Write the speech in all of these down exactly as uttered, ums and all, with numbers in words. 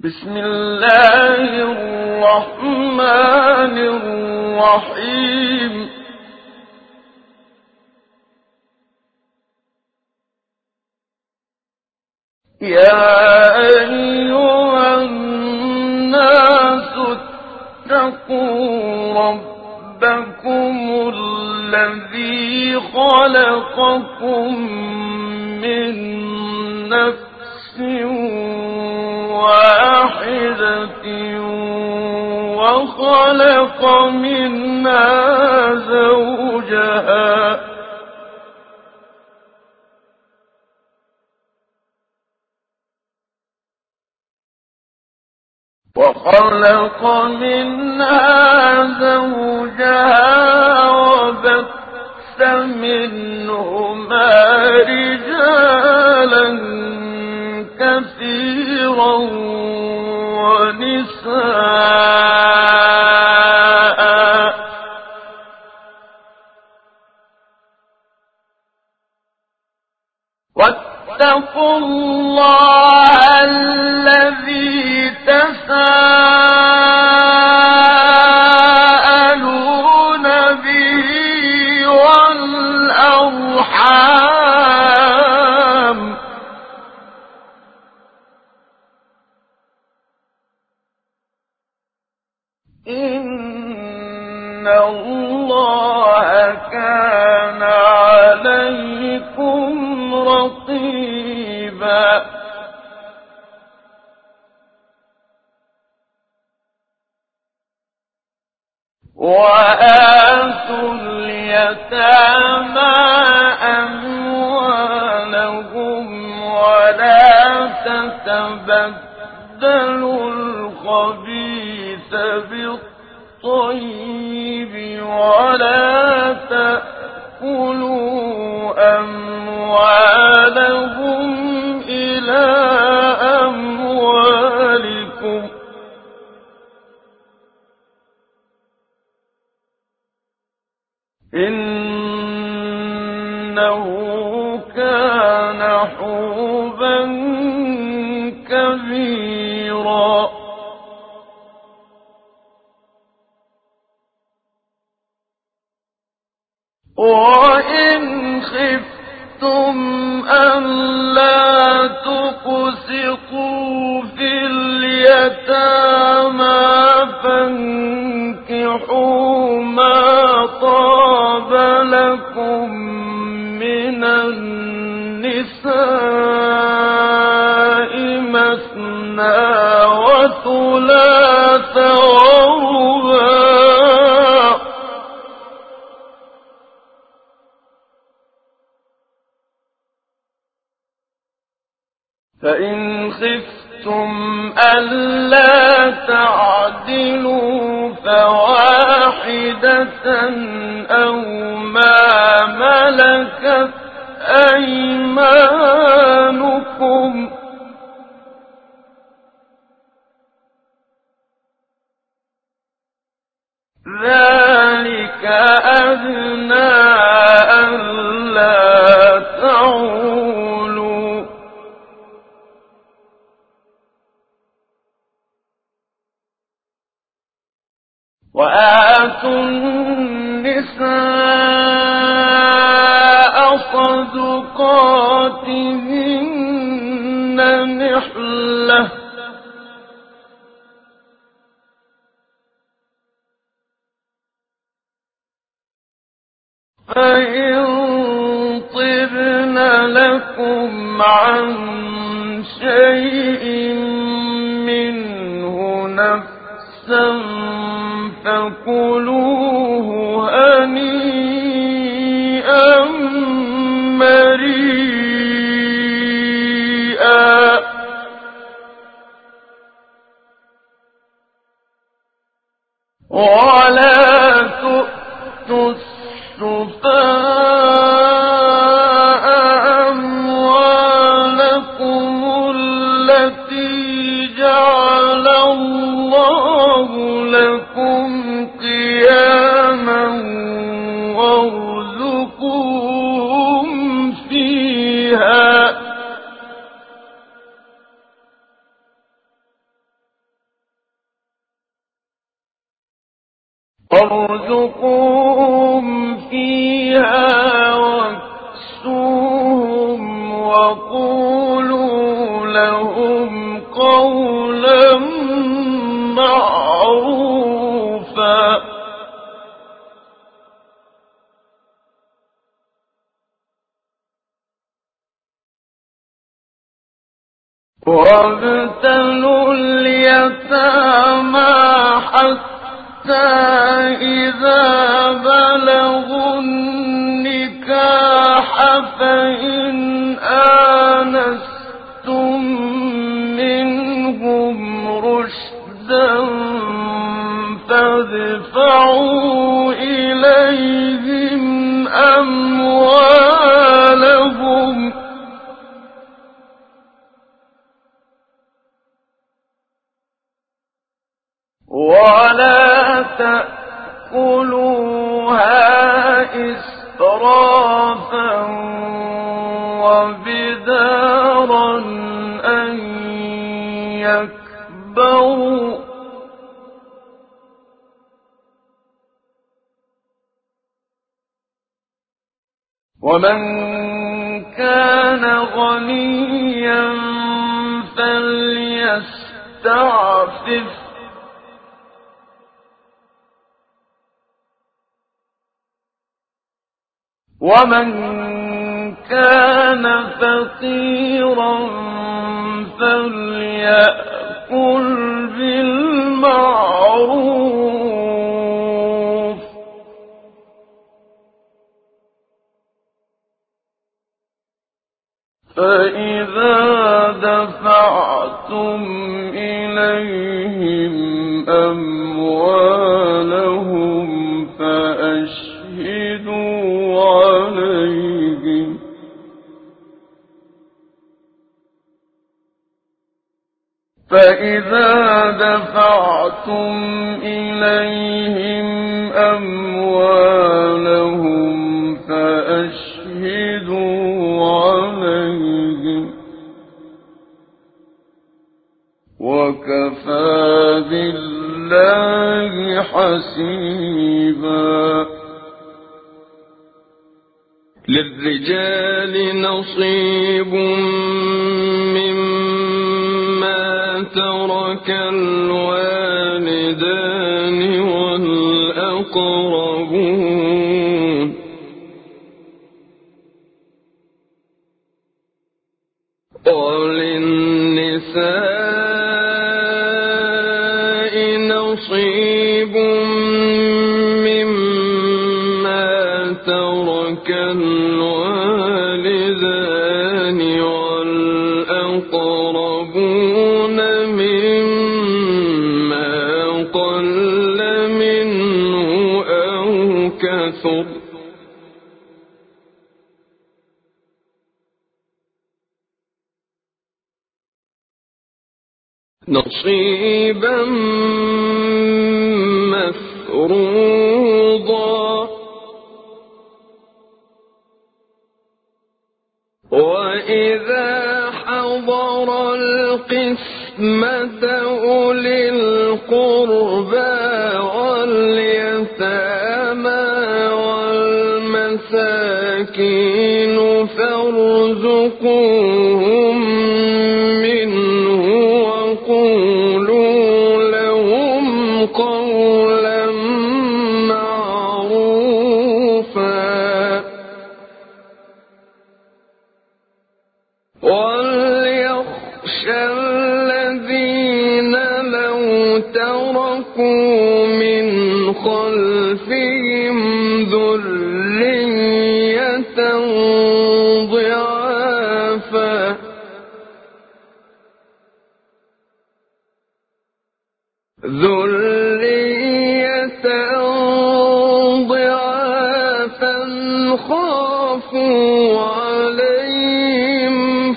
بسم الله الرحمن الرحيم. يا أيها الناس اتقوا ربكم الذي خلقكم من نفس واحدة وخلق منها زوجها وخلق منها زوجها وبث منهما رجالا كثيرا ونساء واتقوا الله الذي تساءلون به والأرحام إن الله كان عليكم رقيبا. وآتوا اليتامى أموالهم ولا تتبدلوا الخبيث بالطيب ولا تأكلوا أموالهم إلى أموالكم إنه كان حوبا كبيرا. وإن خفتم ألا تقسطوا في اليتامى فانكحوا ما طاب لكم من النساء مثنى وثلاث ورباع فإن خفتم ألا تعدلوا فواحدة أو ما ملكت أيمانكم ذلك أدنى ألا تعولوا. وآتوا النساء صدقاتهن نحلة فإن طبن لكم عن شيء منه نفسا فكلوه هنيئا مريئا. ولا تؤتوا السفهاء أموالكم التي جعل الله لكم قياما وارزقوهم فيها وارزقوهم فيها واكسوهم وقولوا لهم قولا معروفا. وابتلوا اليتامى حتى إذا بلغوا النكاح فإن آنستم منهم رشدا فادفعوا إليهم أموالهم ولا تأكلوها إسرافا وبدارا أن يكبروا ومن كان غنيا فليستعفف ومن كان فقيرا فليأكل بالمعروف فإذا دفعتم إليهم أموالهم فأشهدوا عليهم فإذا دفعتم إليهم أموالهم فأشهدوا عليهم وكفى بالله حسيبا. للرجال نصيب مما ترك الوالدان والأقربون وللنساء نصيب مما ترك الوالدان والأقربون مما قل منه أو كثر نصيبا مفروضا. وإذا حضر القسمة أولي القربى واليتامى والمساكين فارزقوهم منه وقولوا لهم قولا معروفا. وليخشى الذين لو تركوا من خلفهم ذرية ضعافا ذرية ضعافا خافوا عليهم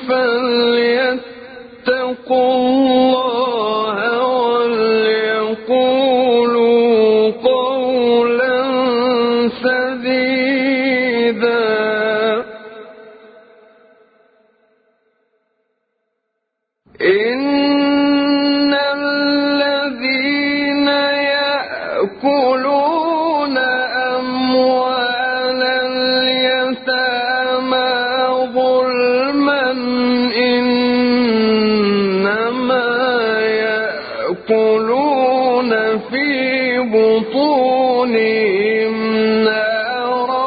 فليتقوا الله وليقولوا قولا سديدا. إن الذين فيأكلون في بطونهم نارا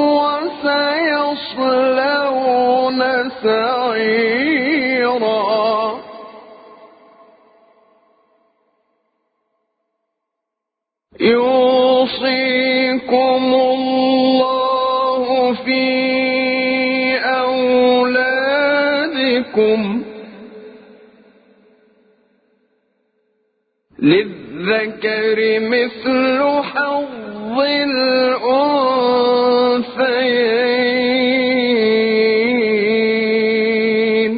وسيصلون سعيرا. يوصيكم الله في أولادكم للذكر مثل حظ الأنثيين.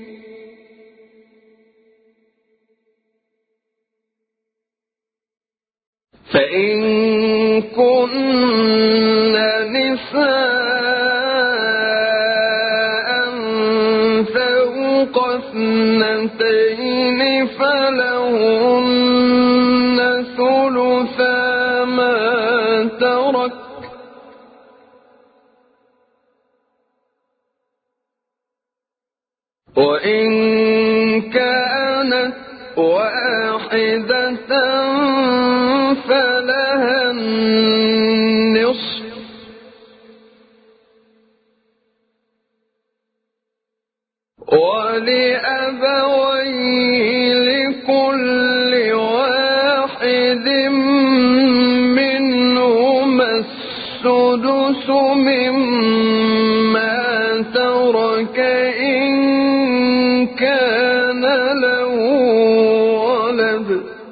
فإن كن نساء فوق اثنتين فلهن ثلثا ما ترك وإن كانت واحدة فلها النصف ولأبويه لكل واحد منهما السدس مما ترك إن كان له ولد.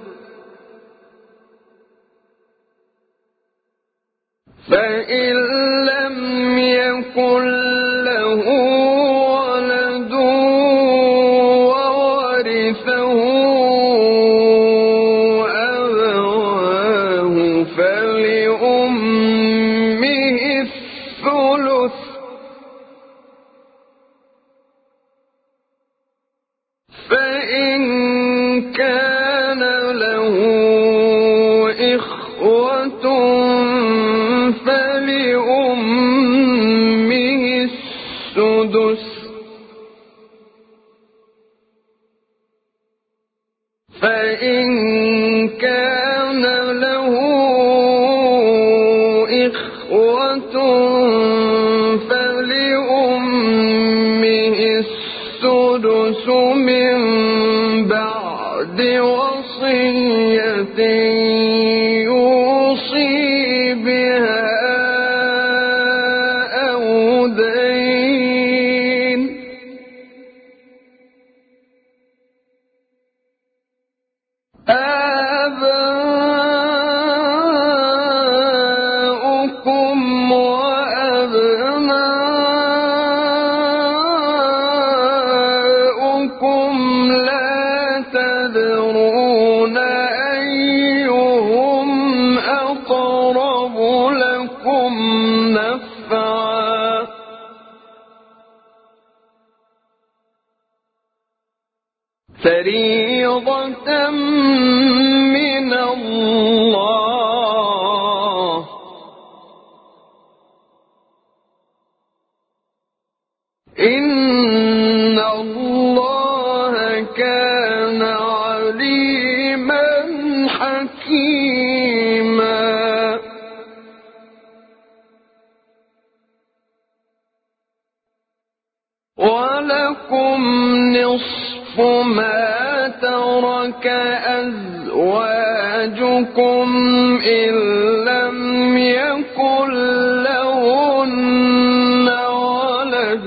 فإن لم يكن له ولد وورثه أبواه فلأمه الثلث فإن كان له إخوة فلأمه السدس فإن كان له إخوة فلأمه السدس من بعد وصية يوصي بها أو دين. آباؤكم وأبناؤكم لا تدرون أيهم أقرب لكم نفعا فريضة من الله إن الله كان عليما حكيما. ولكم نصف ما ترك أزواجكم إن لم يكن لهن ولد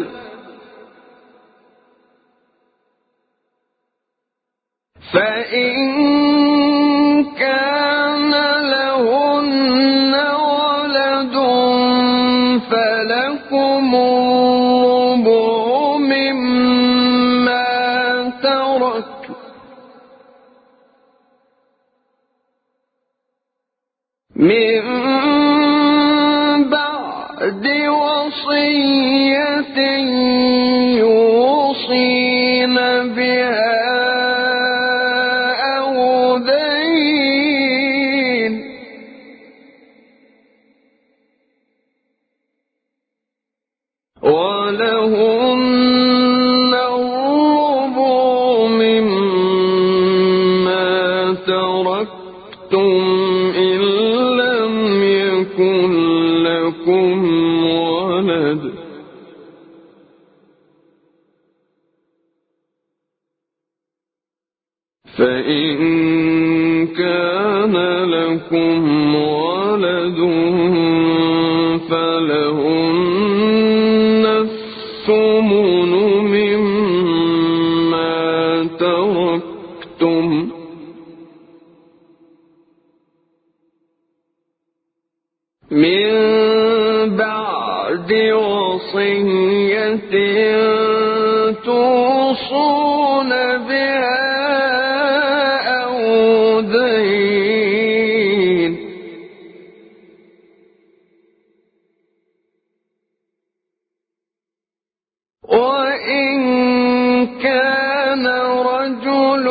فإن كان لهن ولد فلكم الربع مما ترك من بعد وصية يوصين بها أو دين. ولهن الربع مما إن لم يكن لكم ولد فإن كان لكم ولد فلهن الثمن مما تركتم من بعد وصية توصون بها أو دين وإن كان رجل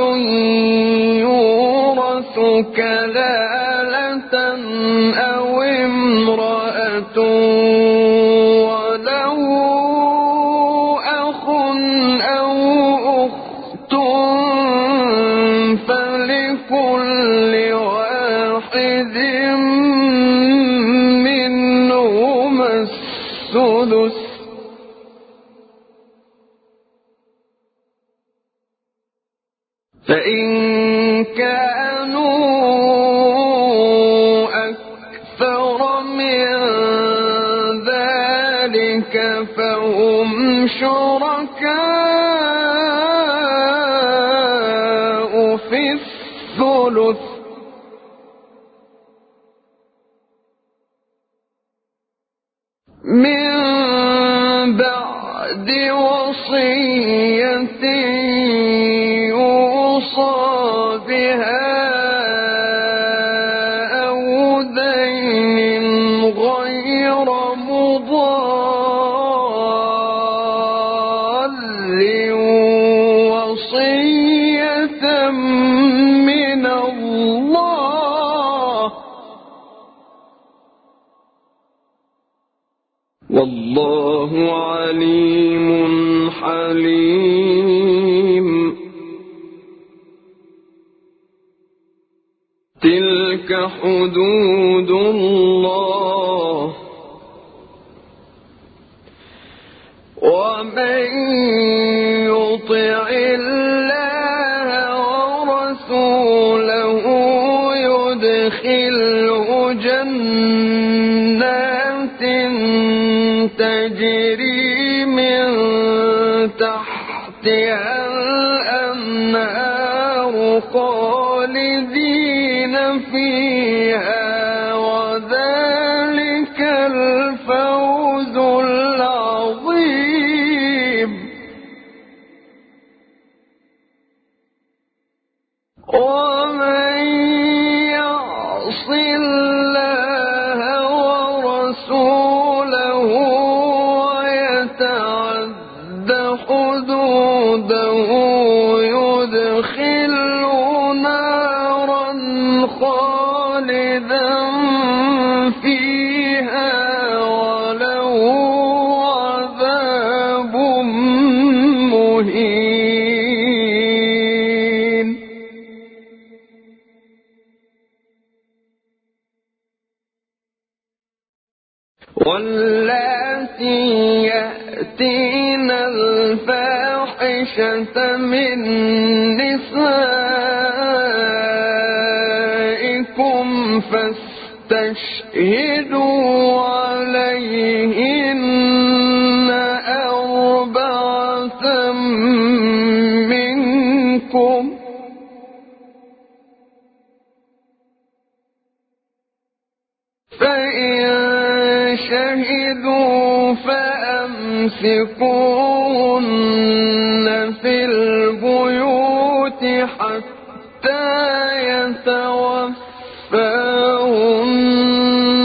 يورث كلالة أو امرأة وله أخ أو أخت فلكل واحد منهما السدس فإن كانوا أكثر من ذلك فهم شركاء في الثلث من بعد وصية يوصى بها أو دين غير مضار وصية من الله والله عليم حليم تلك حدود الله ومن يطع الله ورسوله يدخله جنات تجري من تحتها الأنهار خالدين فيها وذلك الفوز العظيم ومن يعص الله ورسوله ويتعد حدوده يدخله نارا خالدا فيها وله عذاب مهين واللاتي يأتين الفاحشة من نسائكم فاستشهدوا عليهن أربعة منكم فإن شهدوا فأمسكوهن في البيوت حتى يتوفاهن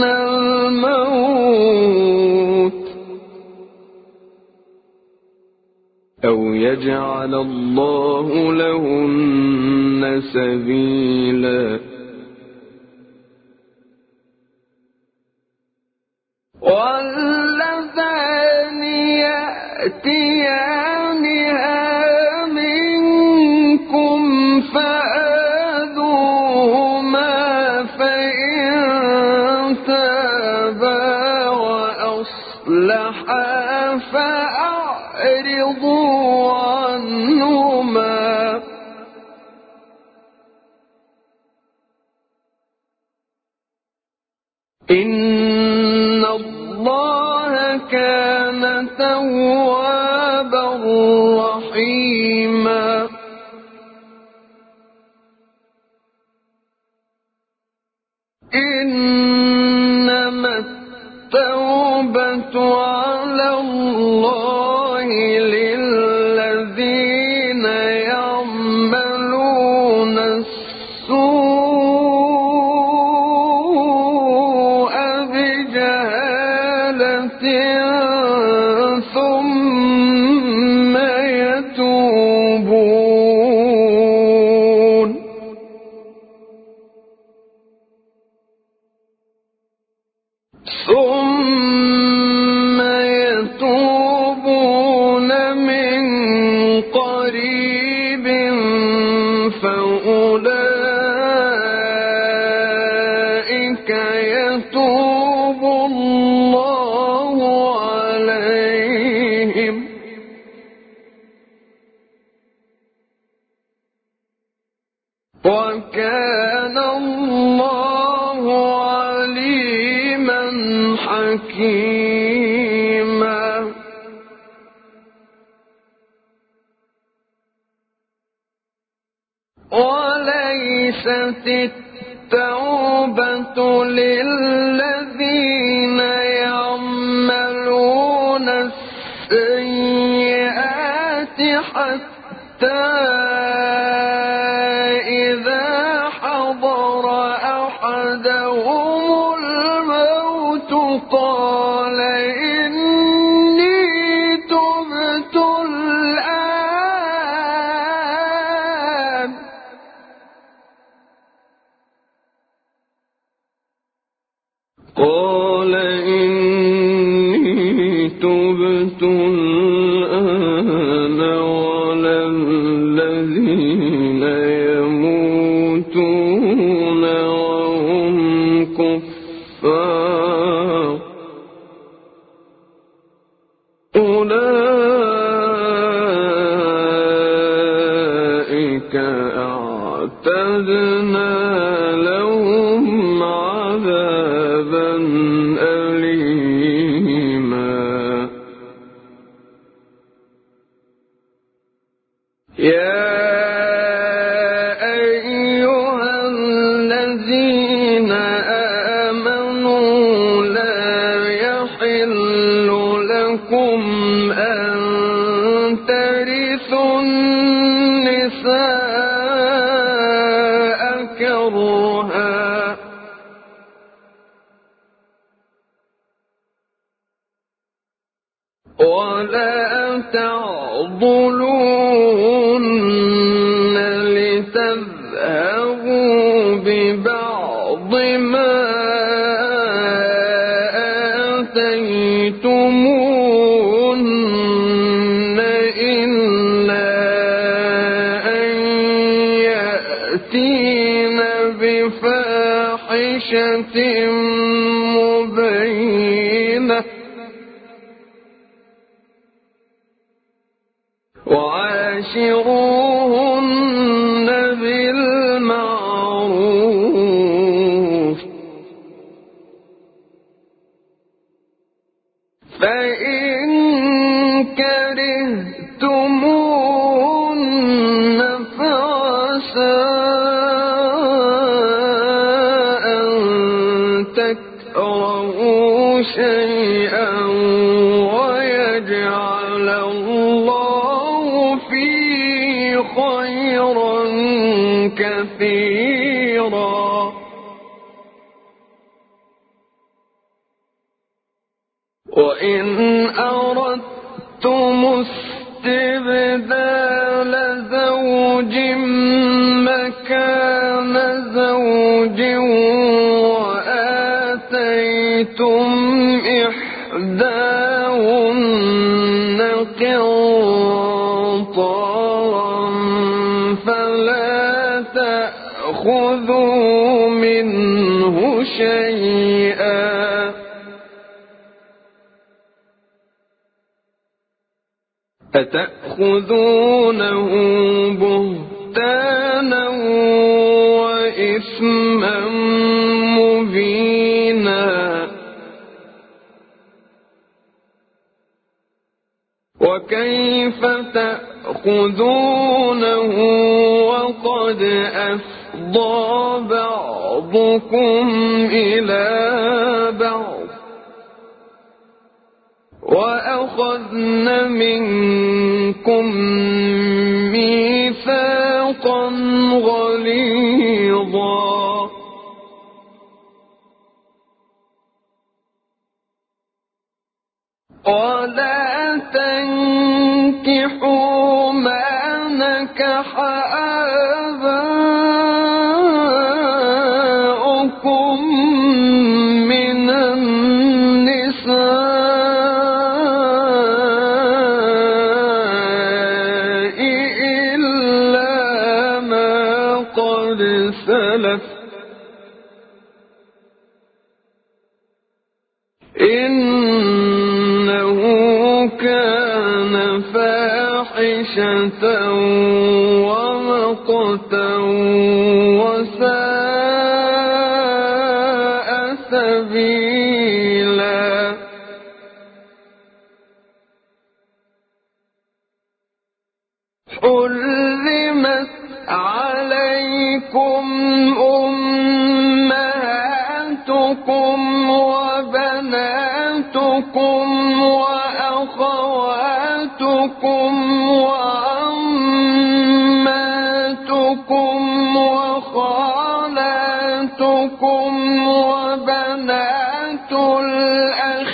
الموت أو يجعل الله لهن سبيلا واللذان يأتيانها منكم فآذوهما فأعرضوا عنهما إن الله كان توابا رحيما إنما التوبة على الله للذين يعملون السوء بجهالة ثم يتوبون ثم يتوبون من قريب فأولئك يتوب الله عليهم وكان الله عليما حكيما وليست التوبة للذين يعملون السيئات حتى إذا حضر أحدهم الموت قال إني تبت الآن قال إني تبت الآن ولا الذين يموتون وهم كفار أولئك أعتدنا لهم عذابا أليما يا أيها الذين آمنوا لا يحل لكم أن ترثوا النساء كرها ولا تعضلوهن لتذهبوا ببعض ما آتيتموهن إلا أن يأتين بفاحشة مبينة وعاشروهن بالمعروف فإن كرهتموهن فعسى أن تكرهوا شيئا ويجعل الله فيه خيرا كثيرا وإن أردتم استبدال زوج مكان زوج وآتيتم إحداهن قنطارا فلا تأخذوا منه شيئا. أتأخذونه بهتانا وإثما مبينا وكيف تأخذونه وقد أفضى بعضكم إلى بعض وأخذن منكم ميثاقا غليظا ولا تنكحوا ما نكح آباؤكم من النساء إلا ما قد سلف إنه كان فاحشة ومقتا وساء سبيلا حرمت عليكم أمهاتكم وبناتكم وأخواتكم وعماتكم وخالاتكم وبنات الأخ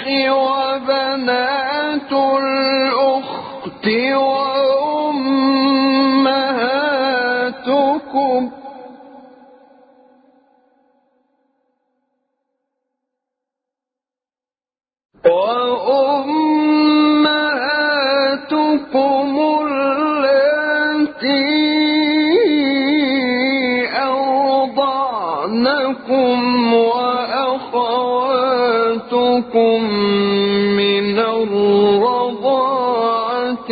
وبنات الأخت وأمهاتكم وأمهاتكم اللاتي أرضعنكم وأخواتكم من الرضاعة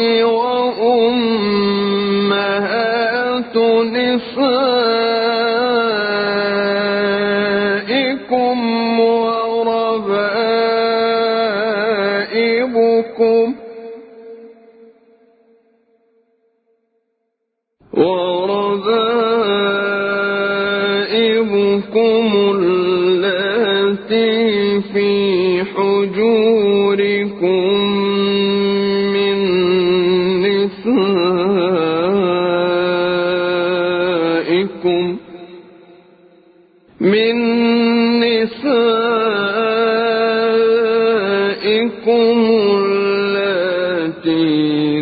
وأمهات نسائكم وربائبكم وربائبكم اللاتي في حجوركم من نسائكم من نسائكم اللاتي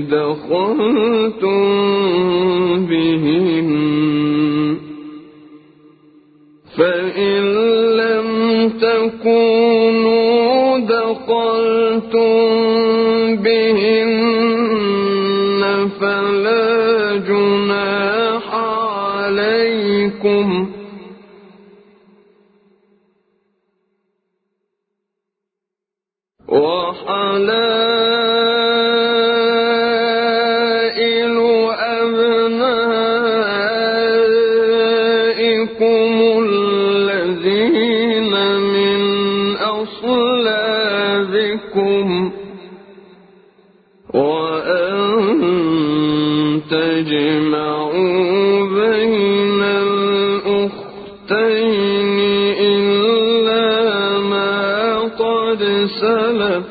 دخلتم بهن فإن لم تكونوا دخلتم بهن فلا جناح عليكم وحلائل أبنائكم الذين من أصلابكم وأن تجمعوا بين الأختين إلا ما قد سلف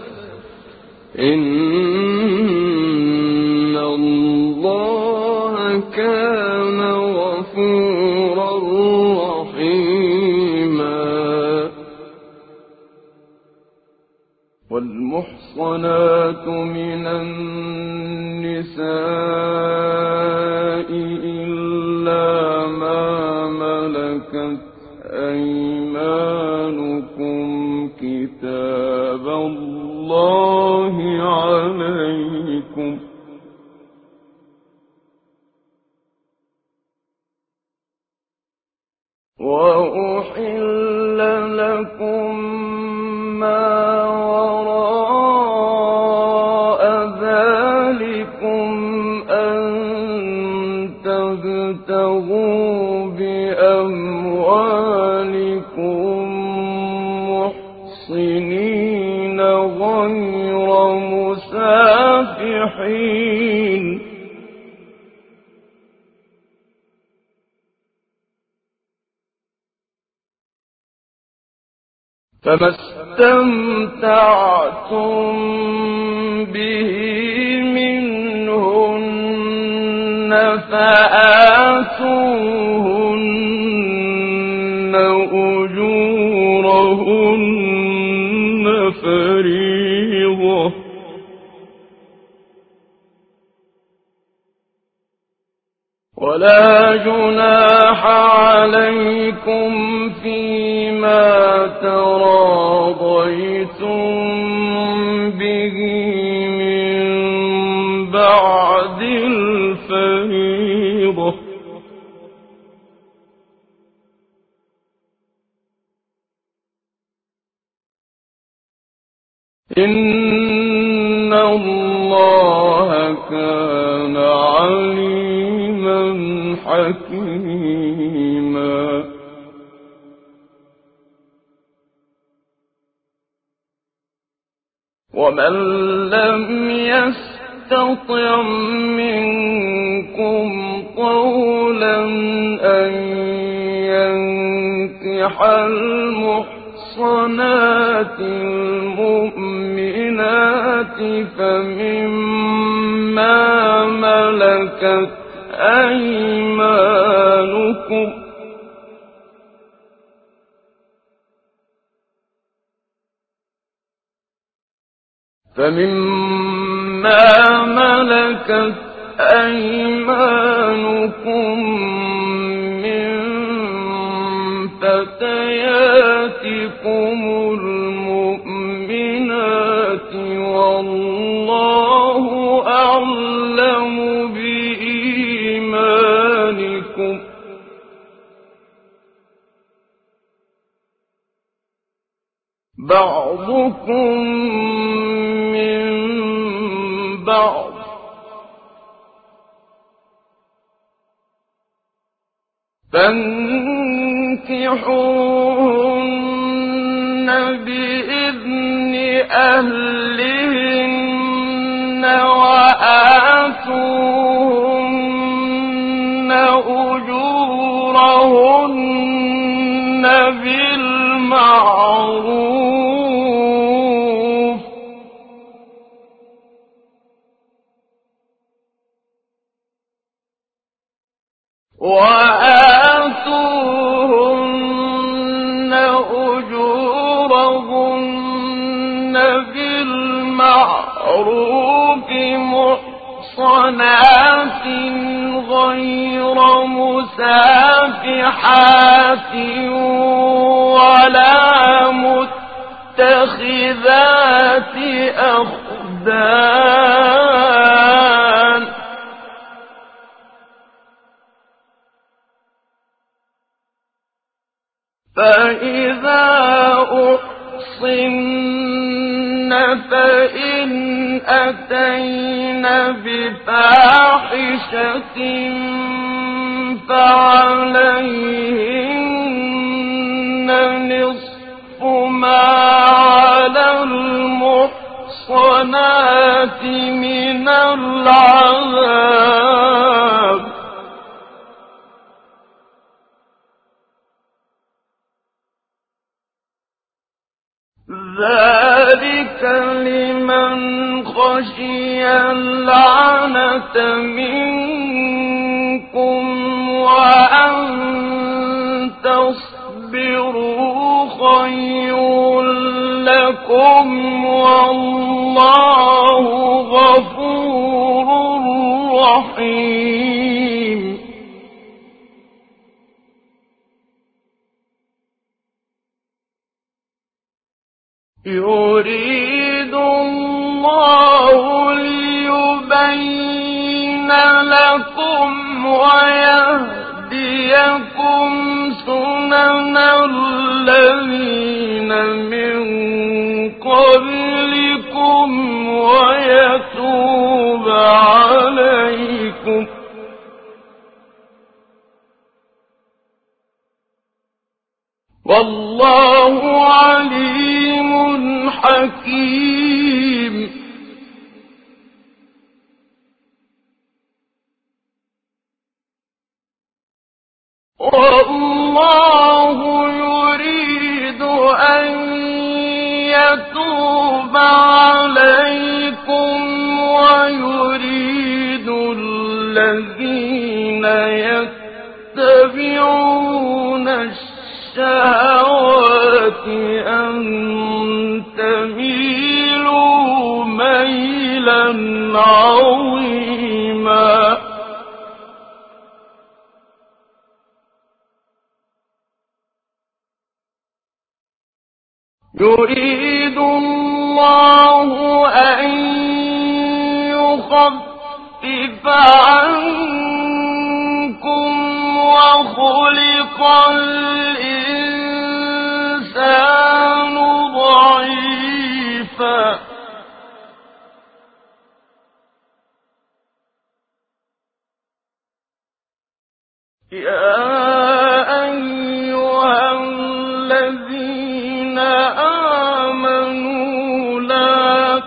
إن الله كان غفورا رحيما والمحصنات من النساء إلا ما ملكت أيمانكم كتاب الله عليكم وأحل لكم ما وراء ذلكم حين فما استمتعتم به منهن فآتوهن أجورهن فريضة ولا جناح عليكم فيما تراضيتم به من بعد الفريضة إن الله كان عليما حكيما ومن لم يستطع منكم طولا أن ينكح المحصنات المؤمنات فمما ملكت أيمانكم فمما ملكت أيمانكم من فتياتكم المؤمنات والله أعلم بإيمانكم بعضكم من بعض فانكحوهن بإذن أهلهن وآتوهن أجورهن بالمعروف وآتوهن أجورهن بالمعروف محصنات غير مسافحات ولا متخذات أخدان فإذا أحصن فإن أتين بفاحشة فعليهن نصف ما على المحصنات من العذاب ذلك لمن خشي العنة منكم وأن تصبروا خير لكم والله غفور رحيم يريد الله ليبين لكم ويهديكم سنن الذين من قبلكم ويتوب عليكم والله عليم حكيم أن تميلوا ميلا عظيما يريد الله أن يخفف عنكم وخلق الإنسان ضعيفا يا أيها الذين آمنوا لا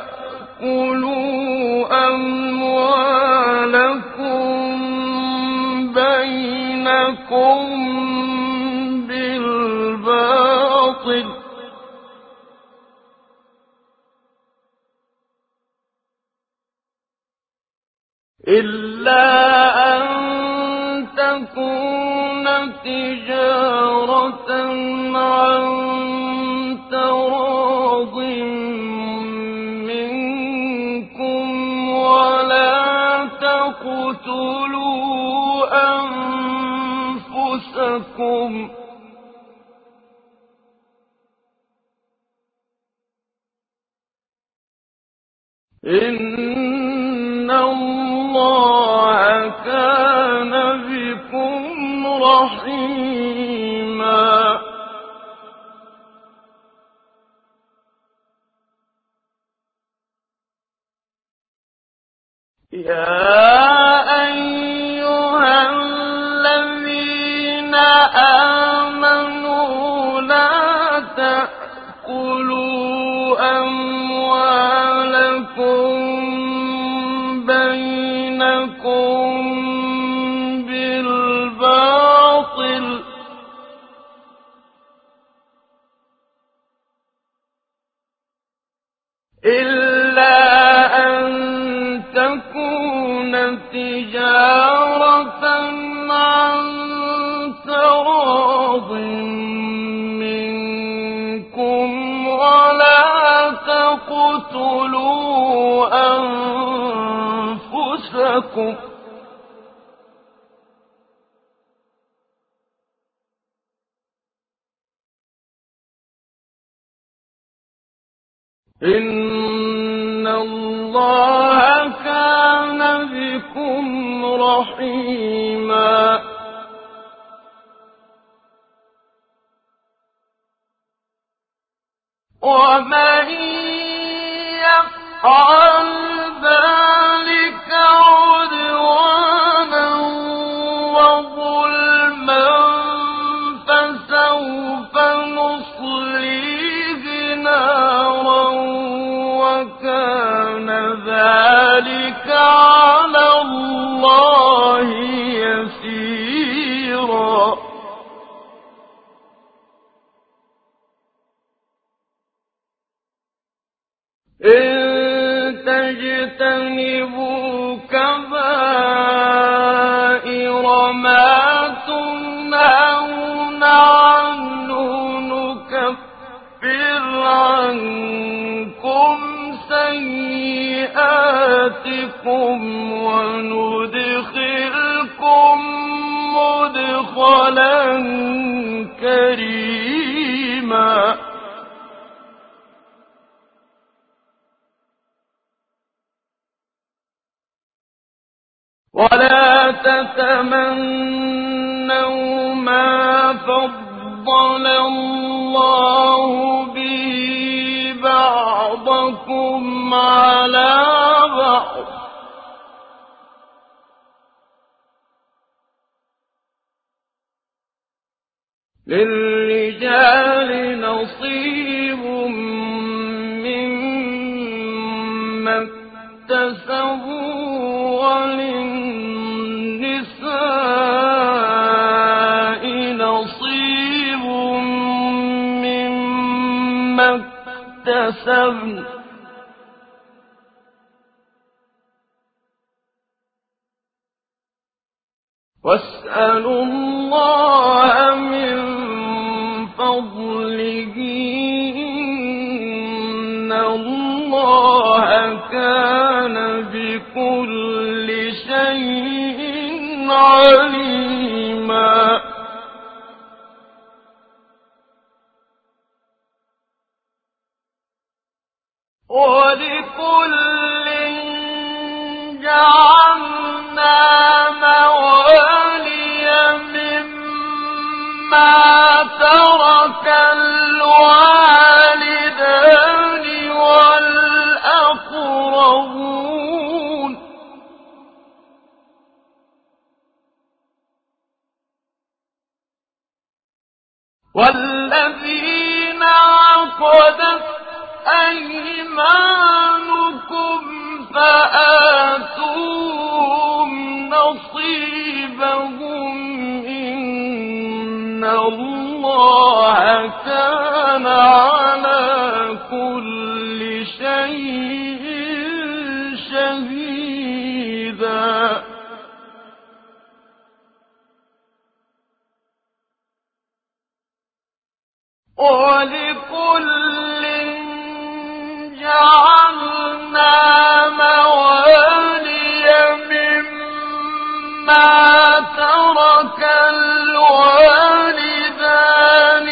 تأكلوا أموالكم بينكم بالباطل إلا أن تكون تجارة عن تراض منكم ولا تقتلوا أنفسكم إن الله كان بكم رحيما يا أيها الذين آمنوا لا تأكلوا أموالكم بينكم بالباطل إلا أن تكون تجارة عن تراض منكم ولا تقتلوا أنفسكم إن الله كان بكم رحيما ومن يفعل ذلك عدوانا وظلما فسوف نصليه نارا وكان ذلك على الله يسيرا إن تجتنبوا كبائر ما تنهون عنه نكفر عنكم سيئاتكم وندخلكم مدخلا كريما ولا تتمنوا ما فضل الله به بعضكم على بعض للرجال نصيب مما اكتسبوا وللنساء نصيب مما اكتسبن واسألوا الله من فضله عليما. ولكل جعلنا موالي مما ترك الوالدان والأقربون والذين عقدت أيمانكم فآتوهم نصيبهم إن الله كان على كل شيء شهيدا. ولكل جعلنا موالي مما ترك الوالدان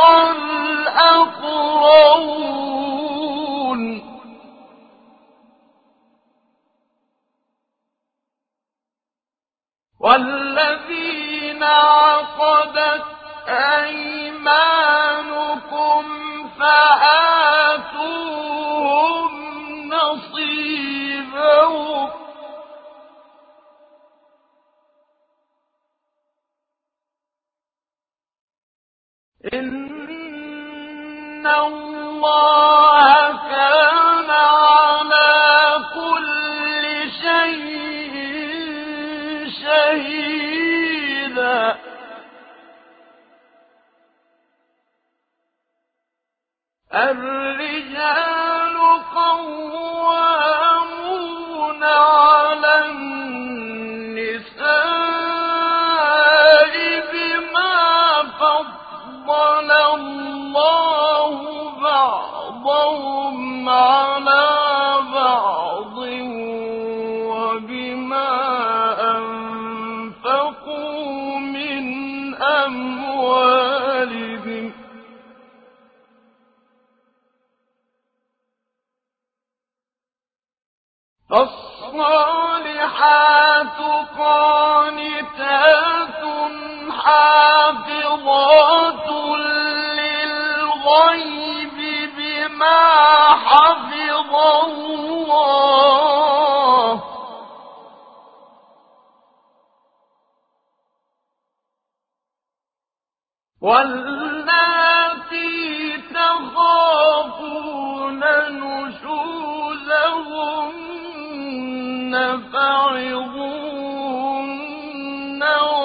والأقربون والذين عقدت أيمانكم فآتوهم نصيبهم إن الله كان على كل شيء شهيدا. الرجال قوامون على النساء بما فضل الله بعضهم على بعض وبما أنفقوا من أموالهم. فالصالحات قانتات حافظات للغيب بما حفظ الله. واللاتي تخافون نشوزهن فعظوهن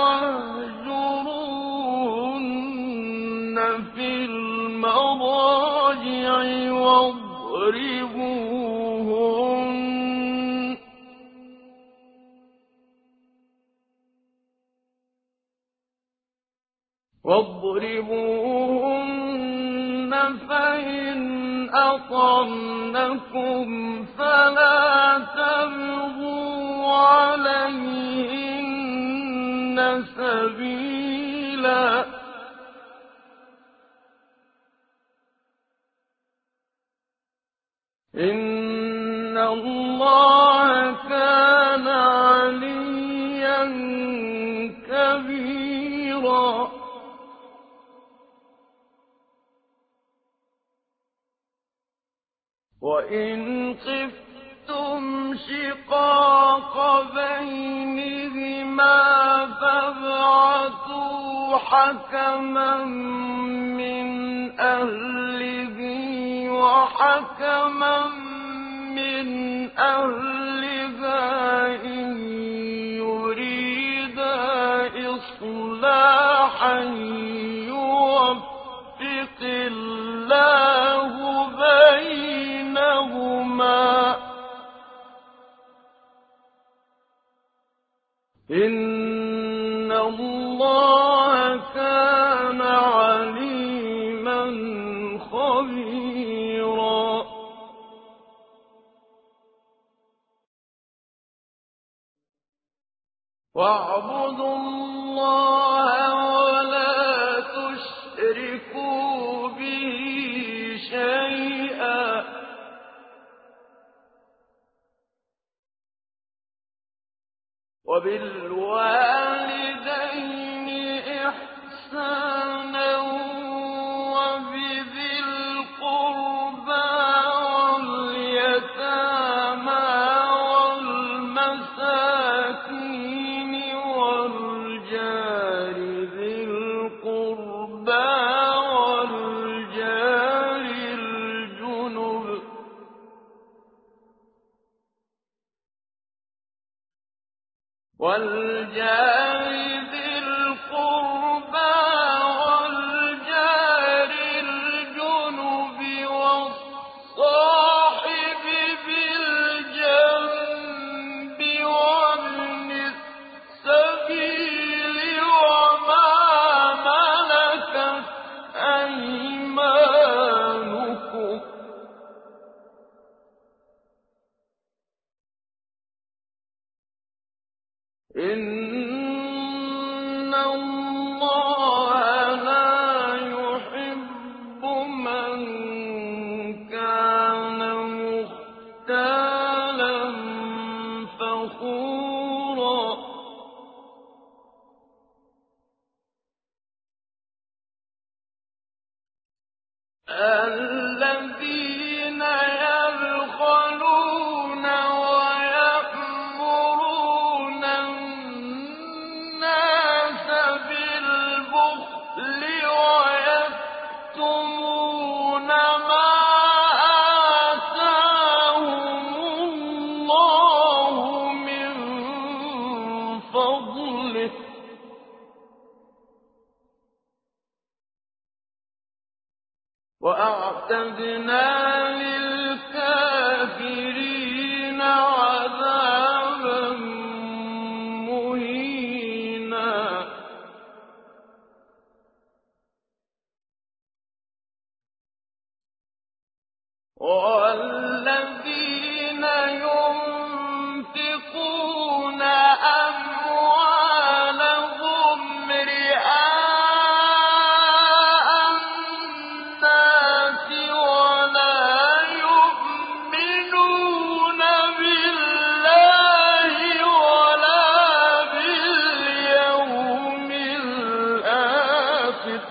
واهجروهن في المضاجع واضربوهن واضربوهن فإن أطعنكم فلا تبغوا عليهن سبيلا إن الله كان عليا كبيرا. وإن خفتم شقاق بينهما فابعثوا حكما من أهله وحكما من أهلها إن يريدا إصلاحا يوفق الله بينهما إن الله كان عليما خبيرا. واعبدوا الله ولا تشركوا به شيئا وبالوالدين إحسانا وبذي القربى واليتامى والمساكين والجار ذي القربى والجار الجنب والجار ذي القربى والجار الجنب والصاحب بالجنب وابن السبيل وما ملكت أيمانكم إن الله لا يحب من كان مختالا فخورا الذين يبخلون ويأمرون الناس بالبخل ويكتمون ما آتاهم الله من فضله وأعتدنا للكافرين عذابا مهينا والذين ينفقون أموالهم رئاء الناس ولا يؤمنون بالله ولا باليوم الآخر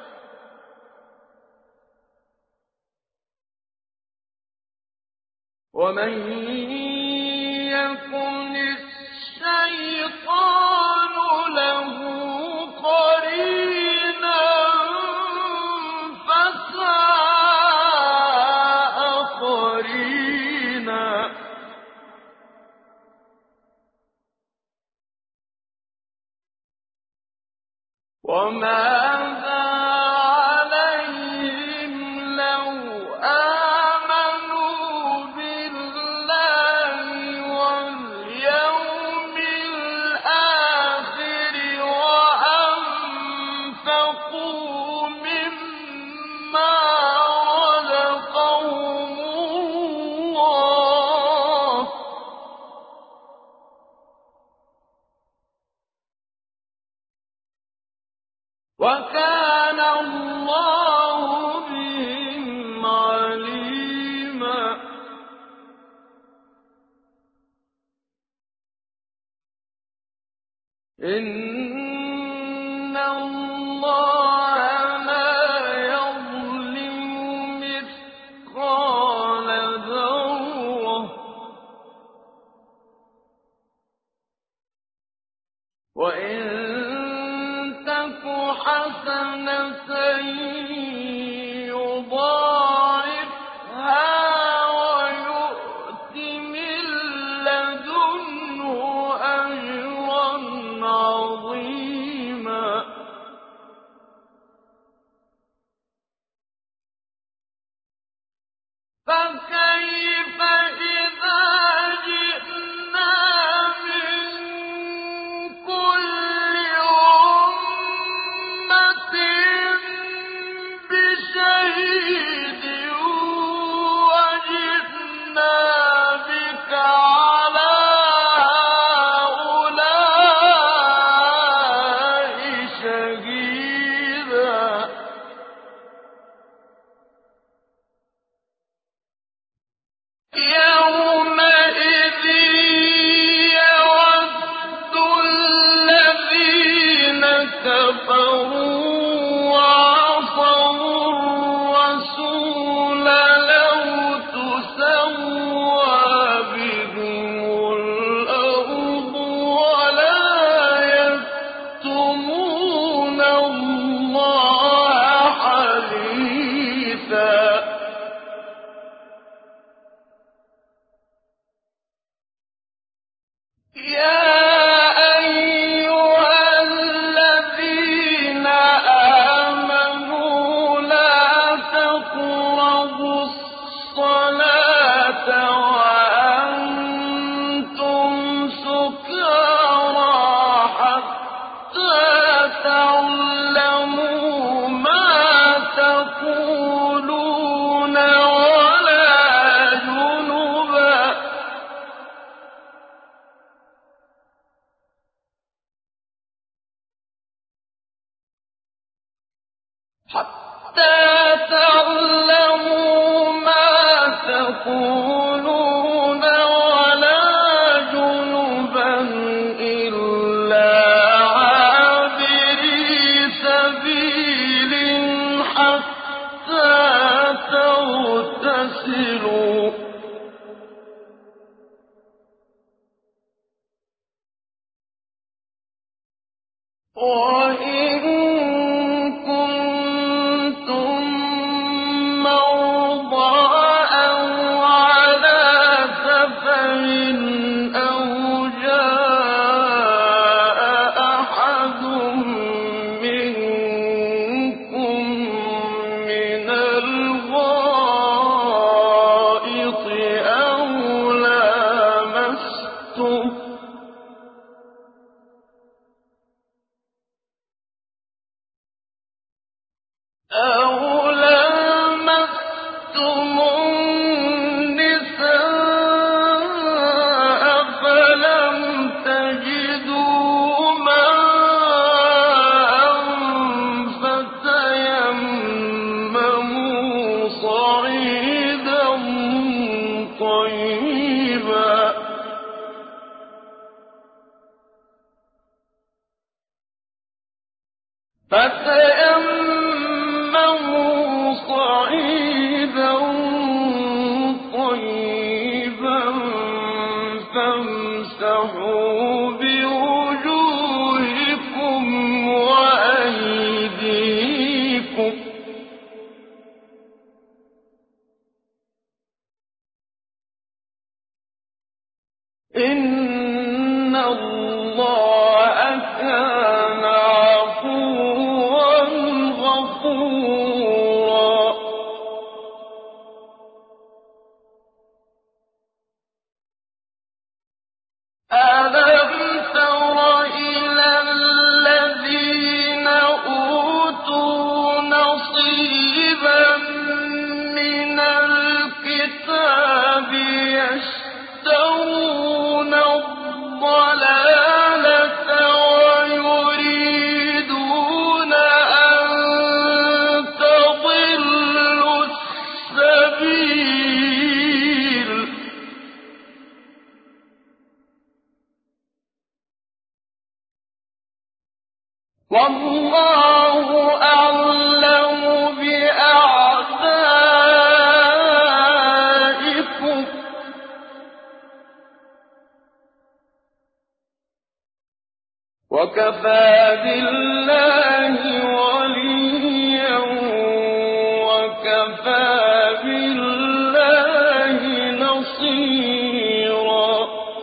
ومن يكن الشيطان له قرينا فساء قرينا وماذا عليهم لو آمنوا بالله واليوم الآخر وأنفقوا مما رزقهم الله وكان الله بهم عليما إن الله لا يظلم مثقال ذرة وإن تك حسنة يضاعفها ويؤت من لدنه أجرا عظيما فكيف إذا جئنا من كل أمة بشهيد وجئنا بك على هؤلاء حتى تعلموا ما تقولون ولا جنبا إلا عابري سبيل حتى تغتسلوا وإن كنتم مرضى أو على سفر أو جاء أحد منكم من الغائط أو لامستم أَوْ لَامَسْتُمُ النِّسَاءَ فَلَمْ تَجِدُوا مَاءً فَتَيَمَّمُوا صَعِيدًا طَيِّبًا فتيمموا صعيدا طيبا فامسحوا بوجوهكم وأيديكم إن الله كان عفوا غفورا ألم تر إلى الذين أوتوا نصيبا من الكتاب يشترون الضلالة ويريدون أن تضلوا السبيل والله أعلم بأعدائكم وكفى بالله وليا وكفى بالله نصيرا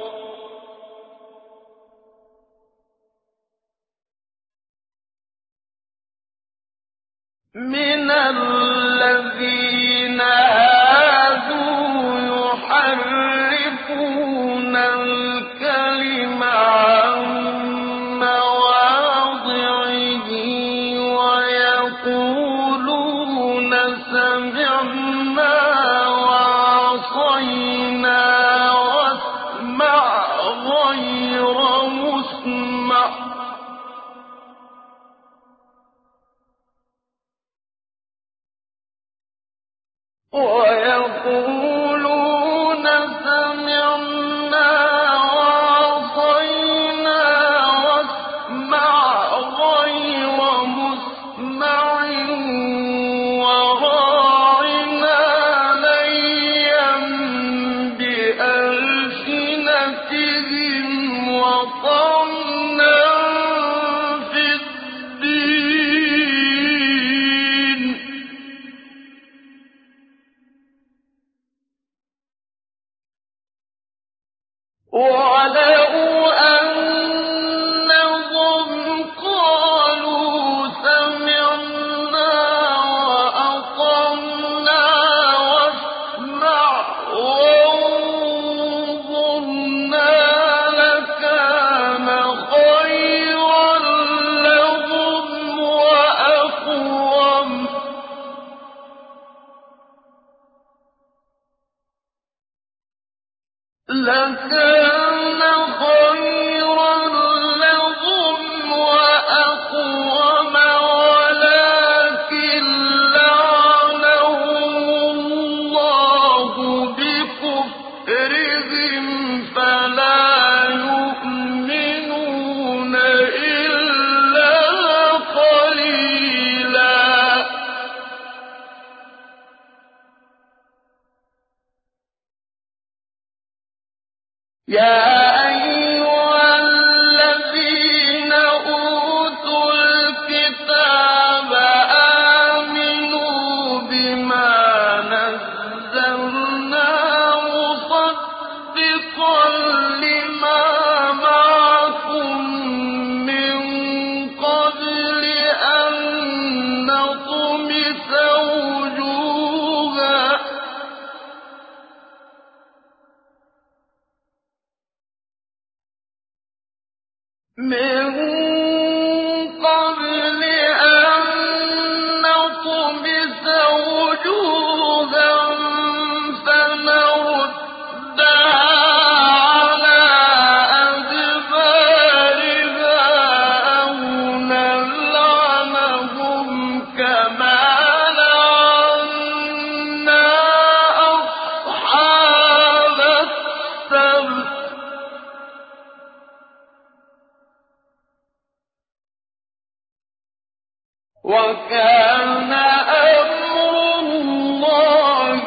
من الذين هادوا يحرفون الكلم عن مواضعه ويقولون سمعنا وعصينا واسمع غير مسمع ويقولون سمعنا وعصينا واسمع غير مسمع وراعنا ليا بألسنتهم وطعنا في الدين وَلَوْ أَنَّهُمْ قَالُوا سَمِعْنَا وَأَطَعْنَا وَاسْمَعْ وَانظُرْنَا لَكَانَ خَيْرًا لَّهُمْ وَأَقْوَمَ لَكَانَ خَيْرًا لَّهُمْ وَأَقْوَمَ وَلَٰكِن يا أيها الذين أوتوا الكتاب آمنوا بما نزلنا مصدقا لما معكم من قبل أن نطمس وجوها من قبل أن نطمس وجوها فنردها على أدبارها أو نلعنهم كما لعنا أصحاب السبت وكان أمر الله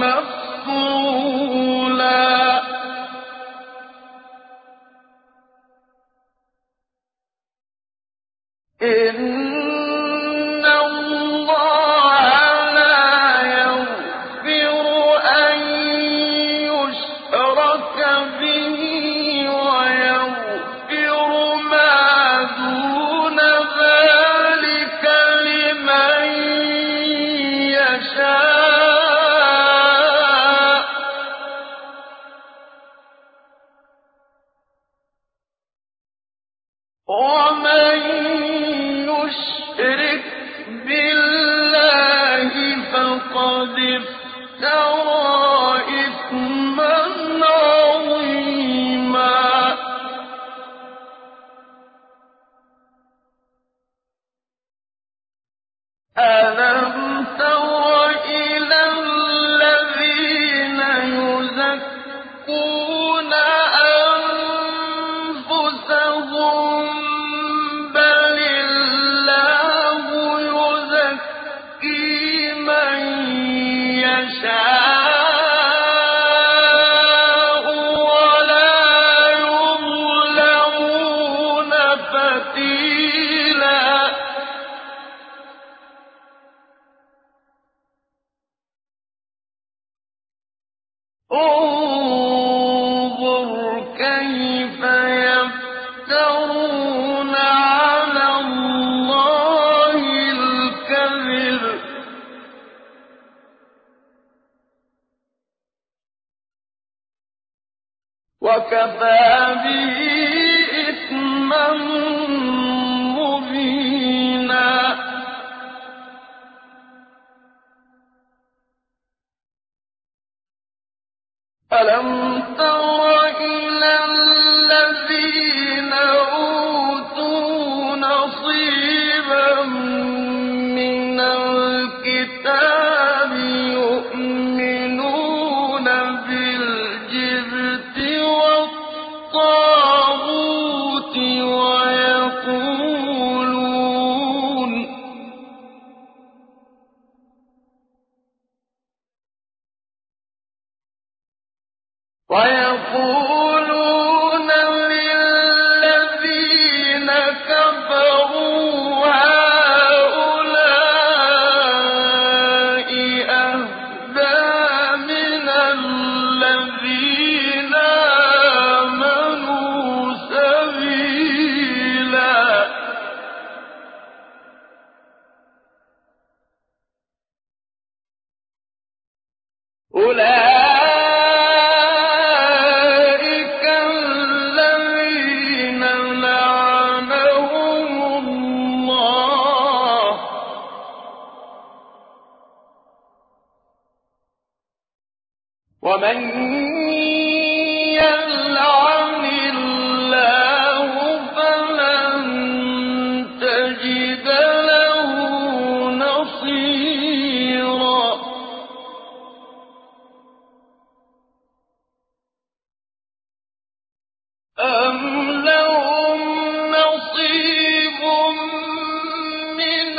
مفعولا إن الله لا يغفر أن يشرك به ويغفر ما دون ذلك لمن يشاء ومن يشرك بالله فقد افترى إثما عظيما ألم تر إلى الذين يزكون أنفسهم بل الله يزكي من يشاء ولا يظلمون فتيلا انظر كيف يفترون على الله الكذب وكفى به إثما مبينا ألم تر إلى الذين أوتوا نصيبا من الكتاب يؤمنون بالجبت والطاغوت ويقولون ويقولون للذين كفروا هؤلاء أهدى من الذين آمنوا سبيلا أولئك ومن يلعن الله فلن تجد له نصيرا أم لهم نصيب من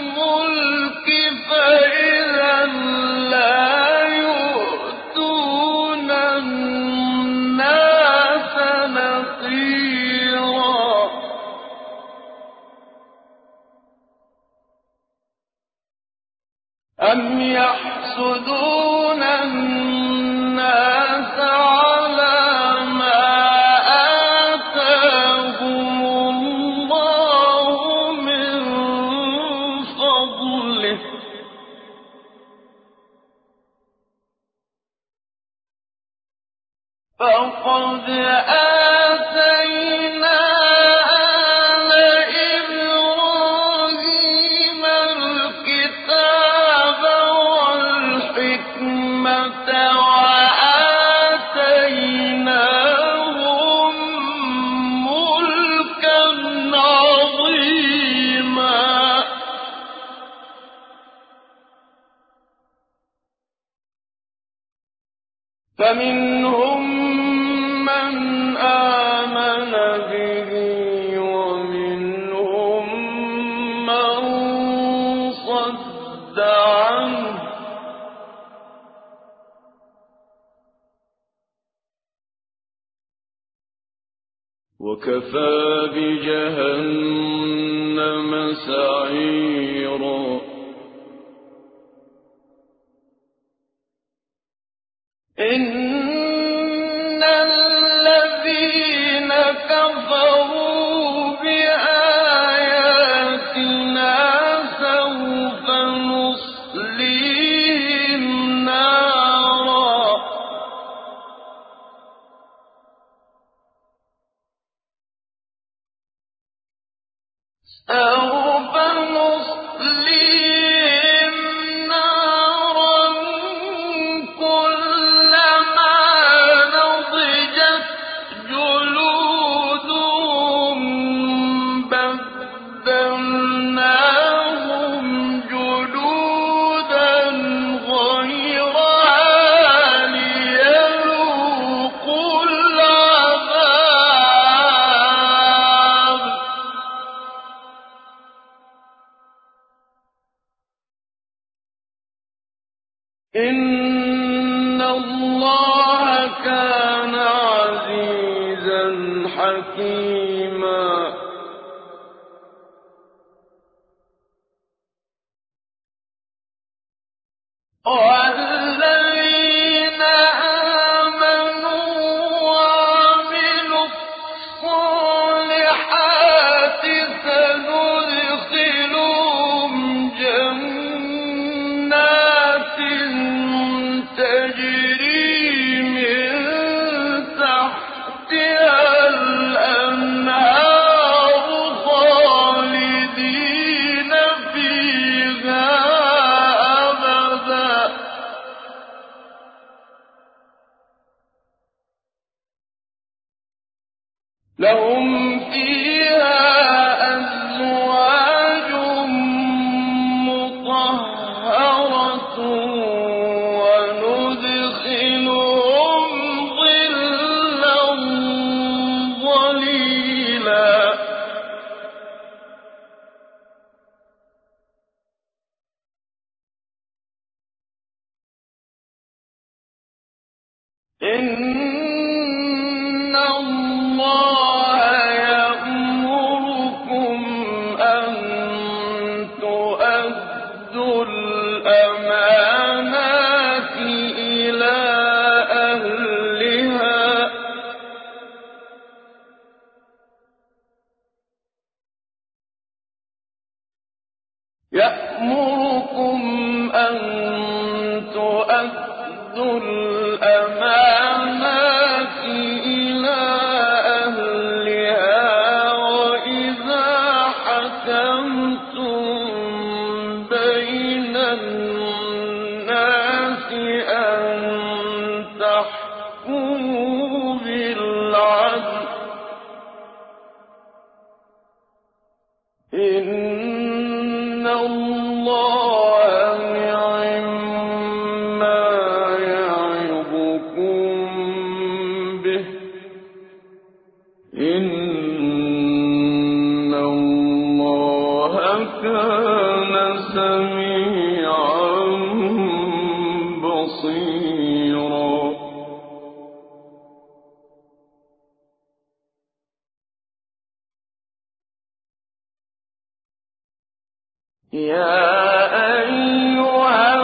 الملك فإذا لا يؤتون أَمْ يَحْسُدُونَ النَّاسَ عَلَىٰ مَا آتَاهُمُ اللَّهُ مِن فَضْلِهِ ۖ فَقَدْ آتَيْنَا آلَ إِبْرَاهِيمَ الْكِتَابَ وَالْحِكْمَةَ وَآتَيْنَاهُم مُّلْكًا عَظِيمًا. فَمِنْهُم مَّنْ آمَنَ بِهِ وَمِنْهُم مَّن صَدَّ عَنْهُ ۚ وَكَفَىٰ بِجَهَنَّمَ سَعِيرًا. إِنَّ الَّذِينَ كَفَرُوا بِآيَاتِنَا سَوْفَ نُصْلِيهِمْ نَارًا سَوْفَ نُصْلِيهِمْ نَارًا كُلَّمَا نَضِجَتْ جُلُودُهُم بَدَّلْنَاهُمْ جُلُودًا غَيْرَهَا لِيَذُوقُوا الْعَذَابَ ۗ إِنَّ اللَّهَ كَانَ عَزِيزًا حَكِيمًا. وَالَّذِينَ آمَنُوا وَعَمِلُوا الصَّالِحَاتِ سَنُدْخِلُهُمْ جَنَّاتٍ تَجْرِي مِن تَحْتِهَا الْأَنْهَارُ خَالِدِينَ فِيهَا أَبَدًا ۖ لَّهُمْ فِيهَا أَزْوَاجٌ مُّطَهَّرَةٌ وَنُدْخِلُهُمْ ظِلًّا ظَلِيلًا. إِنَّ اللَّهَ يَأْمُرُكُمْ أَن تُؤَدُّوا الْأَمَانَاتِ إِلَىٰ أَهْلِهَا يَأْمُرُكُمْ أَن تُؤَدُّوا الْأَمَانَاتِ إِلَىٰ أَهْلِهَا وَإِذَا حَكَمْتُم بَيْنَ النَّاسِ أَن تَحْكُمُوا بِالْعَدْلِ ۚ إِنَّ اللَّهَ نِعِمَّا يَعِظُكُم بِهِ ۗ إِنَّ اللَّهَ كَانَ سَمِيعًا بَصِيرًا. يَا أَيُّهَا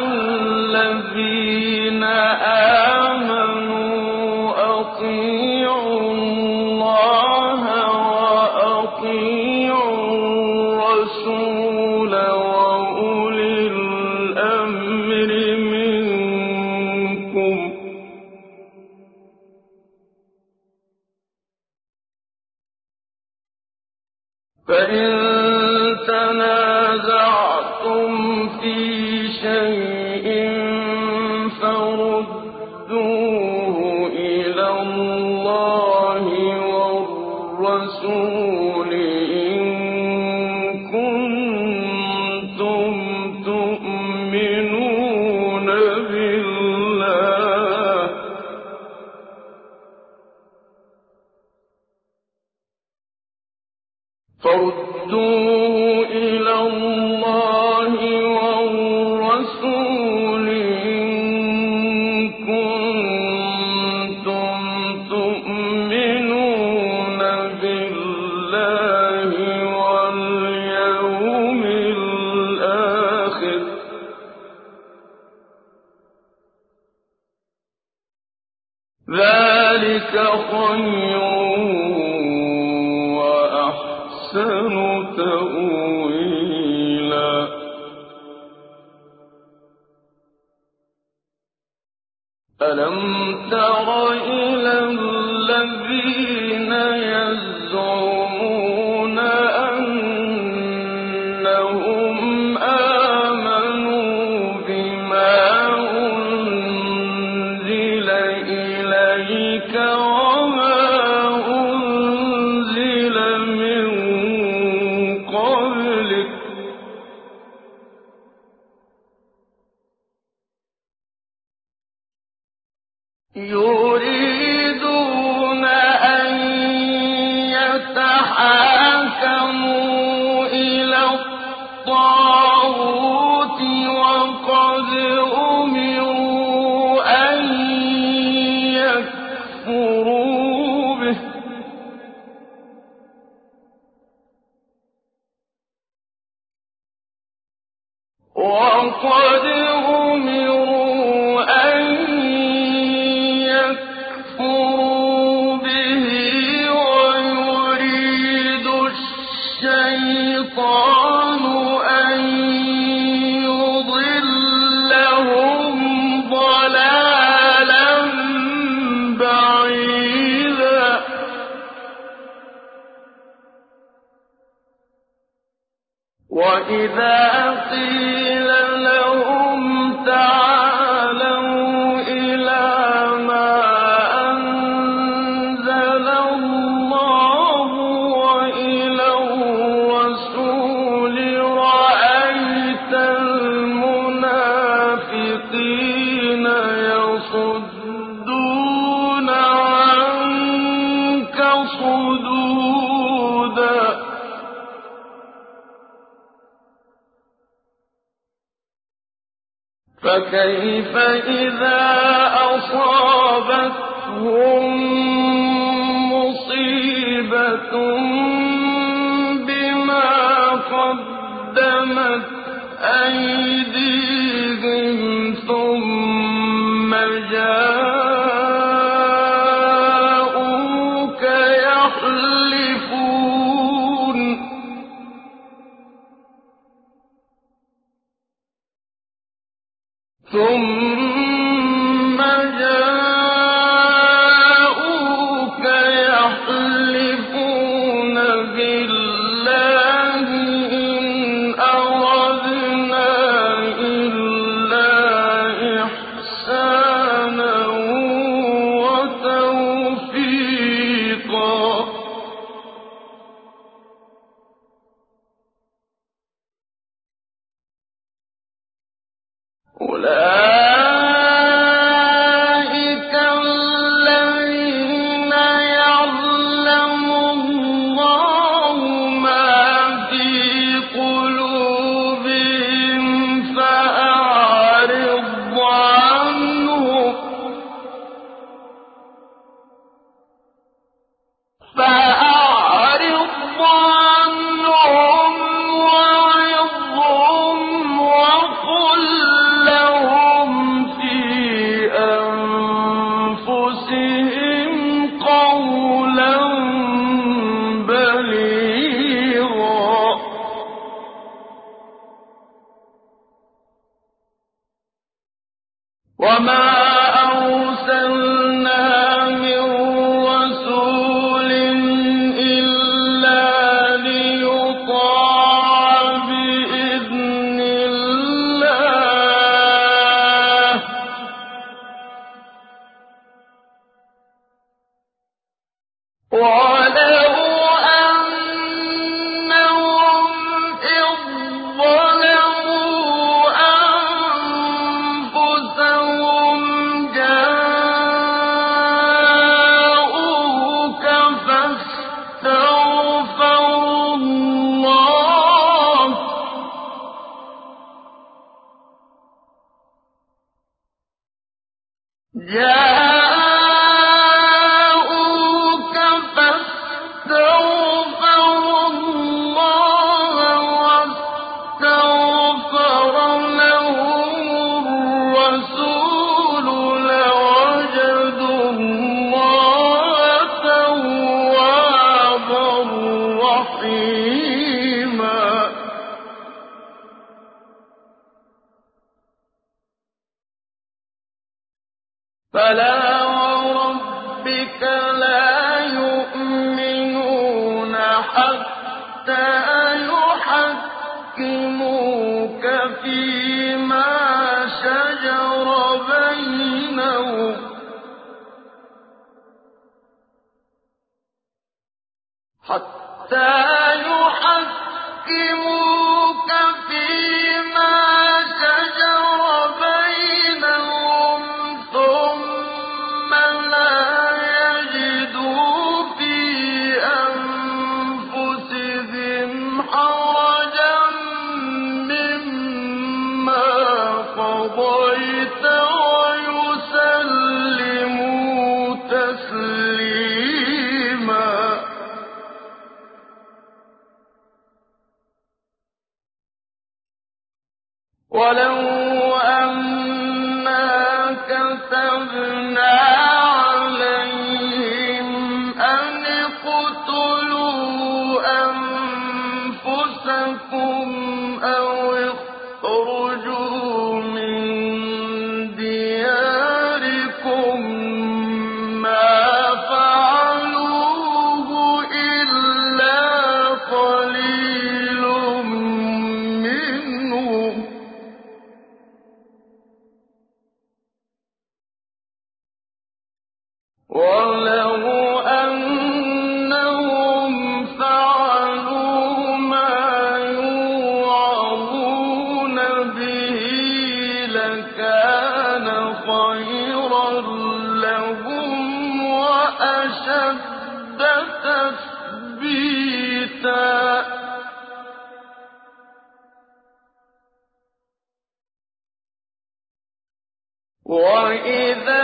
تؤمنون بالله فردوه إلى الله والرسول إن كنتم تؤمنون بالله واليوم الآخر ذلك خير وأحسن تأويلا ألم تر إلى الذين يزعمون أنهم آمنوا بما أنزل إليك وما أنزل من قبلك يريدون أن يتحاكموا إلى الطاغوت وقد أمروا أن يكفروا به وقد أمروا أن يكفروا به ويريد الشيطان أن يضلهم ضلالا بعيدا وإذا قيل لهم تعالوا إلى ما أنزل الله وإلى الرسول رأيت المنافقين يصدون عنك صدودا فكيف إذا أصابتهم مصيبة بما قدمت أيديهم ثم جاءوك يحلفون ثم جاءوك يحلفون بالله إن أردنا إلا إحسانا وتوفيقا أولئك الذين يعلم الله ما في قلوبهم فأعرض عنهم فأعرض عنهم وعظهم وقل لهم في أنفسهم قولا بليغا وما أرسلنا من رسول إلا ليطاع بإذن الله ولو أنهم إذ ظلموا جاءوك فاستغفروا الله واستغفر لهم الرسول لوجدوا الله توابا رحيما. فلا وربك لا يؤمنون حتى يحكموك فيما شجر بينهم حتى يحكموك فيما شجر بينهم ثم لا يجدوا في أنفسهم حرجا مما قضيت ويسلموا تسليما. ولو أنا كتبنا عليهم أن اقتلوا أنفسكم أو اخرجوا من دياركم ما فعلوه إلا قليل منهم. ولو أنهم فعلوا ما يوعظون به لكان خيرا لهم وأشد تثبيتا. وإذا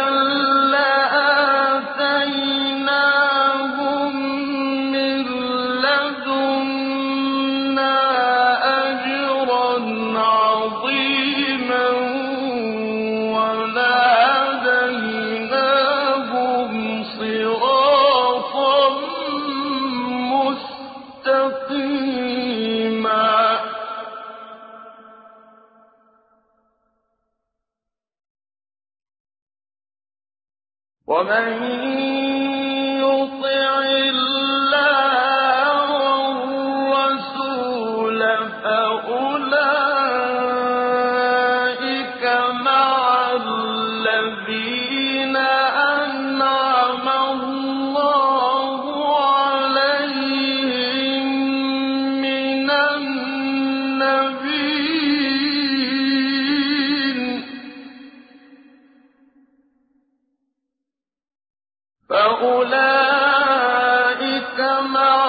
لآتيناهم من لدنا أجرا عظيما ولهديناهم صراطا مستقيما. ومن يطع الله والرسول فأولئك مع الذين أنعم الله عليهم من النبيين فأولئك مع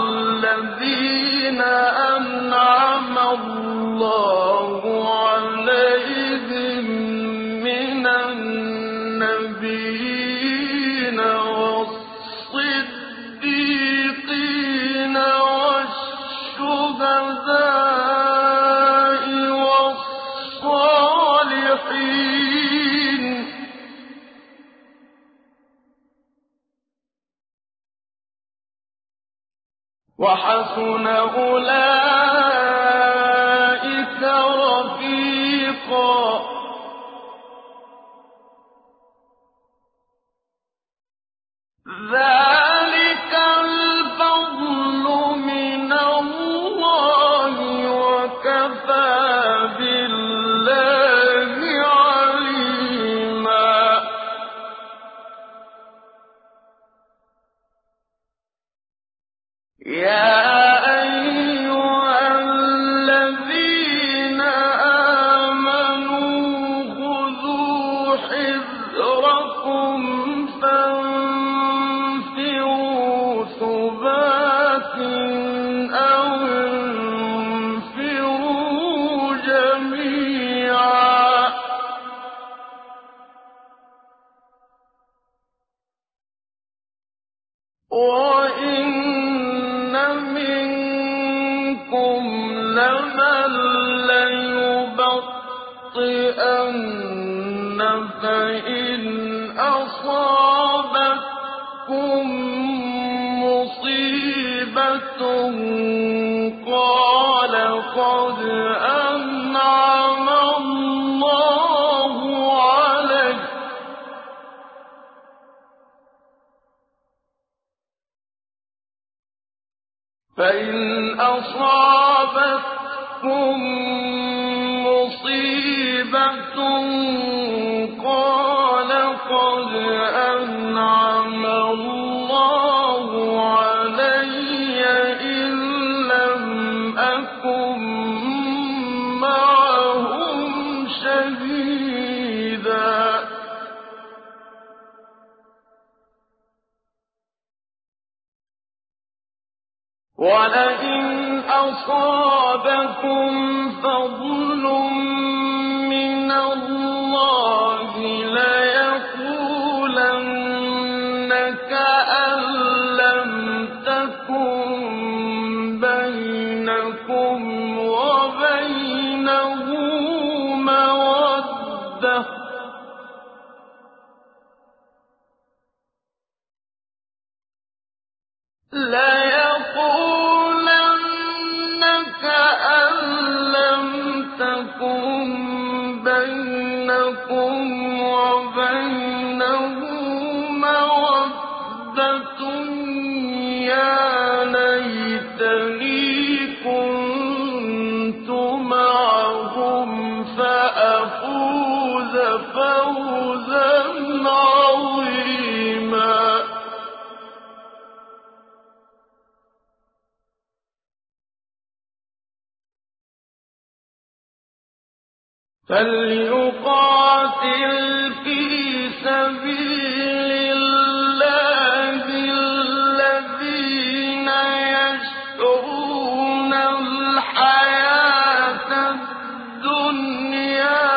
الذين أنعم الله عليهم من النبيين والصديقين والشهداء والصالحين وحسن أولئك رفيقا. ذلك الفضل من الله وكفى بالله عليما. يا أيها الذين آمنوا خذوا حذركم فانفروا فإن أصابتكم مصيبة قال قد أنعم الله علي فإن أصابتكم مصيبة قال قد أنعم الله علي إذ لم أكن معهم شهيدا ولئن أصابكم فضل من الله ليقولن كأن لم تكن بينكم وبينه مودة ليقولن كأن لم تكن بينكم وبينه مودة يا ليتني كنت معهم فأفوز فوزا عظيما فليقاتل في سبيل الله الذين يشرون الحياة الدنيا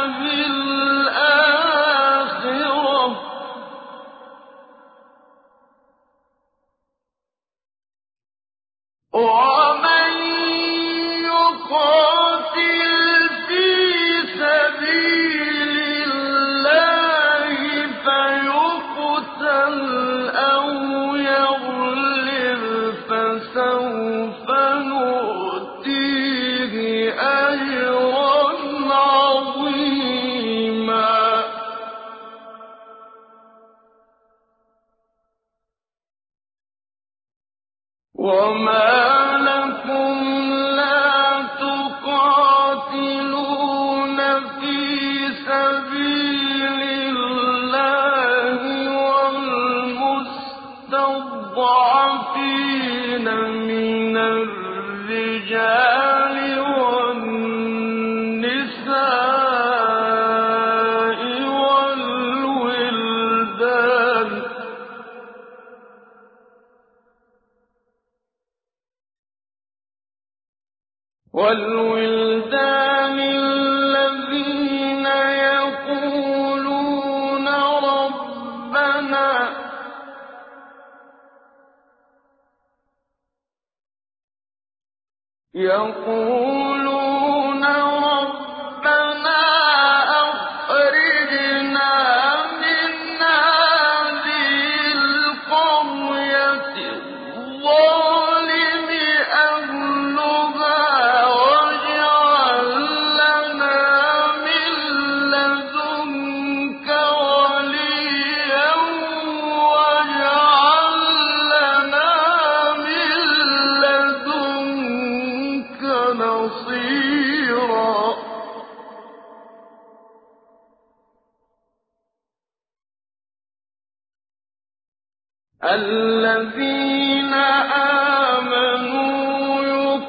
بالآخرة ومن يقاتل في سبيل الله فيقتل أو يغلب فسوف نؤتيه أجرا عظيما وما لكم لا تقاتلون في سبيل الله والمستضعفين من الرجال والنساء والولدان والولدان الذين يقولون ربنا يقولون ربنا أخرجنا من هذه القرية الظالم أهلها واجعل لنا من لدنك وليا واجعل لنا من لدنك نصيرا الذين آمنوا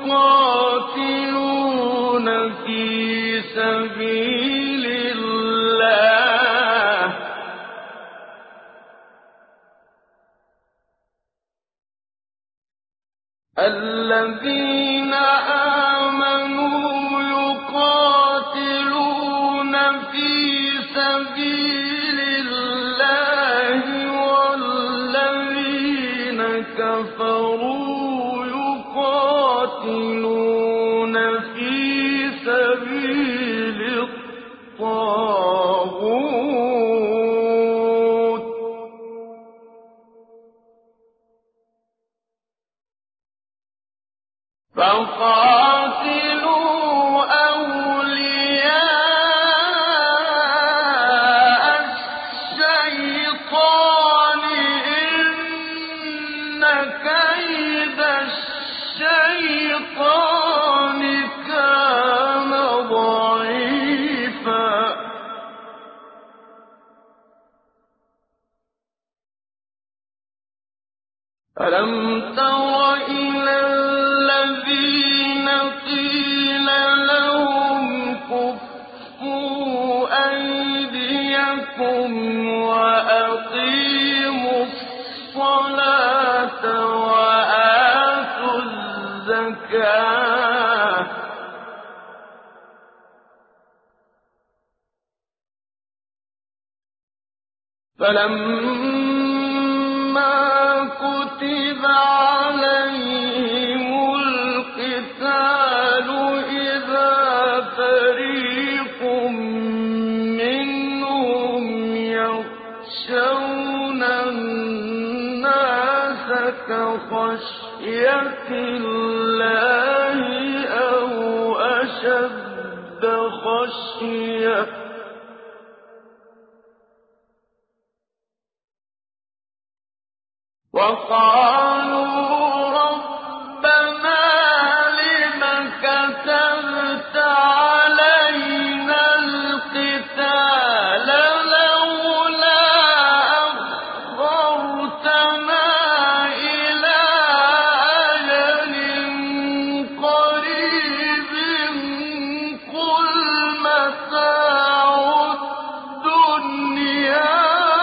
يقاتلون في سبيل الله الذين آمنوا يقاتلون في سبيل الله والذين كفروا يقاتلون في سبيل ألم تر إلى الذين قيل لهم كفوا أيديكم وأقيموا الصلاة وآتوا الزكاة فلما كتب عليهم القتال إذا فريق منهم يخشون الناس كخشية الله أو أشد خشية وقالوا ربنا لم كتبت علينا القتال لولا أخرتنا إلى أجل قريب قل متاع الدنيا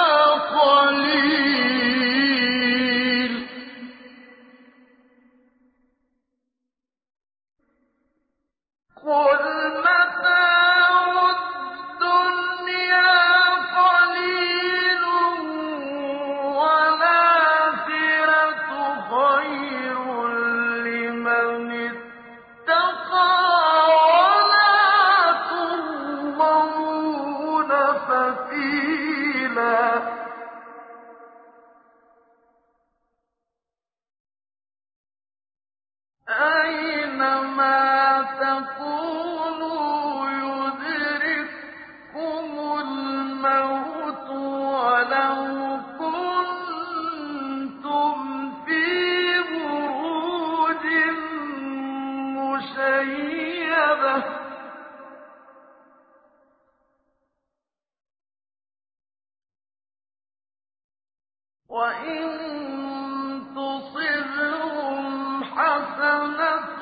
قل متاع الدنيا قليل والآخرة خير لمن اتقى ولا تظلمون فتيلا أينما تكونوا يدرككم الموت ولو كنتم في بروج مشيدة وإن تصبهم حسنة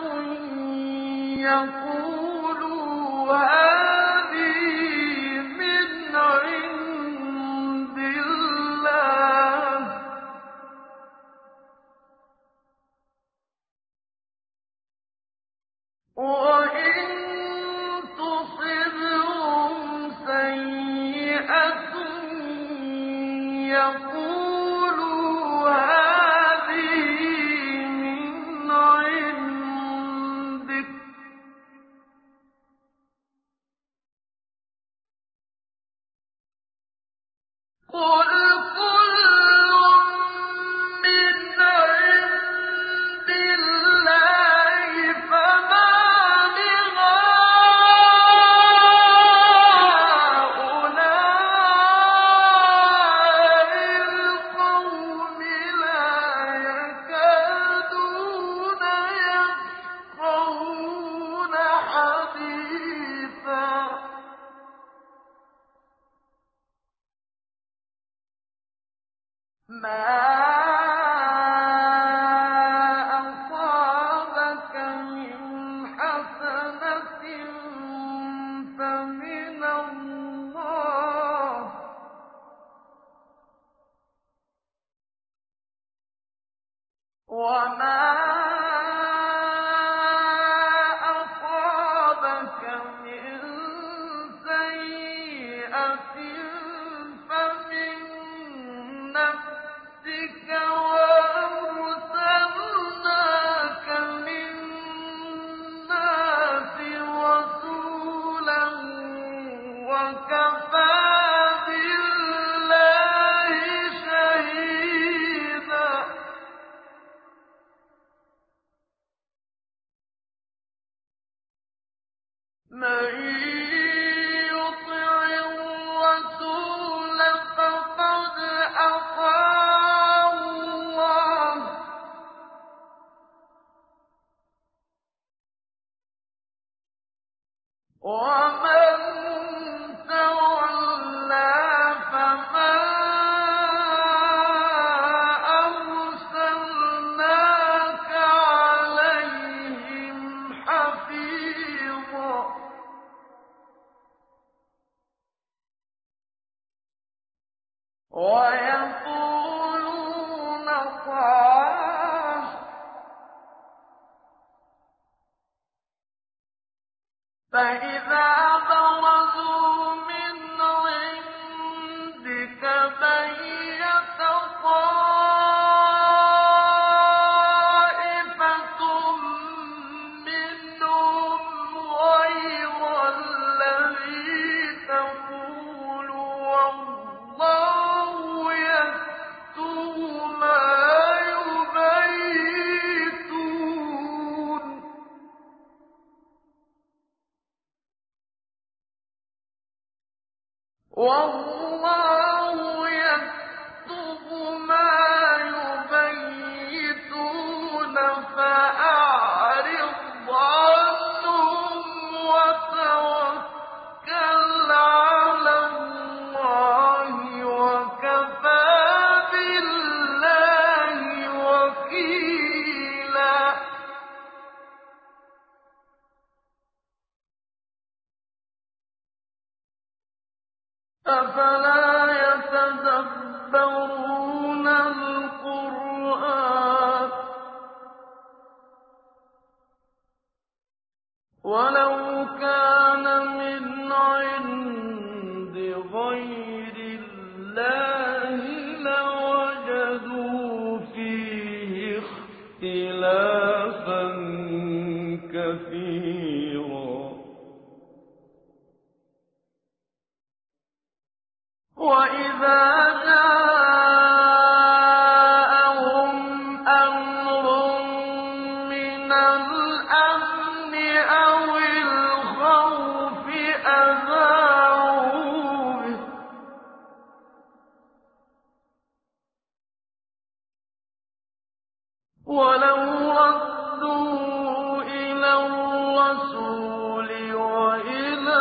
يقولوا هذه من عند الله وإن تصبهم سيئة يقولوا هذه من عندك قل كل من عند الله فما لهؤلاء القوم لا يكادون يفقهون حديثا ما أصابك من حسنة فمن الله وما أصابك من سيئة فمن نفسك وأرسلناك للناس رسولا وكفى بالله شهيدا من يطع الرسول فقد أطاع الله ومن تولى ويقولون طاعة فإذا برزوا من عندك بيت طائفة منهم غير الذي تقول والله يكتب ما يبيتون والله يكتب ما يبيتون فأعرض عنهم وتوكل على الله وكفى بالله وكيلا أفلا يتدبرون القرآن ولو كان من عند غير الله لوجدوا فيه اختلافا كثيرا وإذا جاءهم أمر من الأمن أو الخوف أذاعوا به ولو ردوا إلى الرسول وإلى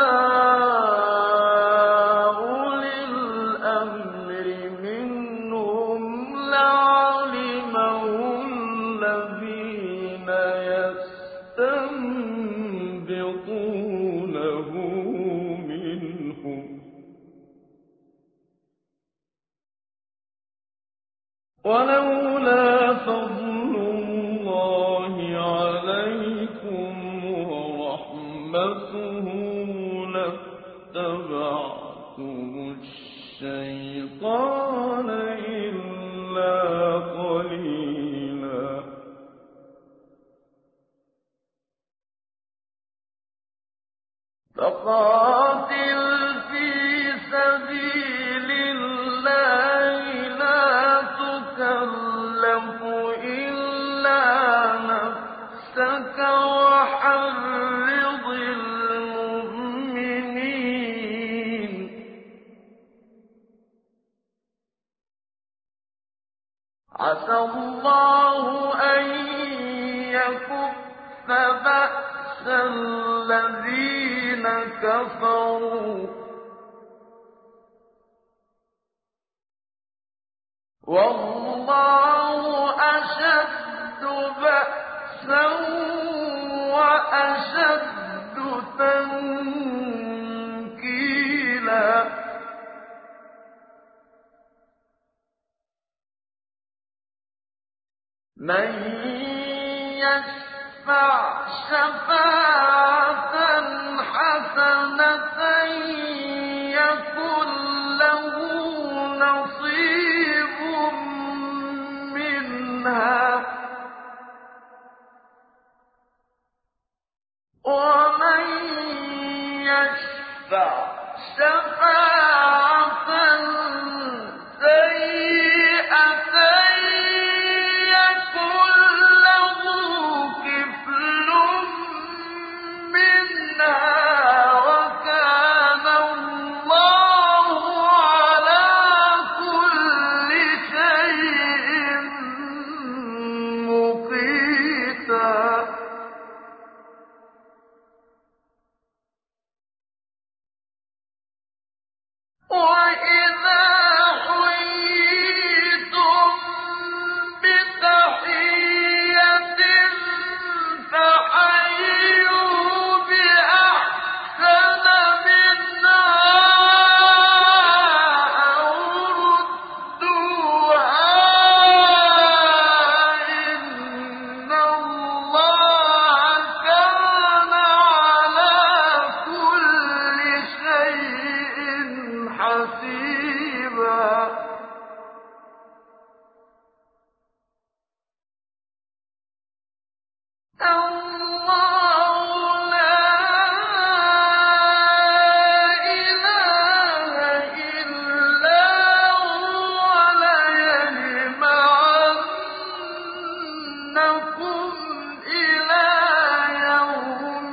أولي الأمر منهم لعلمه الذين يستنبطونه منهم ولولا فضل الله عليكم ورحمته لاتبعتم الشيطان إلا قليلا فقاتل في سبيل الله لا تكلف إلا نفسك وحرض المؤمنين عسى الله أن يكف بأس الذين كفروا والله أشد بأسا وأشد تنكيلا من يشفع شفاعة حسنة يكن له نصيب منها ومن يشفع شفاعة سيئة يكن له كفل منها وكان الله على كل شيء مقيتا وإذا حييتم بتحية فحيوا بأحسن منها أو حسيبا الله لا إله إلا هو ليجمعنكم إلى يوم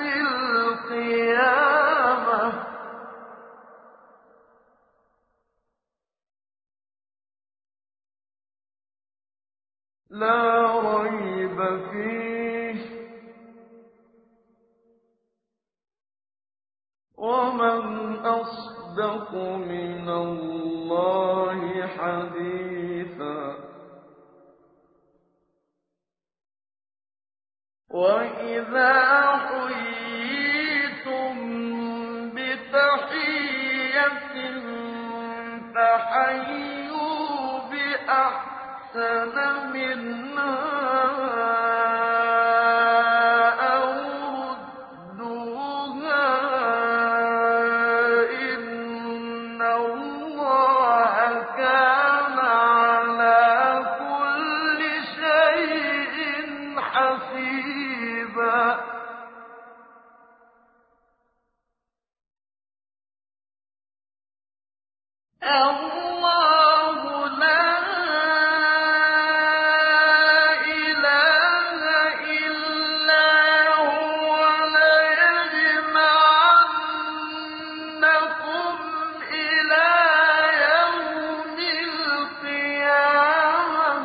القيامة لا ريب فيه ومن أصدق من الله حديثا وإذا حييتم بتحية فحيوا بأحسن منها الله لا إله إلا هو ليجمعنكم إلى يوم القيامة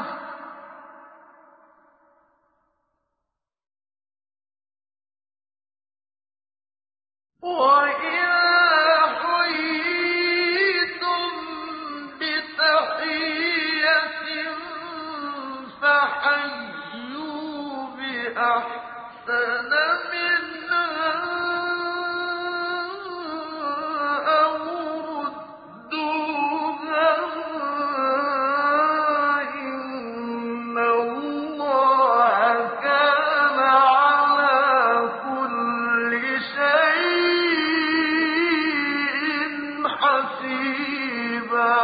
وإذا حييتم بتحية فحيوا بأحسن منها أو ردوها إن الله كان على كل شيء حسيبا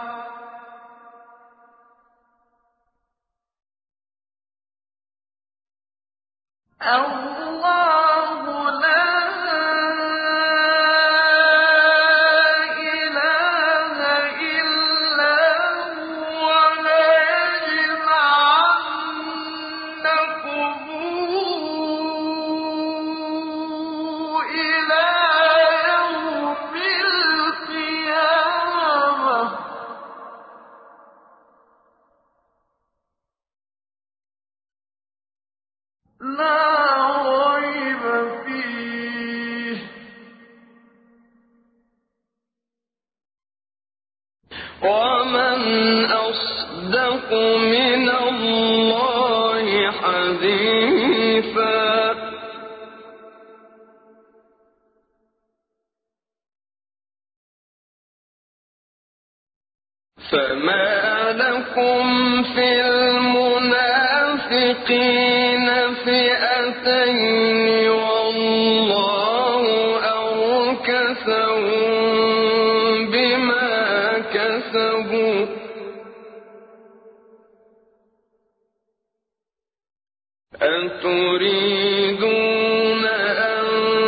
الله لا إله إلا هو ليجمعنكم إلى يوم القيامة لا ريب فيه ومن أصدق من الله حديثا فما لكم في المنافقين فئتين والله أركسهم بما كسبوا أتريدون أن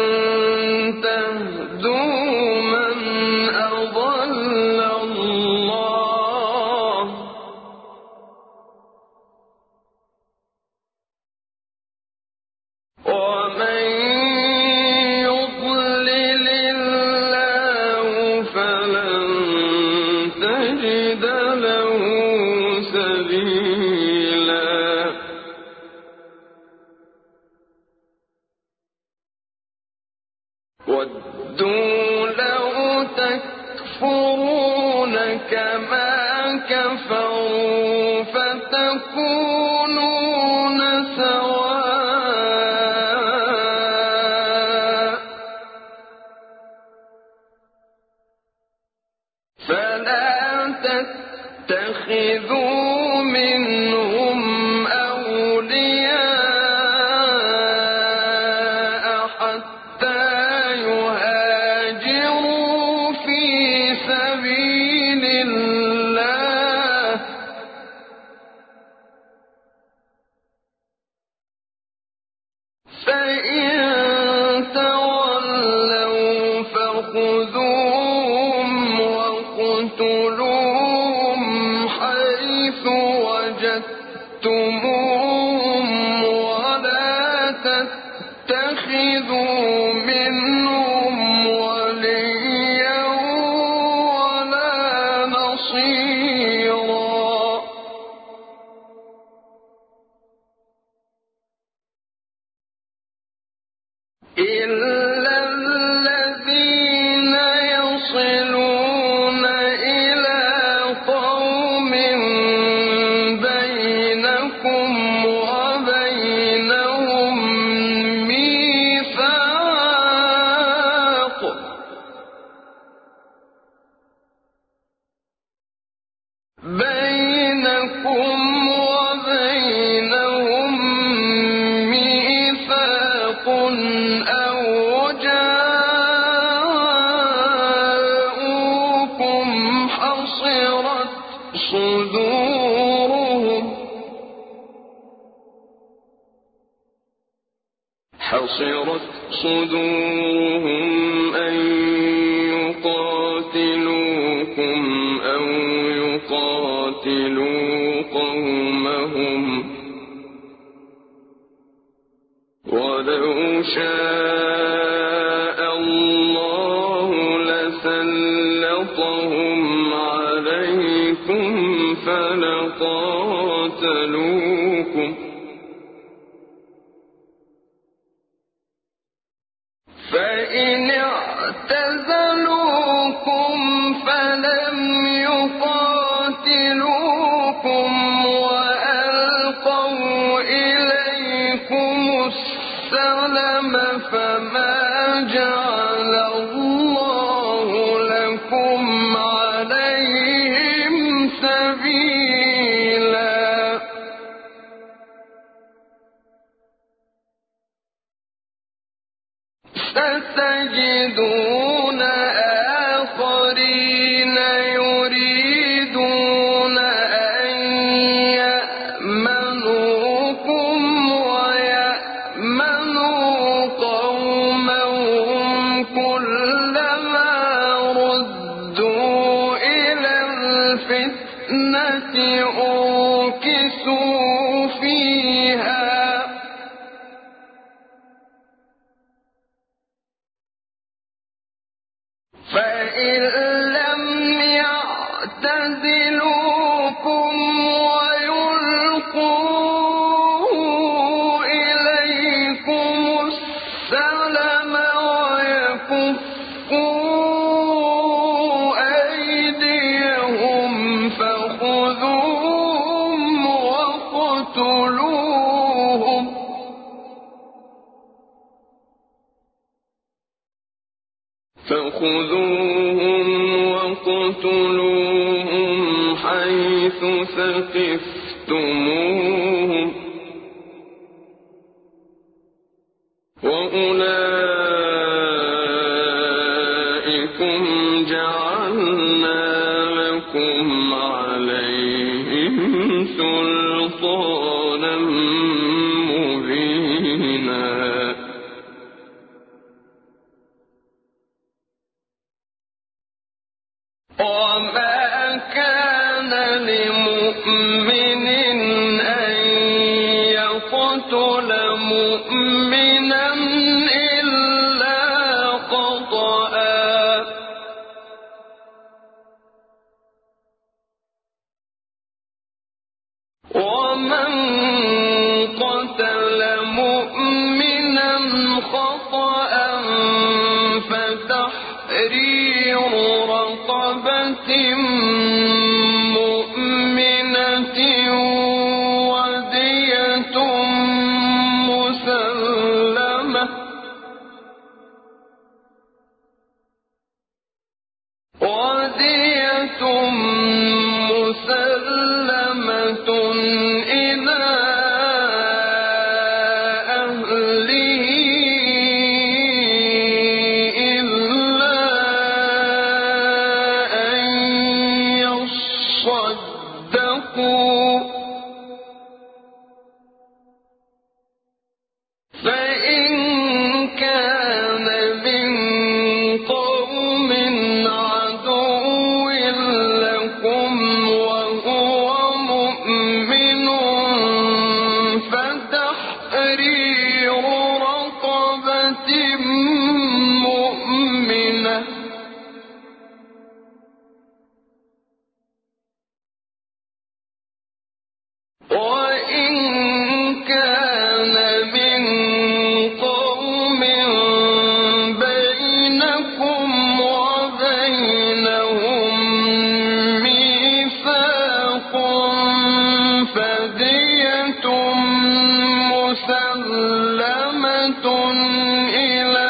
تهدوا من أضل الله ومن يضلل الله فلن تجد له سبيلا ودوا لو تكفرون كما كفروا فتكونون سواء فلا تتخذوا منهم أولياء حتى يهاجروا في سبيل صدورهم أن يقاتلوكم أو يقاتلوا قومهم ولو شاء الله لسلطهم عليكم فلقاتلوكم فإن اعتزلوكم فلم يقاتلوكم وألقوا إليكم السلم فما جعل الله لكم عليهم سبيلا ستجدون آخرين يريدون أن يأمنوكم ويأمنوا قومهم كلما ردوا إلى الفتنة أركسوا فيها فإن لم يعتزلوكم ويلقوا إليكم السلم ويكفوا أيديهم فخذوهم واقتلوهم فخذوهم واقتلوهم حيث ثقفتموهم وأولئكم جعلنا لكم عليهم سلطانا مبينا وما كان لمؤمن أن يقتل مؤمنا إلا خطأ ومن قتل مؤمنا خطأ فتحرير رقبة مؤمنة ودية مسلمة ودية مسلمة إلى أهله إلا أن يصدقوا فإن كان من قوم عدو لكم وهو مؤمن فتحرير رقبة مؤمنة وإن كان من قوم بينكم وبينهم ميثاق فدية مسلمة إلى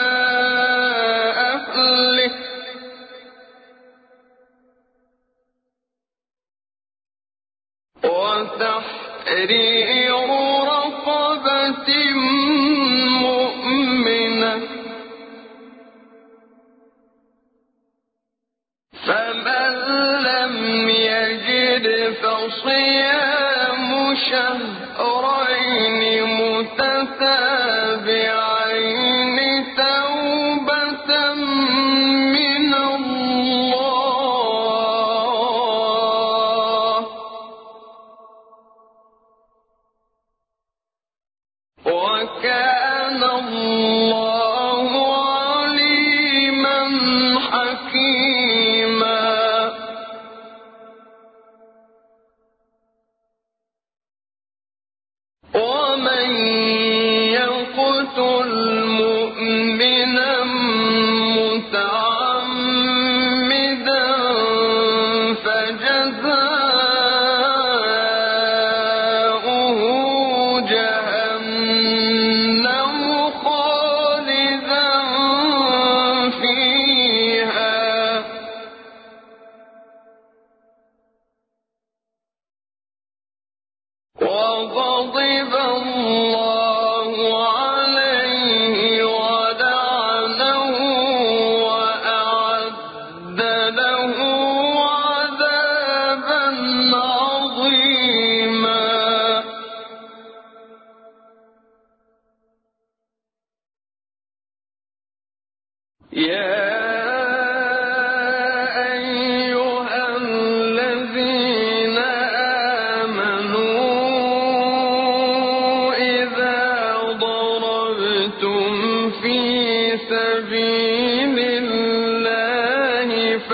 أهله وتحرير رقبة مؤمنة فمن لم يجد فصيام شهرين متتابعين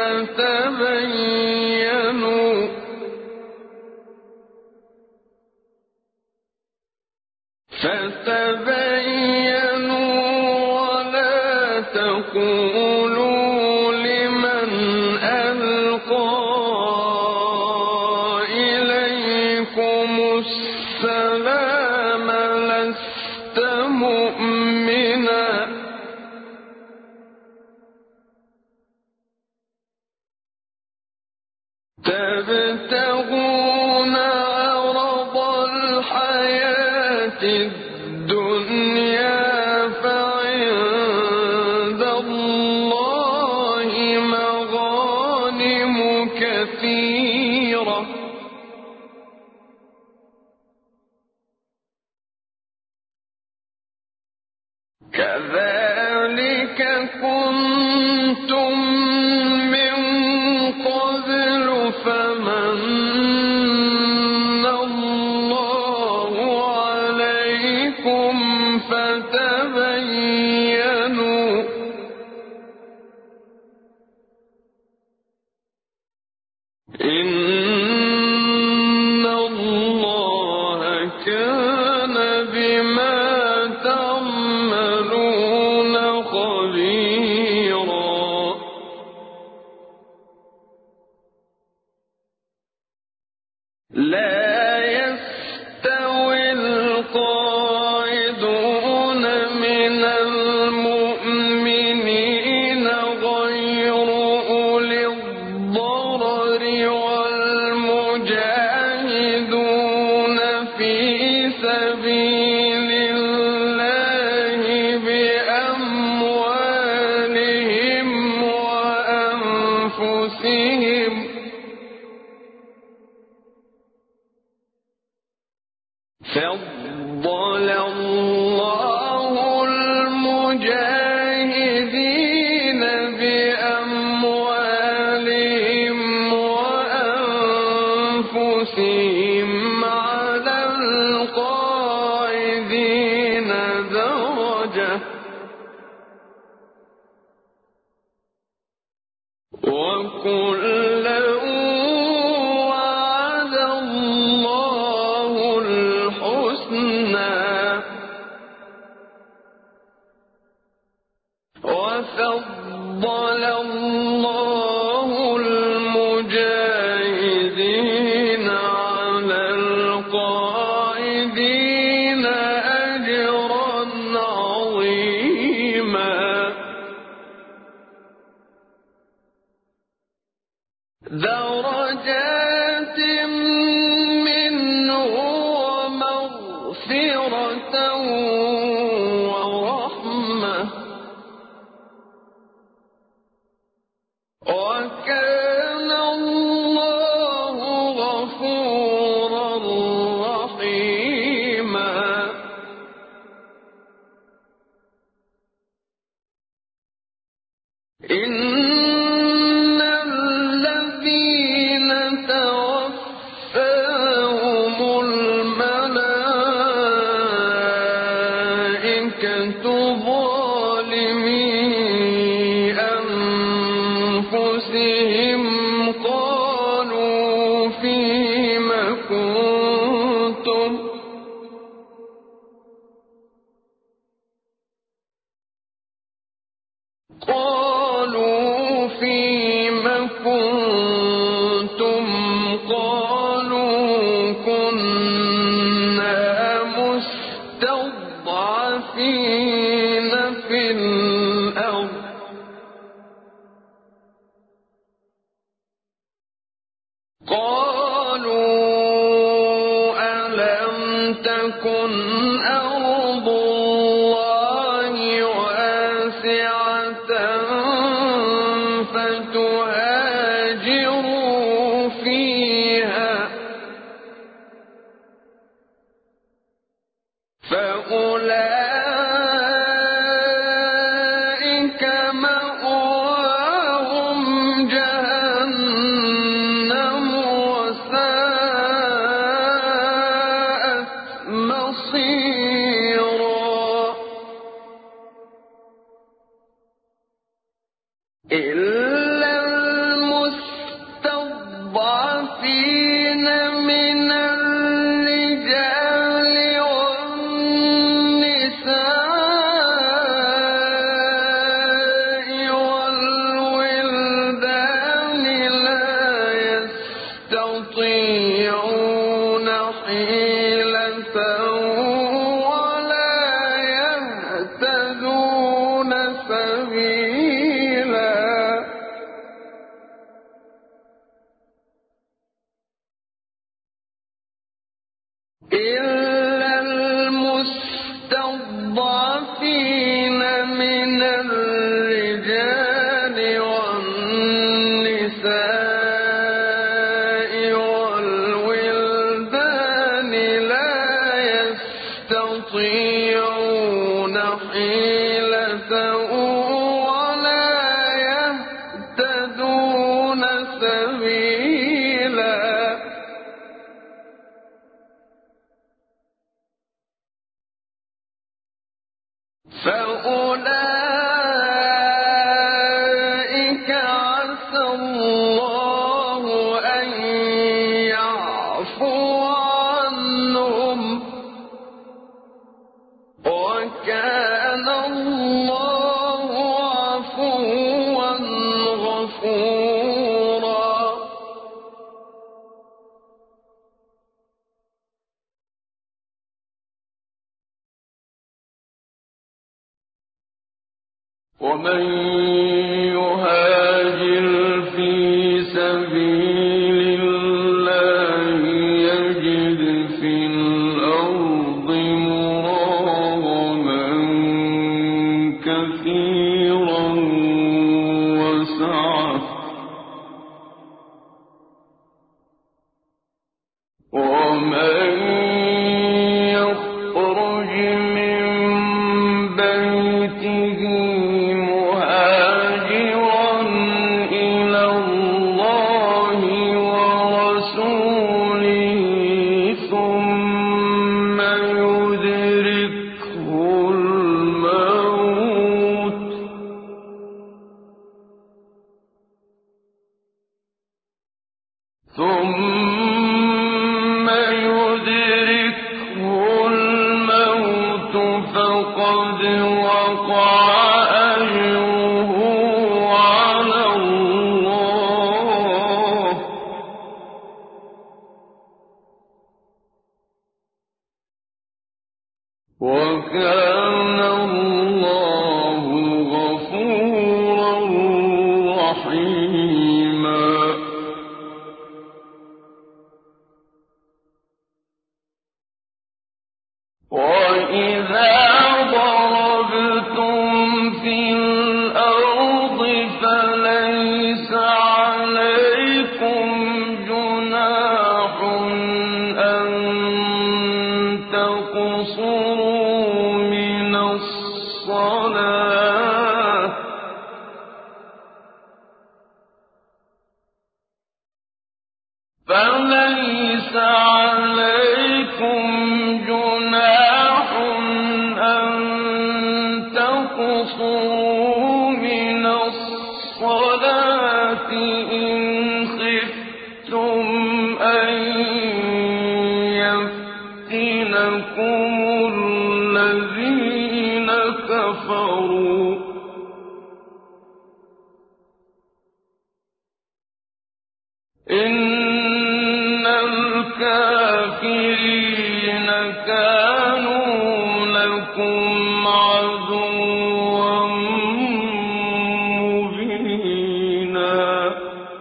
فتبينوا فتبينوا ولا تقولوا لمن ألقى إليكم السلام لست مؤمنا تبتغون عرض الحياة الدنيا فعند الله مغانم كثيرة كذلك كنتم من قبل فمن الله عليكم فتبينوا إن الله كان بما تعملون خبيرا لا يستوي القاعدون من المؤمنين غير أولي الضرر والمجاهدون في سبيل الله بأموالهم وأنفسهم فضل الله المجاهدين بأموالهم وأنفسهم على القاعدين درجة وكلا وعد الله الحسنى وفضل الله المجاهدين على القاعدين أجرا عظيما درجات منه ومغفرة ورحمة وكان الله غفورا رحيما إن الذين توفاهم الملائكة ظالمي أنفسهم قالوا فيم كنتم قالوا فيم كنتم قالوا كنا مستضعفين في الأرض قالوا ألم تكن أرض الله واسعة فتهاجروا فيها فأولئك مأواهم جهنم وساءت مصيرا إلا سبيلا فأولئك عسى الله أن يعفو عنهم وكان الله عفوا غفورا ومن يهاجر في سبيل الله يجد في الأرض مراغما كثيرا وسعة ومن يخرج من بيته مهاجرا إلى الله ورسوله ثم يدركه الموت ثم يدركه الموت فقد وقع أجره على الله وكان الله غفورا رحيما وإذا ضربتم في الأرض فليس عليكم جناح أن تقصروا من الصلاة فليس عليكم جناح أن تقصروا من الصلاة إن خفتم أن يفتنكم الذين كفروا إن الكافرين كانوا لكم عدوا مبينا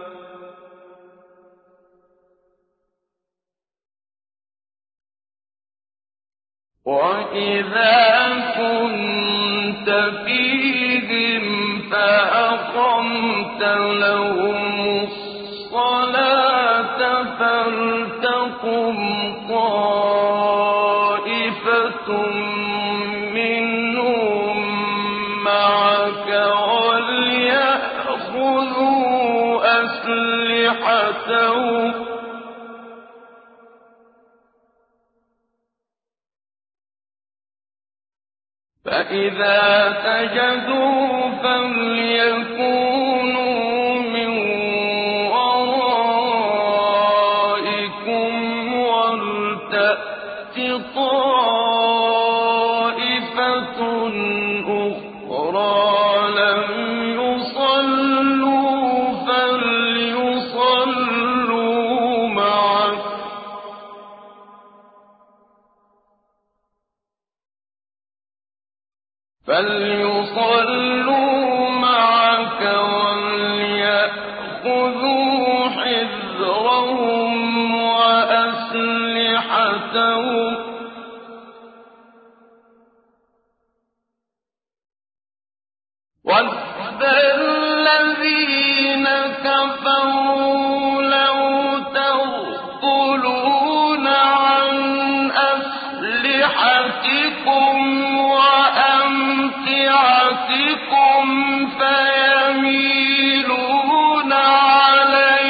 وإذا كنت فيهم فأقمت لهم الصلاة فلتقم طائفة منهم معك وليأخذوا أسلحتهم فإذا سجدوا فليكونوا من ورائكم ولتأت طائفة أخرى لم يصلوا فليصلوا معك فليصلوا معك وليأخذوا حذرهم وأسلحتهم وَدَّ الَّذِينَ كَفَرُوا لَوْ تَغْفُلُونَ عَنْ أَسْلِحَتِكُمْ وَأَمْتِعَتِكُمْ فَيَمِيلُونَ عَلَيْكُم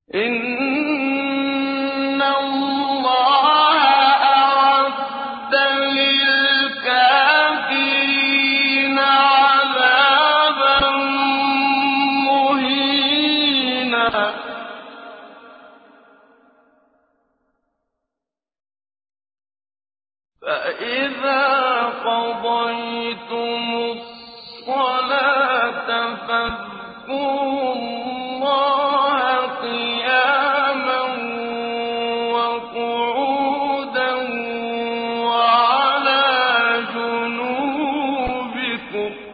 إِنَّ اللَّهَ أَعَدَّ لِلْكَافِرِينَ عَذَابًا مُّهِينًا. فَإِذَا قَضَيْتُمُ الصَّلَاةَ فاذكروا اللَّهَ قِيَامًا وَقُعُودًا وَعَلَىٰ جُنُوبِكُمْ ۚ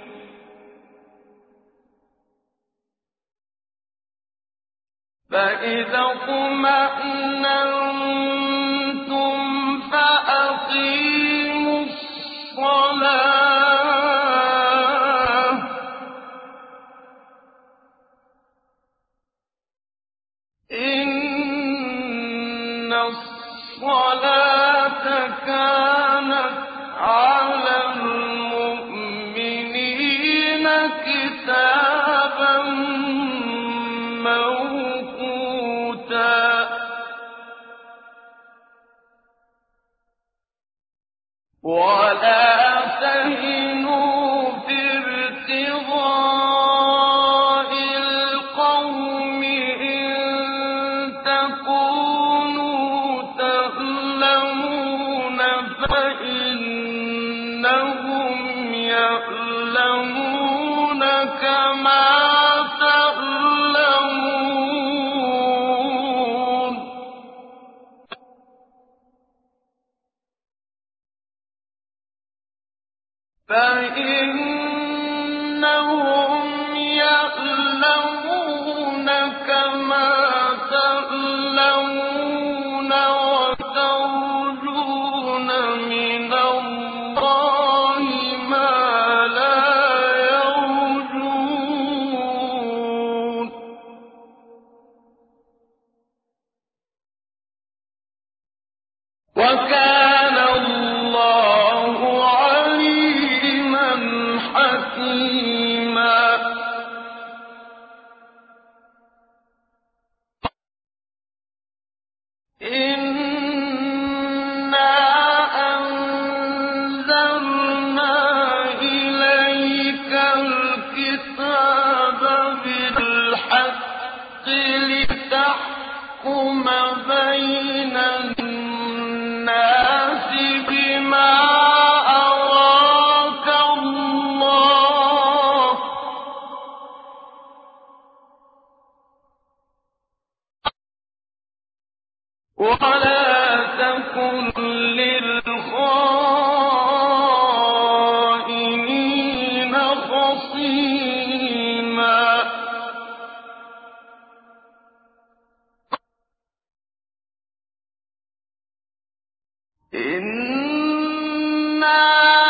فَإِذَا اطْمَأْنَنتُمْ فَأَقِيمُوا الصَّلَاةَ ۚ إِنَّ الصَّلَاةَ كَانَتْ عَلَى الْمُؤْمِنِينَ كِتَابًا مَّوْقُوتًا. وَلَا تَهِنُوا فِي ابْتِغَاءِ الْقَوْمِ إِن تَكُونُوا تَأْلَمُونَ فَإِنَّهُمْ يَأْلَمُونَ كَمَا تَأْلَمُونَ ۚ فَإِنَّهُمْ يَأْلَمُونَ كَمَا تَأْلَمُونَ وَتَرْجُونَ مِنَ اللَّهِ مَا لَا يَرْجُونَ ۗ وَكَانَ اللَّهُ عَلِيمًا حَكِيمًا. إِنَّا أَنزَلْنَا إِلَيْكَ الْكِتَابَ بِالْحَقِّ لِتَحْكُمَ بَيْنَ النَّاسِ بِمَا أَرَاكَ اللَّهُ ۚ وَلَا تَكُن لِّلْخَائِنِينَ خَصِيمًا. إِنَّا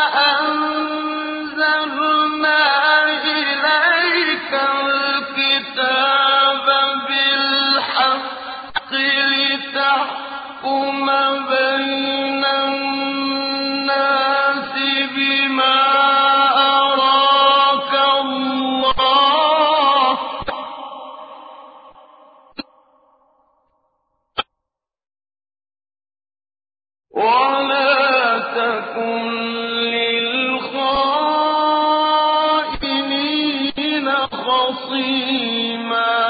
أَنزَلْنَا إِلَيْكَ الْكِتَابَ بِالْحَقِّ لِتَحْكُمَ بَيْنَ النَّاسِ بِمَا أَرَاكَ اللَّهُ ۚ وَلَا تَكُن لِّلْخَائِنِينَ خَصِيمًا.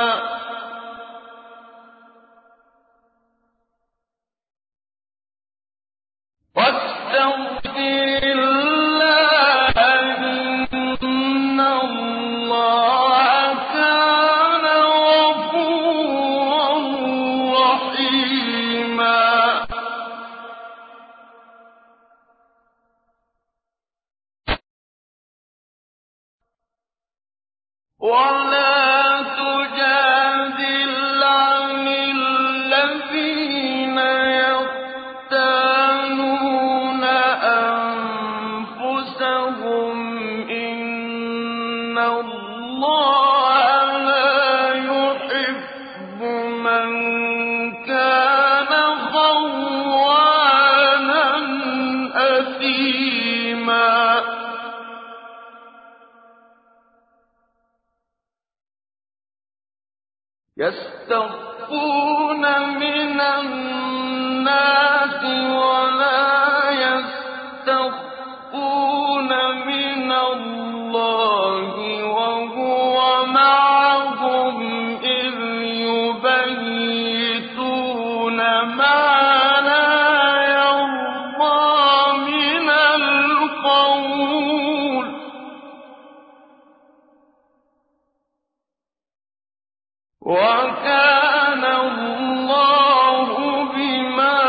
وَاسْتَغْفِرِ اللَّهَ ۖ إِنَّ اللَّهَ كَانَ غَفُورًا رَّحِيمًا. وَلَا تُجَادِلْ عَنِ الَّذِينَ يَخْتَانُونَ أَنفُسَهُمْ ۚ إِنَّ اللَّهَ لَا يُحِبُّ مَن كَانَ خَوَّانًا أَثِيمًا. يَسْتَخْفُونَ يستخفون من الناس ولا يستخفون من الله وهو معهم إذ يبيتون ما لا يرضى من القول وكان الله بما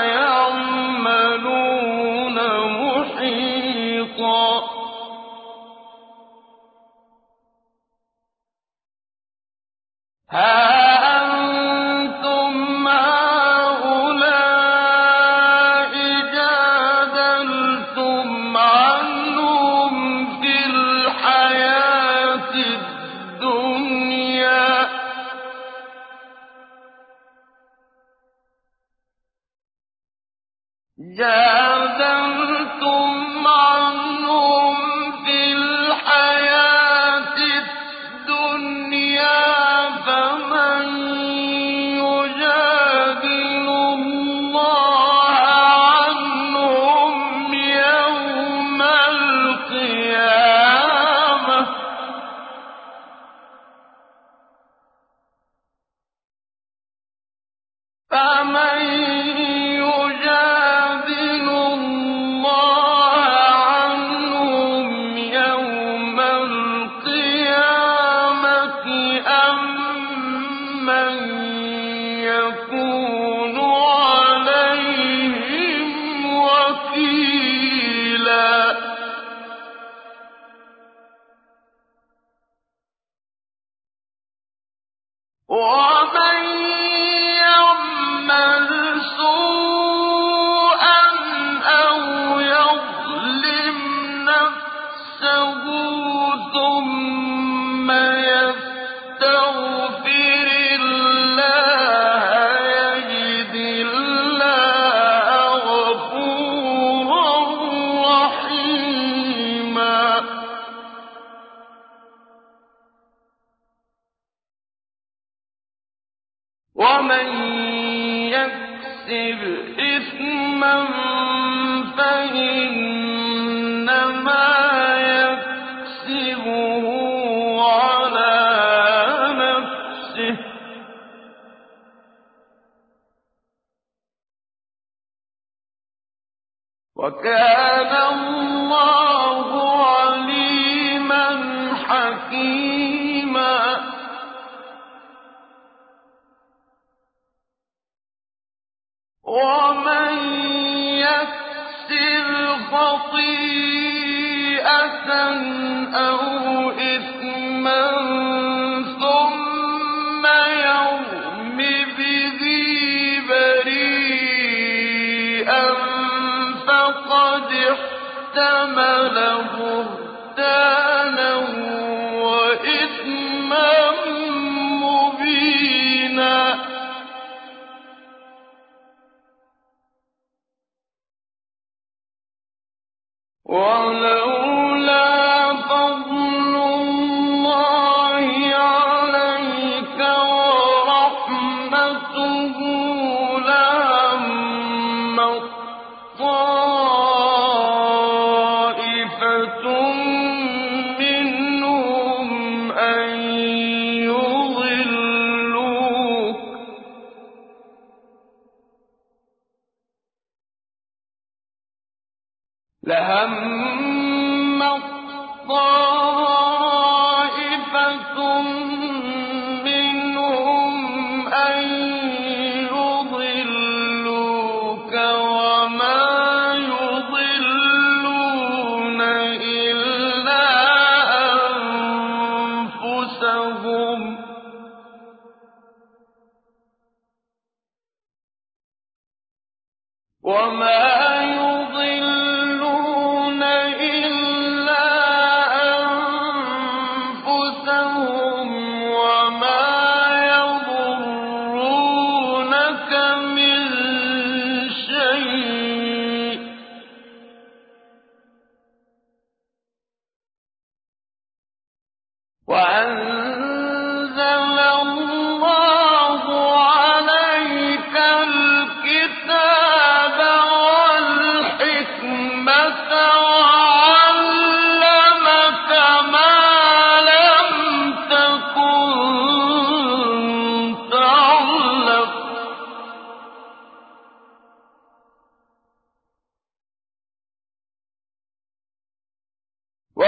يعملون محيطا ها أنتم هؤلاء جادلتم عنهم في الحياة الدنيا جادلتم عنهم في الحياة الدنيا فمن يجادل الله عنهم يوم القيامة فمن يجادل الله عنهم يوم القيامة أم من يكون عليهم وكيلا ومن يعمل سوءا أو يظلم نفسه ثم يستغفر الله يجد الله غفورا رحيما ومن يكسب إثما فإنما يكسبه على نفسه وكان الله عليما حكيما ومن يكسب خطيئة أو إثما ثم يرم به بريئا فقد احتمل بهتانا وإثما مبينا ولولا فضل الله عليك ورحمته لهمت طائفة منهم أن يضلوك لهمت طائفة منهم أن يضلوك وما يضلون إلا أنفسهم وما يضلون إلا أنفسهم وما يضرونك من شيء وأنزل الله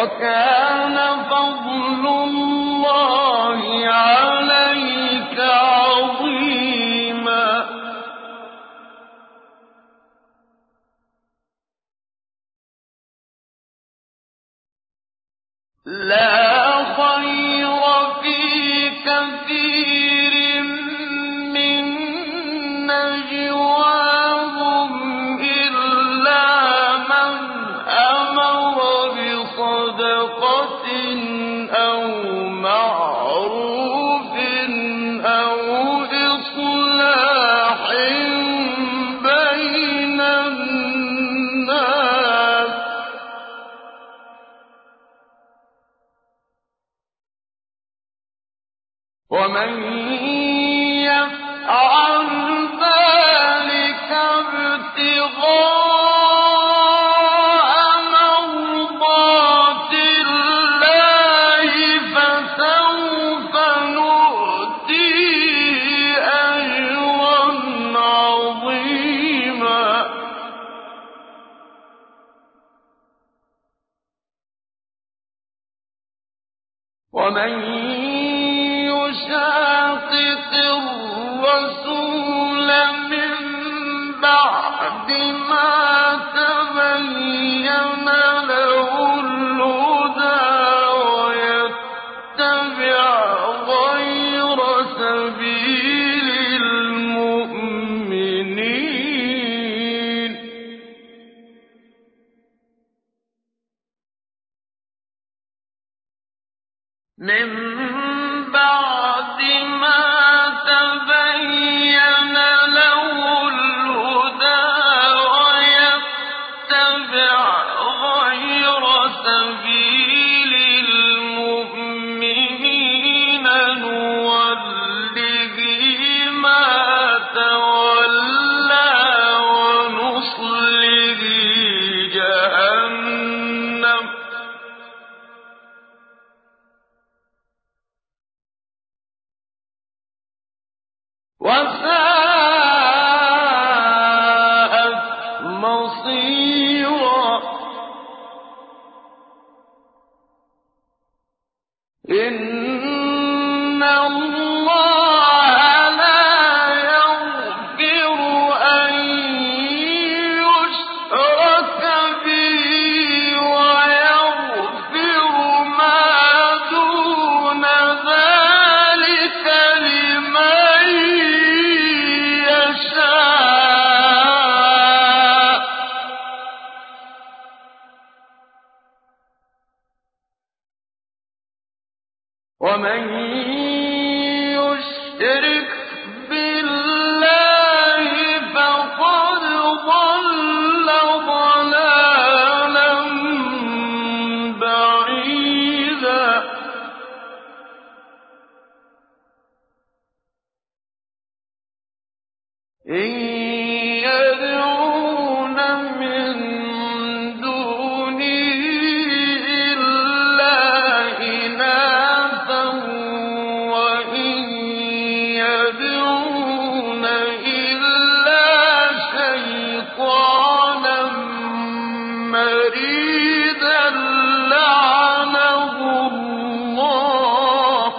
وَكَانَ فَضْلُ اللَّهِ عَلَيْكَ عَظِيمًا. لَا خَيْرَ فِي كَثِيرٍ مِّن نَّجْوَاهُمْ إِلَّا مَنْ أَمَرَ بِصَدَقَةٍ أَوْ مَعْرُوفٍ أَوْ إِصْلَاحٍ بَيْنَ النَّاسِ ۚ وَمَن يَفْعَلْ ذَٰلِكَ ابْتِغَاءَ مَرْضَاتِ اللَّهِ فَسَوْفَ نُؤْتِيهِ أَجْرًا عَظِيمًا. وَمَن يُشَاقِقِ الرَّسُولَ مِن بَعْدِ مَا تَبَيَّنَ لَهُ الْهُدَىٰ وَيَتَّبِعْ غَيْرَ سَبِيلِ الْمُؤْمِنِينَ مِن بَعْدِ مَا تَبَيَّنَ لَهُ الْهُدَىٰ وَيَتَّبِعْ غَيْرَ سَبِيلِ الْمُؤْمِنِينَ نُوَلِّهِ مَا تَوَلَّىٰ وَنُصْلِهِ جَهَنَّمَ ۖ وَسَاءَتْ مَصِيرًا. إِنَّ اللَّهَ لَا يَغْفِرُ أَن يُشْرَكَ بِهِ وَيَغْفِرُ مَا دُونَ ذَٰلِكَ لِمَن يَشَاءُ ۚ وَمَن يُشْرِكْ بِاللَّهِ فَقَدْ ضَلَّ ضَلَالًا بَعِيدًا. إِن يَدْعُونَ مِن دُونِهِ إِلَّا إِنَاثًا وَإِن يَدْعُونَ إِلَّا شَيْطَانًا مَّرِيدًا لَّعَنَهُ اللَّهُ ۖ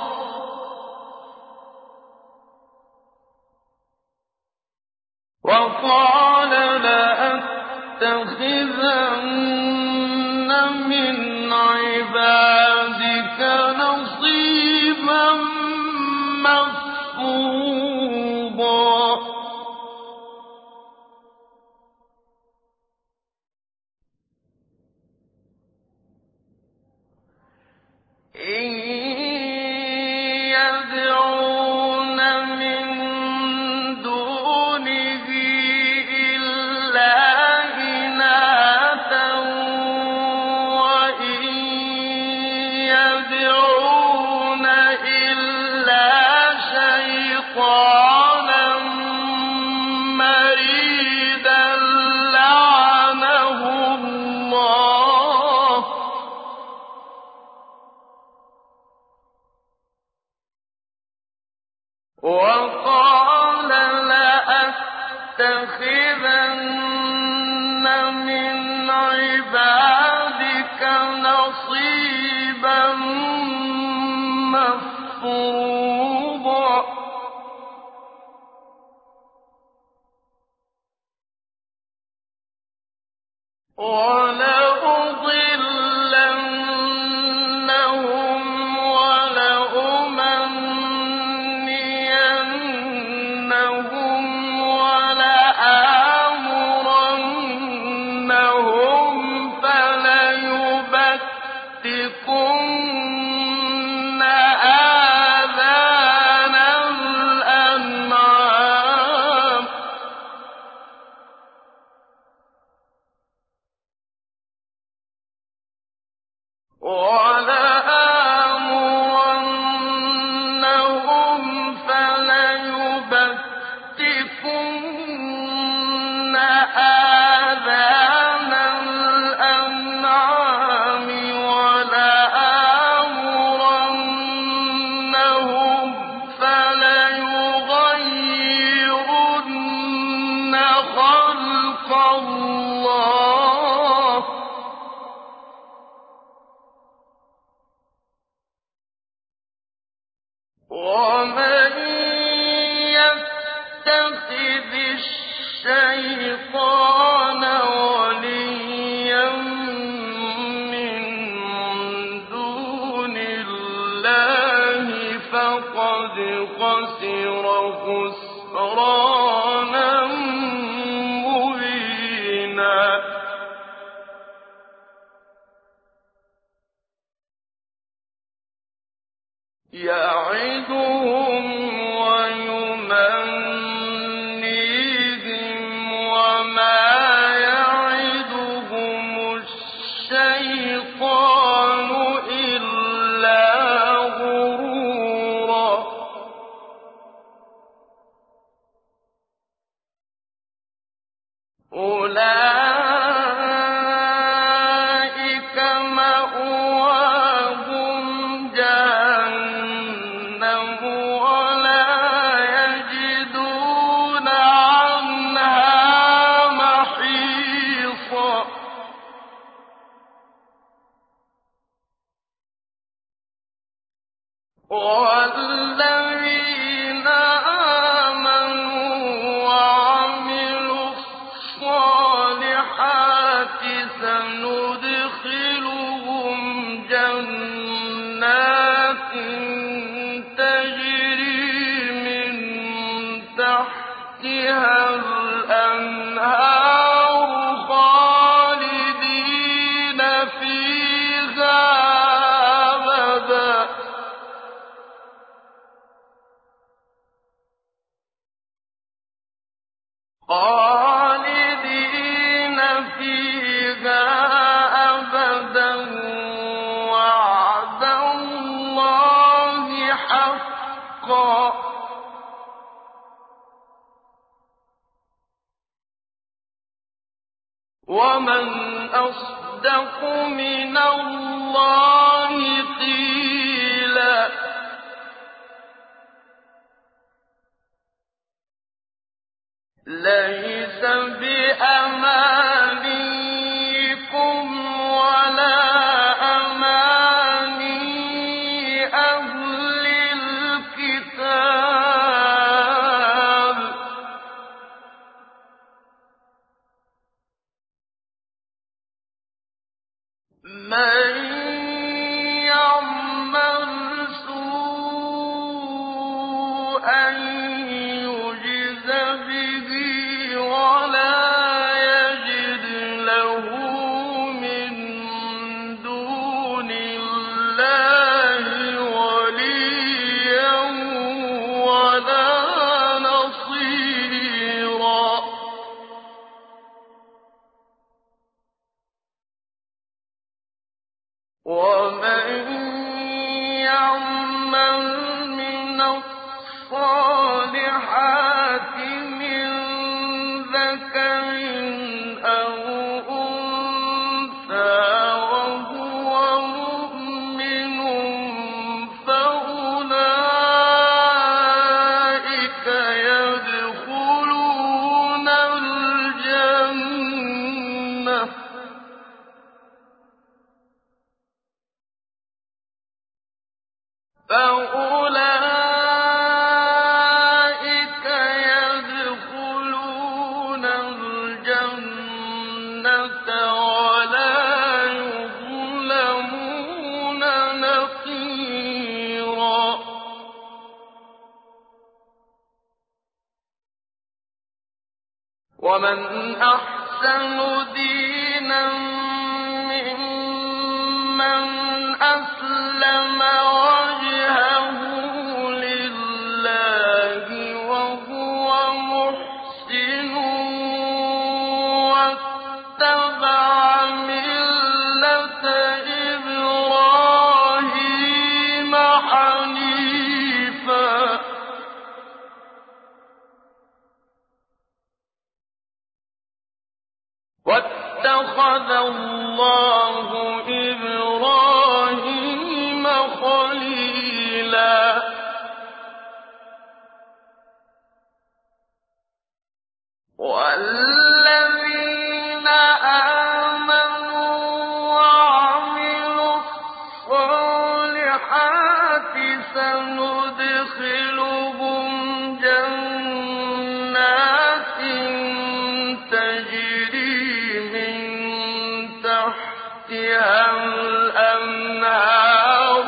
وَقَالَ لَأَتَّخِذَنَّ مِنْ عِبَادِكَ نَصِيبًا مَّفْرُوضًا. إِن يَدْعُونَ مِن دُونِهِ إِلَّا إِنَاثًا وَإِن يَدْعُونَ إِلَّا شَيْطَانًا مَّرِيدًا لَّعَنَهُ اللَّهُ ۖ وَقَالَ لَأَتَّخِذَنَّ مِنْ عِبَادِكَ نَصِيبًا فروضا ولأضلنهم ولأمنينهم ولآمرنهم فليبتكن آذان الأنعام وَلَآمُرَنَّهُمْ فَلَيُبَتِّكُنَّ آذَانَ الْأَنْعَامِ وَلَآمُرَنَّهُمْ فَلَيُغَيِّرُنَّ خَلْقَ اللَّهِ ۚ وَمَن يَتَّخِذِ الشَّيْطَانَ وَلِيًّا مِّن دُونِ اللَّهِ فَقَدْ خَسِرَ خُسْرَانًا مُّبِينًا. يَعِدُهُمْ وَيُمَنِّيهِمْ ۖ وَمَا يَعِدُهُمُ الشَّيْطَانُ إِلَّا غُرُورًا. أُولَٰئِكَ مَأْوَاهُمْ جَهَنَّمُ وَلَا يَجِدُونَ عَنْهَا مَحِيصًا. وَالَّذِينَ آمَنُوا وَعَمِلُوا الصَّالِحَاتِ سَنُدْخِلُهُمْ جَنَّاتٍ تَجْرِي مِن تَحْتِهَا الْأَنْهَارُ خَالِدِينَ فِيهَا أَبَدًا ۖ خالدين فيها أبدا ۖ وعد الله حقا ۚ ومن أصدق من الله قيلا. لَيْسَ بِأَمَانِيِّكُمْ وَلَا أَمَانِيِّ أَهْلِ الْكِتَابِ ۗ مَن يَعْمَلْ سُوءًا يُجْزَ بِهِ وَلَا يَجِدْ لَهُ مِن دُونِ اللَّهِ وَلِيًّا وَلَا نَصِيرًا. وَمَن يَعْمَلْ مِنَ الصَّالِحَاتِ مِن ذَكَرٍ أَوْ أُنثَىٰ وَهُوَ مُؤْمِنٌ فَأُولَٰئِكَ يَدْخُلُونَ الْجَنَّةَ فَأُولَٰئِكَ ومن أحسن دينا ممن أسلم وجهه لله وهو محسن واتبع ملة إبراهيم حنيفا واتخذ الله إبراهيم خليلا والذين آمنوا وعملوا الصالحات سندخلهم جنات تجري من تحتها الأنهار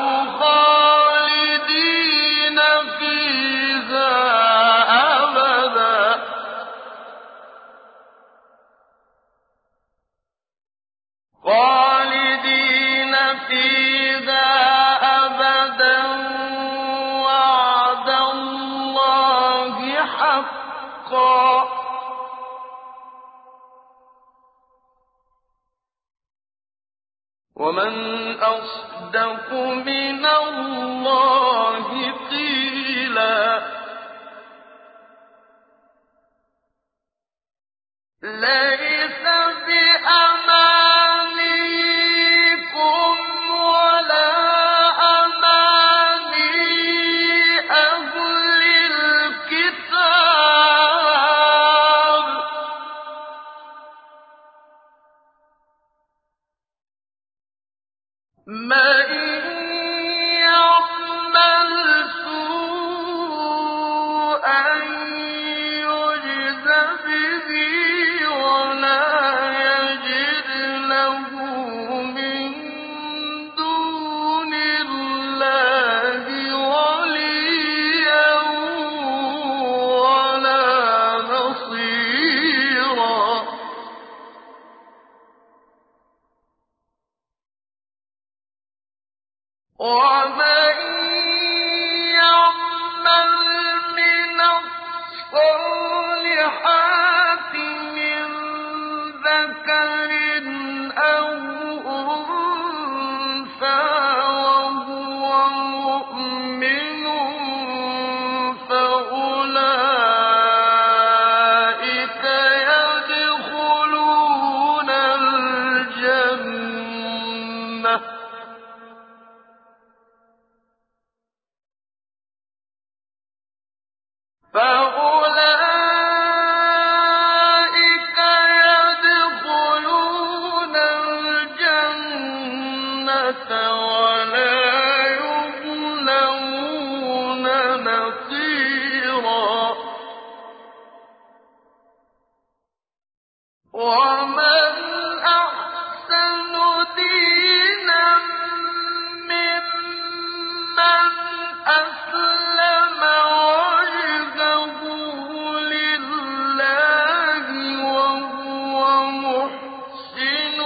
خالدين فيها أبدا خالدين فيها أبدا وعد الله حقا ومن أصدق من الله قيلا ليس بأمانيكم ولا أماني أهل الكتاب من يعمل سوءا يجز به ولا يجد له من دون الله وليا ولا نصيرا ومن يعمل من الصالحات من ذكر أو أنثى وهو مؤمن فأولئك يدخلون الجنة فأولئك يدخلون الجنة ولا يظلمون نقيرا ومن أحسن دينا ممن أسلم وجهه لله وهو محسن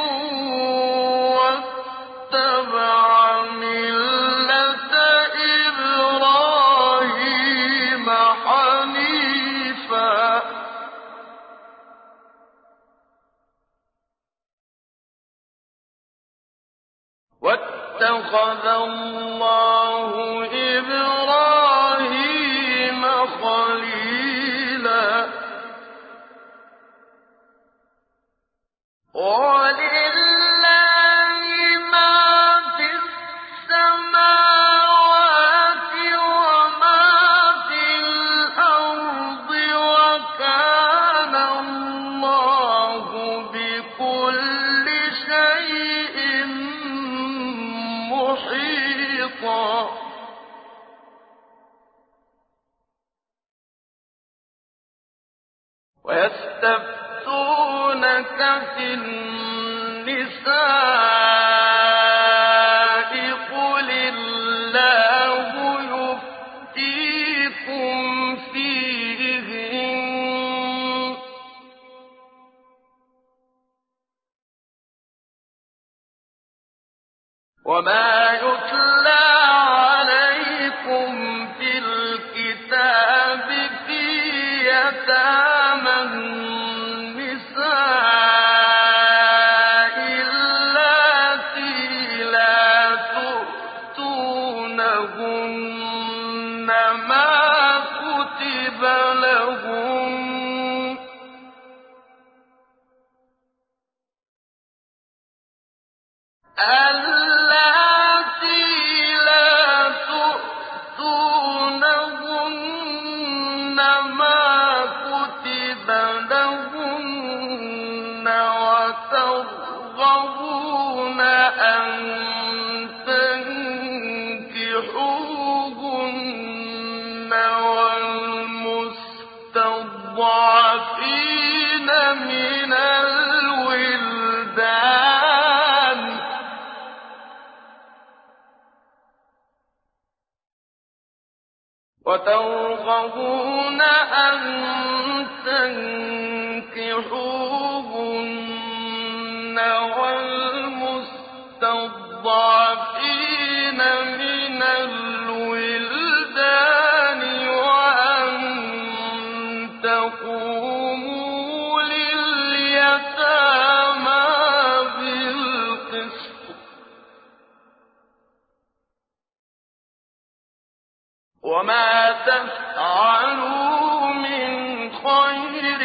واتبع ملة إبراهيم حنيفا واتخذ الله إبراهيم خليلا ولله ما في السماوات وما في الأرض وكان الله بكل شيء محيطا ويستفتونك في النساء قل الله يفتيكم فيهن يتامى النساء اللاتي لا تؤتونهن ما كتب لهن اللاتي لا تؤتونهن ما كتب لهن وترغبون أن تنكحوهن والمستضعفين من الولدان وترغبون أن تنكحوهن والمستضعفين من الولدان وأن تقوموا لليتامى بالقسط وما تفعلوا من خير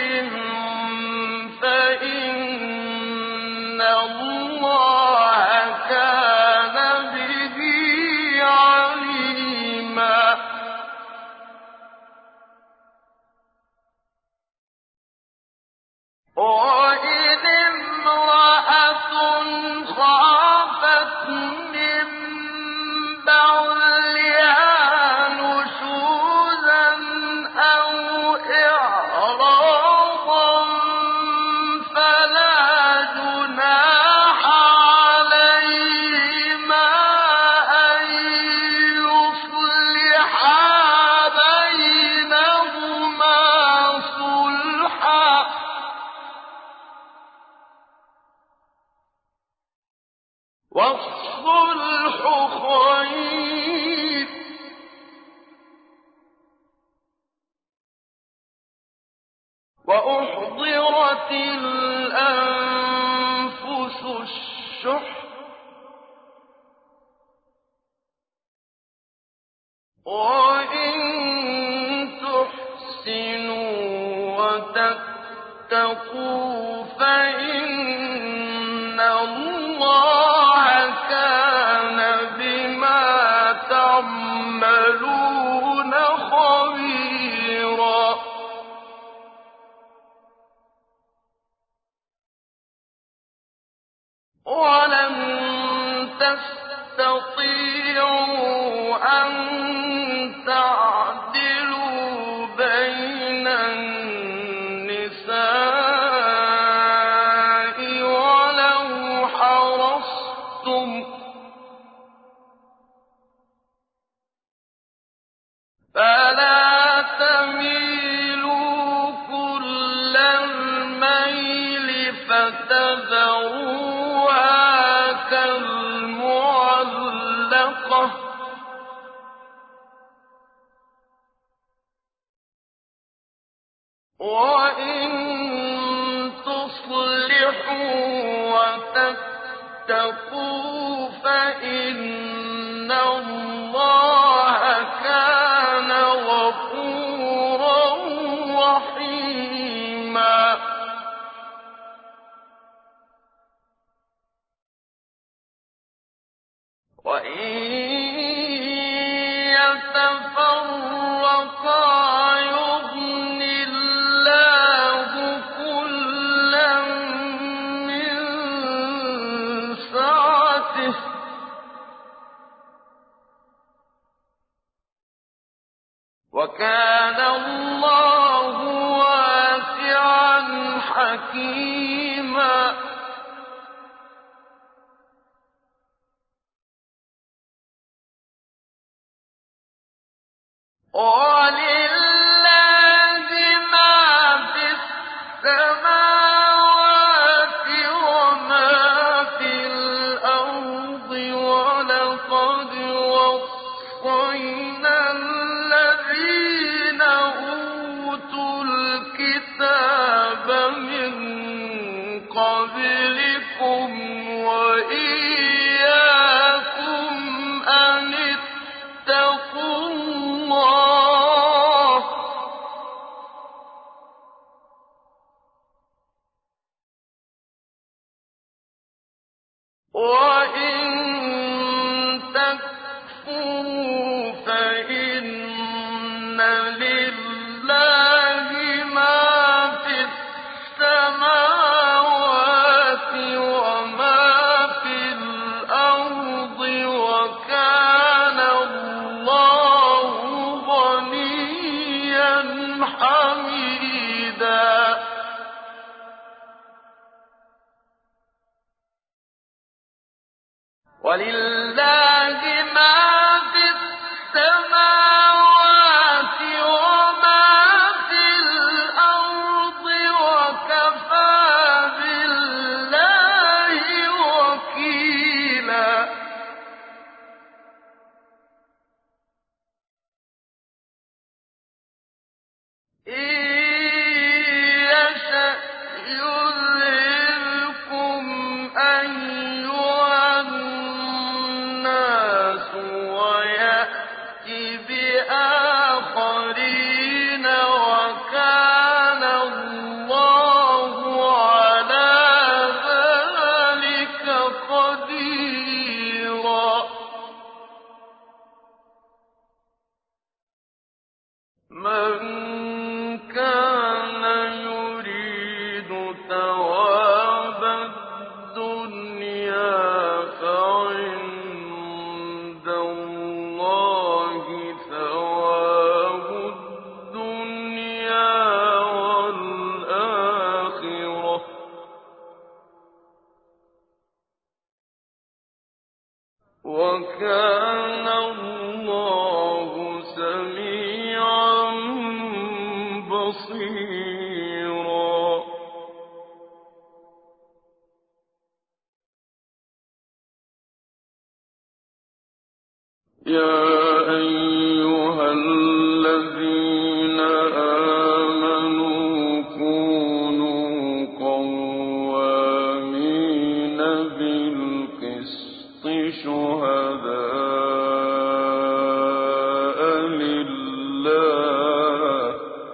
فإن الله كان به عليما وإن امرأة خافت من بعلها نشوزا أو إعراضا فلا جناح عليهما أن يصلحا بينهما صلحا والصلح خير وأحضرت الأنفس الشح وإن تحسنوا وتتقوا فإن الله كان بما تعملون خبيرا ولن تستطيعوا أن تعدلوا بين النساء ولو حرصتم فلا تميلوا كل الميل فتذروها كالمعلقة وإن تصلحوا وتتقوا فإن الله كان غفورا رحيما وإن يتفرقا يغن الله كلا من سعته وكان الله واسعا حكيما ولله ما في السماوات وما في الأرض ولقد وصينا الذين أوتوا الكتاب حَمِيدًا وَلِلَّهِ مَا فِي السَّمَاوَاتِ وَمَا فِي الْأَرْضِ ۚ وَكَفَىٰ بِاللَّهِ وَكِيلًا إِن يَشَأْ يُذْهِبْكُمْ أَيُّهَا النَّاسُ وَيَأْتِ بِآخَرِينَ ۚ وَكَانَ اللَّهُ عَلَىٰ ذَٰلِكَ قَدِيرًا مَن كَانَ يُرِيدُ ثَوَابَ الدُّنْيَا فَعِندَ اللَّهِ ثَوَابُ الدُّنْيَا وَالْآخِرَةِ ۚ وَكَانَ اللَّهُ سَمِيعًا بَصِيرًا يَا أَيُّهَا الَّذِينَ آمَنُوا كُونُوا قَوَّامِينَ بِالْقِسْطِ شُهَدَاءَ لِلَّهِ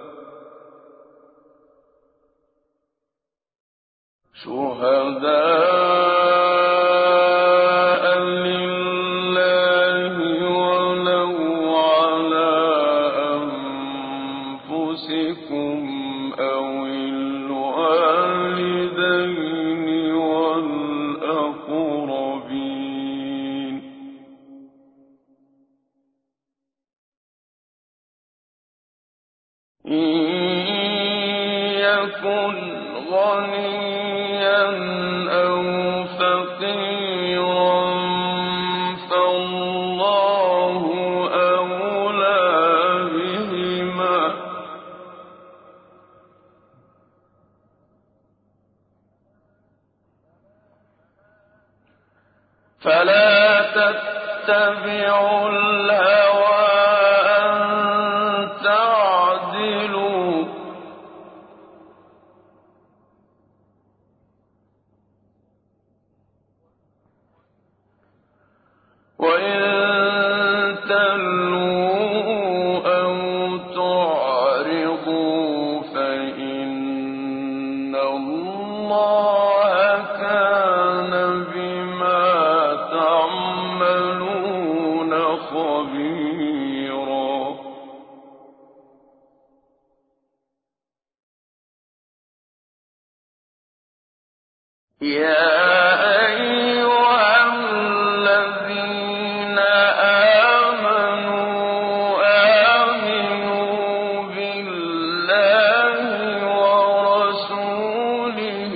وَلَوْ عَلَىٰ أَنفُسِكُمْ أَوِ الْوَالِدَيْنِ وَالْأَقْرَبِينَ إِن يَكُنْ غَنِيًّا أَوْ فَقِيرًا فَاللَّهُ أَوْلَىٰ بِهِمَا ۖ فَلَا تَتَّبِعُوا الْهَوَىٰ أَن تَعْدِلُوا ۚ وَإِن تَلْوُوا أَوْ تُعْرِضُوا فَإِنَّ اللَّهَ كَانَ بِمَا تَعْمَلُونَ خَبِيرًا يَا أَيُّهَا الَّذِينَ آمَنُوا آمِنُوا بِاللَّهِ وَرَسُولِهِ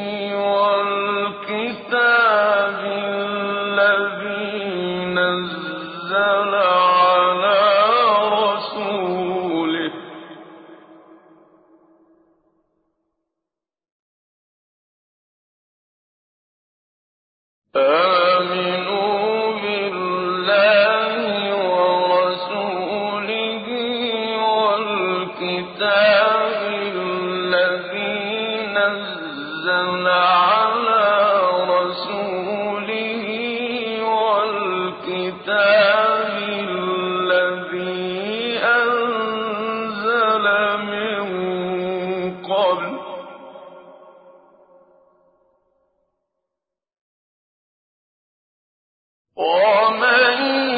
وَالْكِتَابِ الَّذِي نَزَّلَ عَلَىٰ رَسُولِهِ آمِنُوا بِاللَّهِ وَرَسُولِهِ وَالْكِتَابِ الَّذِي نَزَّلَ عَلَىٰ رَسُولِهِ وَالْكِتَابِ الَّذِي أَنزَلَ مِن قَبْلُ ۚ وَمَن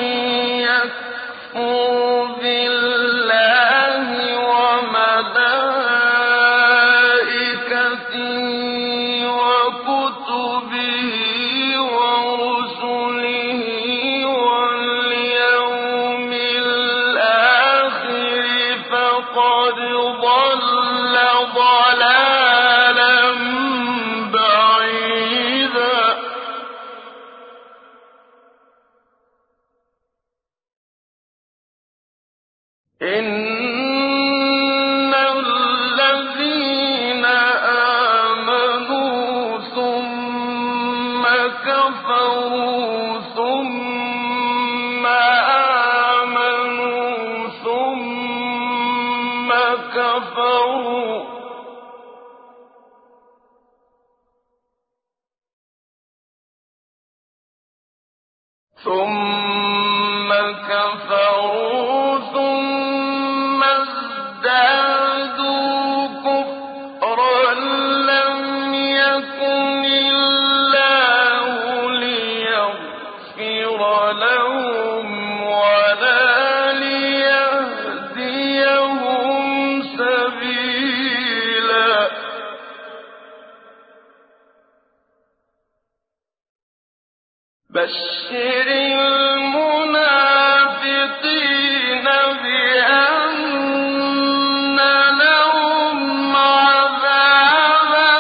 يَكْفُرْ بِاللَّهِ وَمَلَائِكَتِهِ وَكُتُبِهِ وَرُسُلِهِ وَالْيَوْمِ الْآخِرِ فَقَدْ فضل ضلالا بعيدا إن الذين آمنوا ثم كفروا ثم آمنوا ثم كفروا ثم كفروا ثم ازدادوا كفرا لم يكن الله ليغفر لهم ولا ليهديهم سبيلا بشر المنافقين بأن لهم عذابا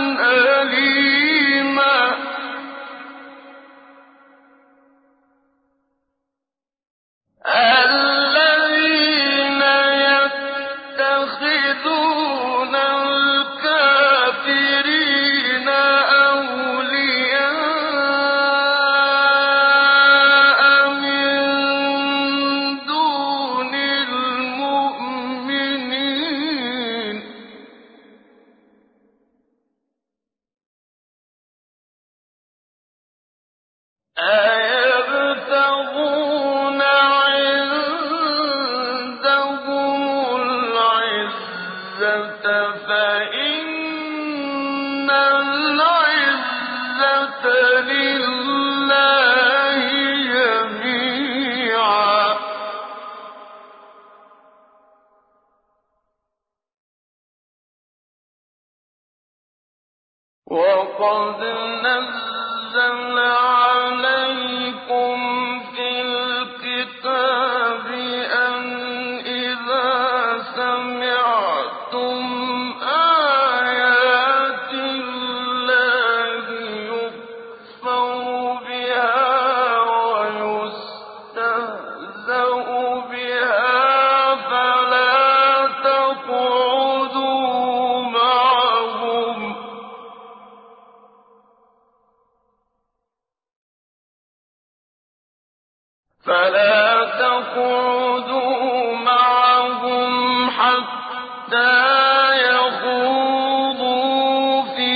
أليما الذين يتخذون الكافرين أولياء من دون المؤمنين أيبتغون عندهم العزة فإن العزة لله جميعا وقد نزل عليكم في الكتاب أن إذا سمعتم آيات الله يكفر بها ويستهزأ بها فلا تقعدوا معهم فلا تقعدوا معهم حتى يخوضوا في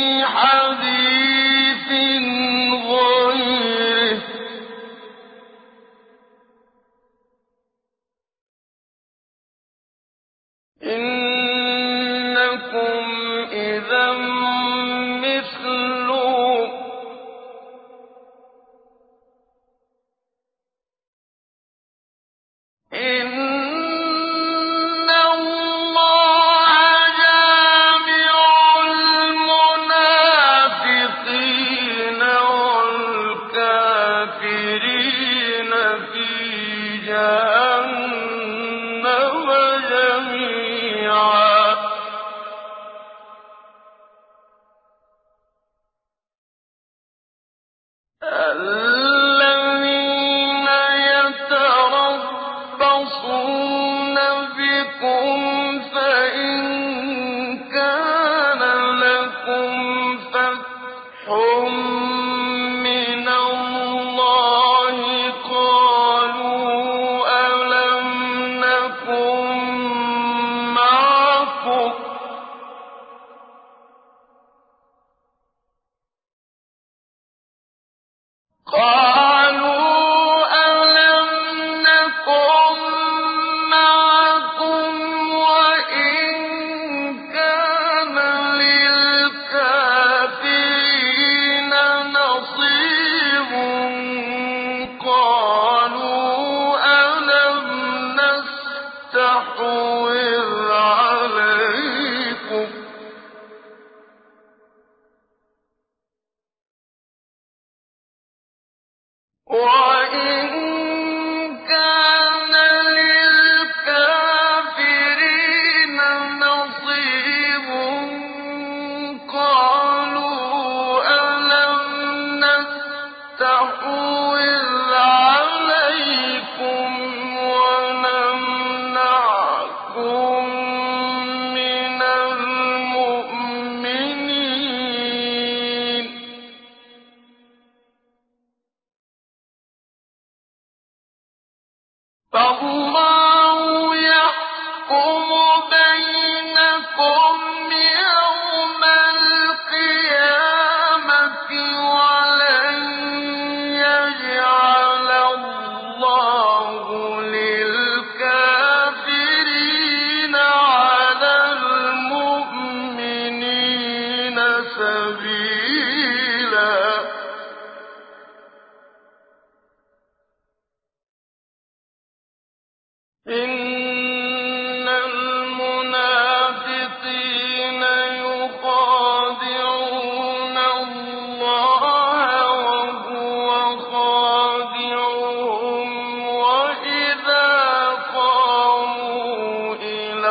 حديث غيره إنكم إذا مثلهم إن الله جامع المنافقين والكافرين في جهنم جميعا الذين يتربصون بكم فإن كان لكم فتح من الله قالوا ألم نكن معكم قالوا ألم نكن معكم وإن كان للكافرين نصيب قالوا ألم نستحوذ عليكم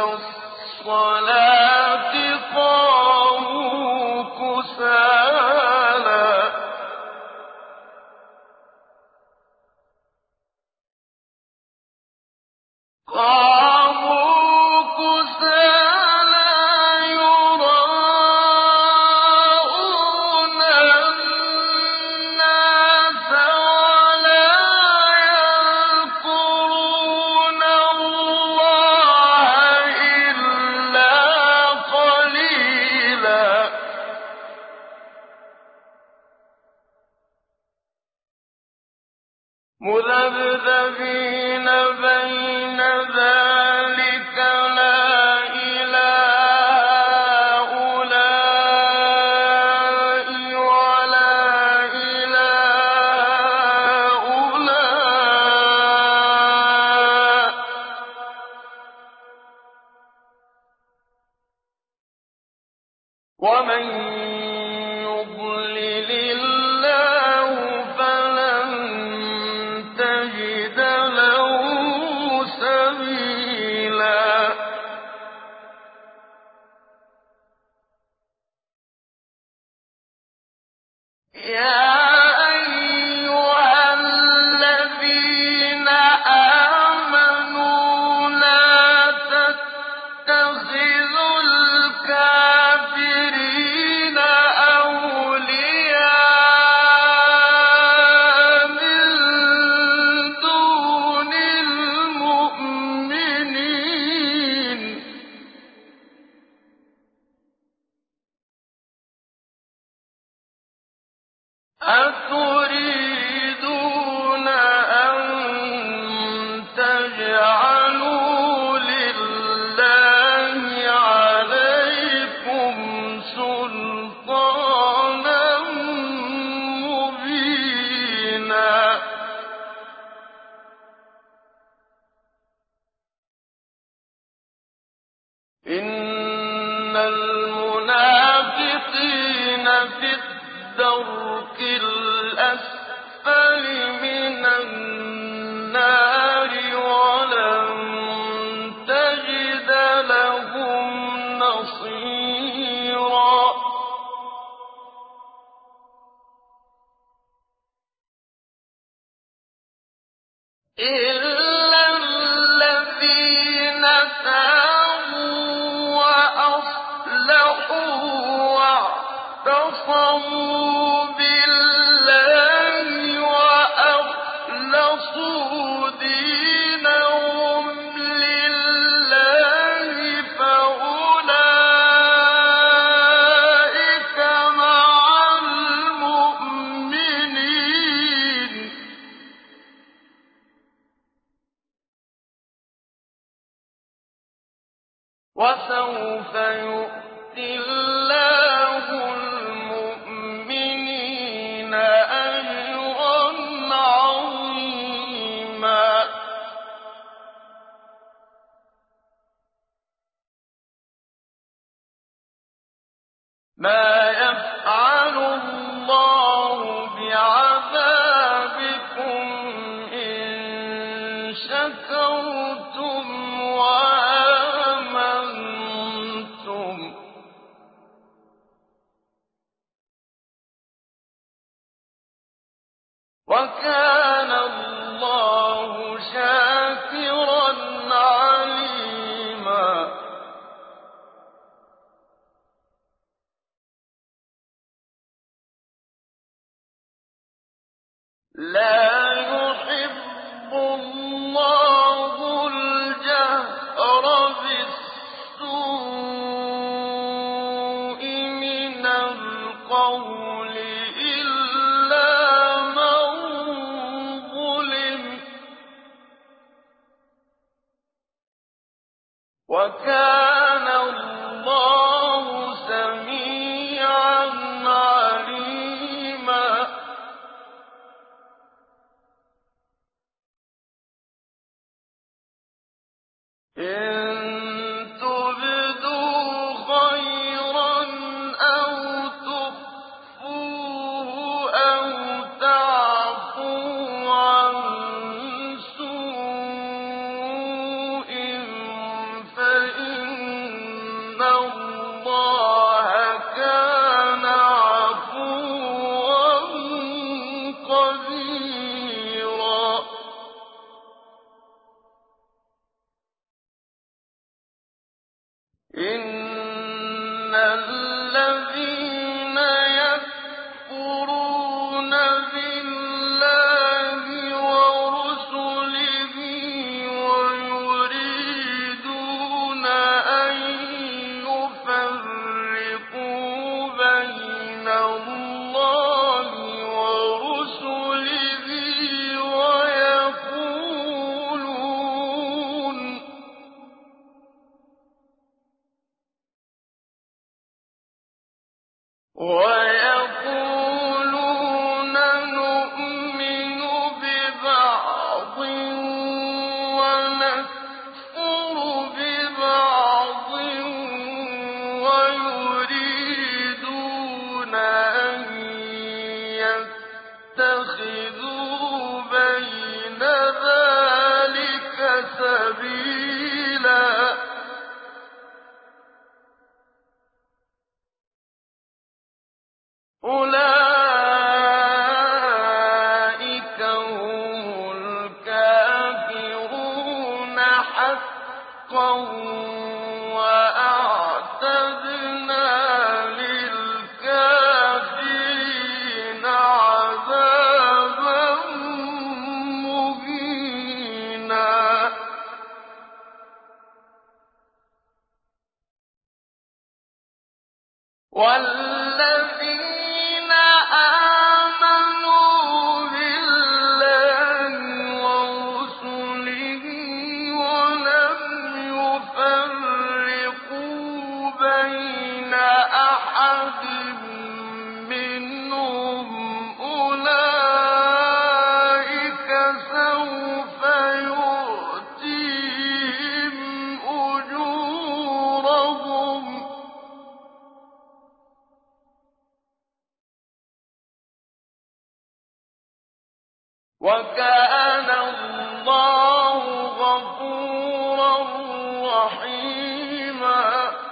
الصَّلَاةِ قَامُوا كُسَالَىٰ يُرَاءُونَ النَّاسَ وَلَا يَذْكُرُونَ اللَّهَ إِلَّا قَلِيلًا مُّذَبْذَبِينَ بَيْنَ ذَٰلِكَ لَا إِلَىٰ هَٰؤُلَاءِ وَلَا إِلَىٰ هَٰؤُلَاءِ ۚ وَمَن يُضْلِلِ اللَّهُ فَلَن تَجِدَ لَهُ سَبِيلًا يَا أَيُّهَا الَّذِينَ آمَنُوا لَا تَتَّخِذُوا الْكَافِرِينَ أَوْلِيَاءَ مِن دُونِ الْمُؤْمِنِينَ ۚ أَتُرِيدُونَ أَن تَجْعَلُوا لِلَّهِ عَلَيْكُمْ سُلْطَانًا مُّبِينًا إِنَّ الْمُنَافِقِينَ فِي الدَّرْكِ الْأَسْفَلِ مِنَ النَّارِ وَلَن تَجِدَ لَهُمْ نَصِيرًا إِلَّا الَّذِينَ تَابُوا وَأَصْلَحُوا وَاعْتَصَمُوا بِاللَّهِ وَأَخْلَصُوا دِينَهُمْ لِلَّهِ فَأُولَٰئِكَ مَعَ الْمُؤْمِنِينَ ۖ وَسَوْفَ يُؤْتِ اللَّهُ الْمُؤْمِنِينَ أَجْرًا عَظِيمًا مَا يَفْعَلُ اللَّهُ بِعَذَابِكُمْ إِن شَكَرْتُمْ وَآمَنتُمْ ۚ وَكَانَ اللَّهُ شَاكِرًا عَلِيمًا لَّا يُحِبُّ اللَّهُ الْجَهْرَ بِالسُّوءِ مِنَ الْقَوْلِ إِلَّا مَن ظُلِمَ ۚ وَكَانَ اللَّهُ سَمِيعًا عَلِيمًا إِن تُبْدُوا خَيْرًا أَوْ تُخْفُوهُ اللَّهَ كَانَ عَفُوًّا قَدِيرًا. إِنَّ الَّذِينَ يَكْفُرُونَ بِاللَّهِ وَرُسُلِهِ وَيُرِيدُونَ أَن يُفَرِّقُوا بَيْنَ اللَّهِ وَرُسُلِهِ وَيَقُولُونَ وَيَقُولُونَ نُؤْمِنُ بِبَعْضٍ وَنَكْفُرُ بِبَعْضٍ وَيُرِيدُونَ أَن يَتَّخِذُوا بَيْنَ ذَٰلِكَ سَبِيلًا. أُولَٰئِكَ هُمُ الْكَافِرُونَ حَقًّا ۚ وَأَعْتَدْنَا لِلْكَافِرِينَ عَذَابًا مُّهِينًا. وَالَّذِينَ آمَنُوا بِاللَّهِ وَرُسُلِهِ وَلَمْ يُفَرِّقُوا بَيْنَ أَحَدٍ مِّنْهُمْ أُولَٰئِكَ سَوْفَ يُؤْتِيهِمْ أُجُورَهُمْ ۗ وَكَانَ اللَّهُ غَفُورًا رَّحِيمًا.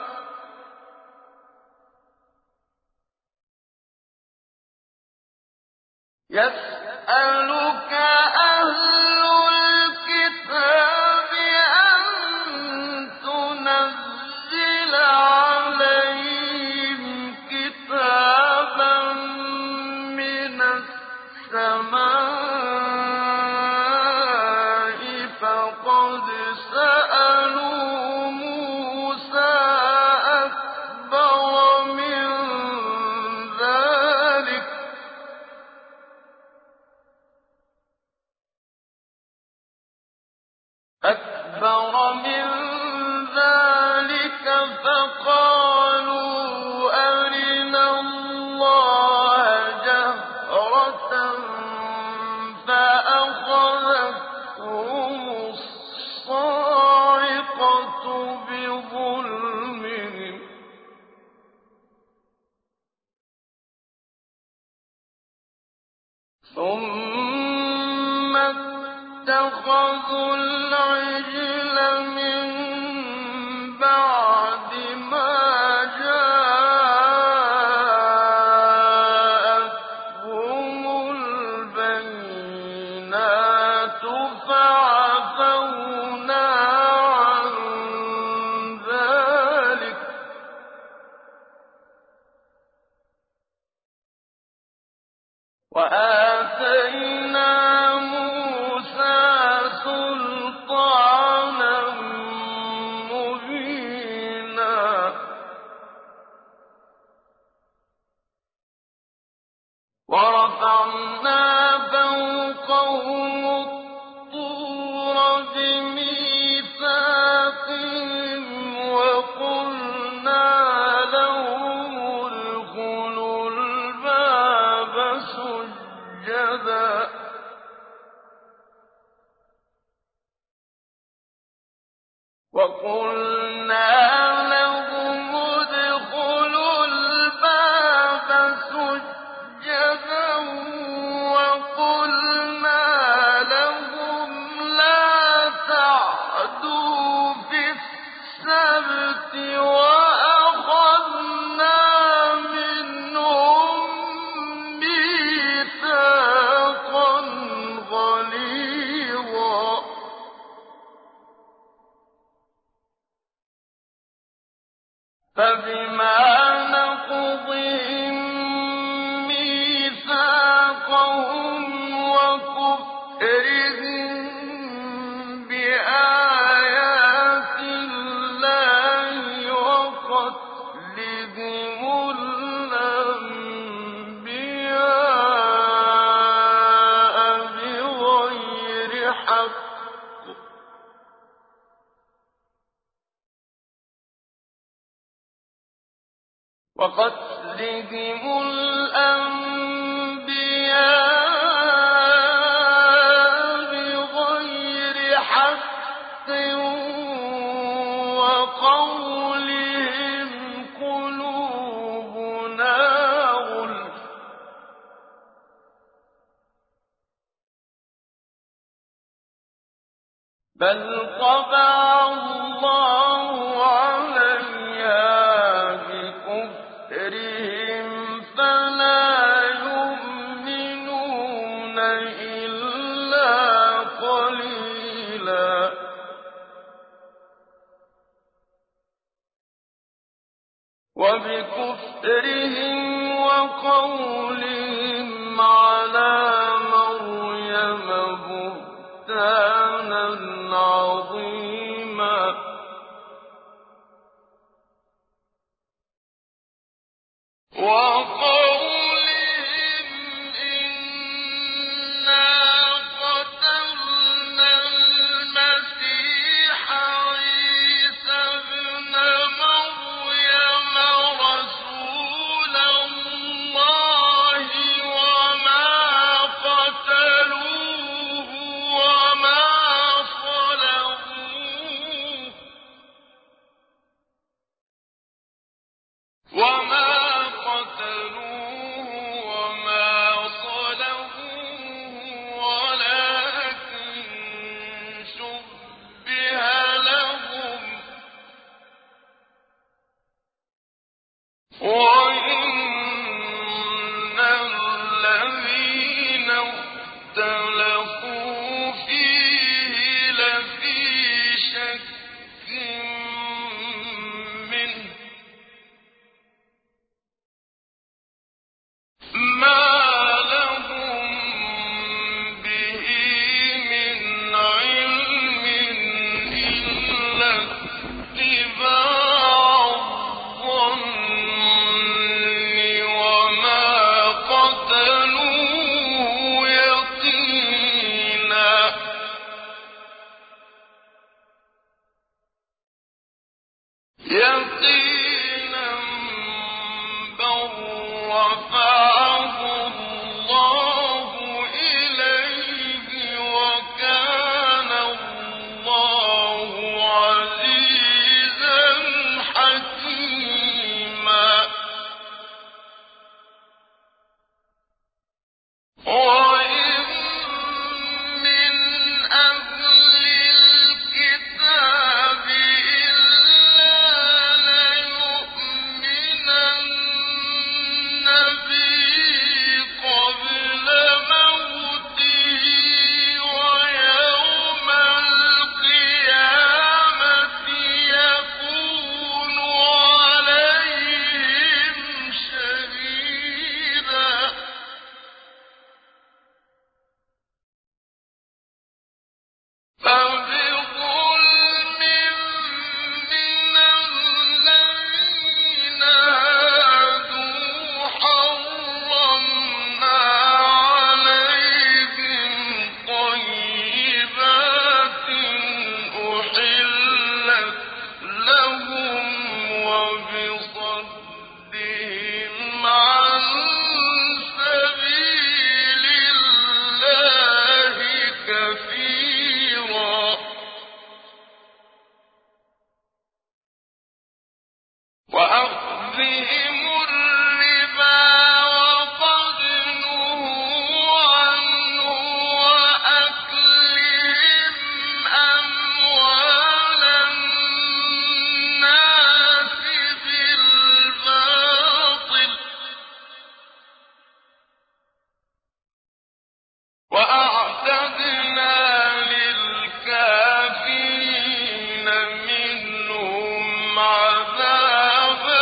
يَسْأَلُكَ أَهْلُ الْكِتَابِ أَن تُنَزِّلَ عَلَيْهِمْ كِتَابًا مِّنَ السَّمَاءِ فَقَدْ سَأَلُوا مُوسَىٰ أَكْبَرَ مِن ذَٰلِكَ أَكْبَرَ مِن ذَٰلِكَ فَقَالُوا أَرِنَا اللَّهَ جَهْرَةً فَأَخَذَتْهُمُ الصَّاعِقَةُ بِظُلْمِهِمْ ۚ ثُمَّ اتَّخَذُوا الْعِجْلَ مِن بَعْدِ مَا جَاءَتْهُمُ الْبَيِّنَاتُ فَعَفَوْنَا عَن ذَٰلِكَ ۚ وَآتَيْنَا مُوسَىٰ سُلْطَانًا مُّبِينًا. وَرَفَعْنَا فَوْقَهُمُ الطُّورَ بِمِيثَاقِهِمْ وَقُلْنَا لَهُمُ ادْخُلُوا الْبَابَ سُجَّدًا وَقُلْنَا لَهُمُ ادْخُلُوا الْبَابَ سُجَّدًا وَقُلْنَا لَهُمْ لَا تَعْدُوا فِي السَّبْتِ وَأَنجَيْنَا فبما نقضهم ميثاقهم وكفرهم بآيات الله وقتلهم الأنبياء بغير حق وقتلهم الأنبياء بغير حق وقولهم قلوبنا غلف بل طبع الله عليها بكفرهم فلا يؤمنون إلا قليلا وبكفرهم وقولهم على مريم بهتانا عظيما وقولهم إنا قتلنا المسيح عيسى ابن مريم رسول الله وما قتلوه وما صلبوه وما قتلوه وما صلبوه ولكن شبه لهم وإن الذين اختلفوا فيه لفي شك منه ما لهم به من علم إلا اتباع الظن وما قتلوه يقينا يقينا بل رفعه الله إليه وكان الله عزيزا حكيما وإن من أهل الكتاب إلا ليؤمنن به قبل موته ويوم القيامة يكون عليهم شهيدا فبظلم من الذين هادوا حرمنا عليهم طيبات أحلت لهم وبصدهم عن سبيل الله كثيرا وأخذهم الربا وقد نهوا عنه وأكلهم أموال الناس بالباطل وأعتدنا للكافرين منهم عذابا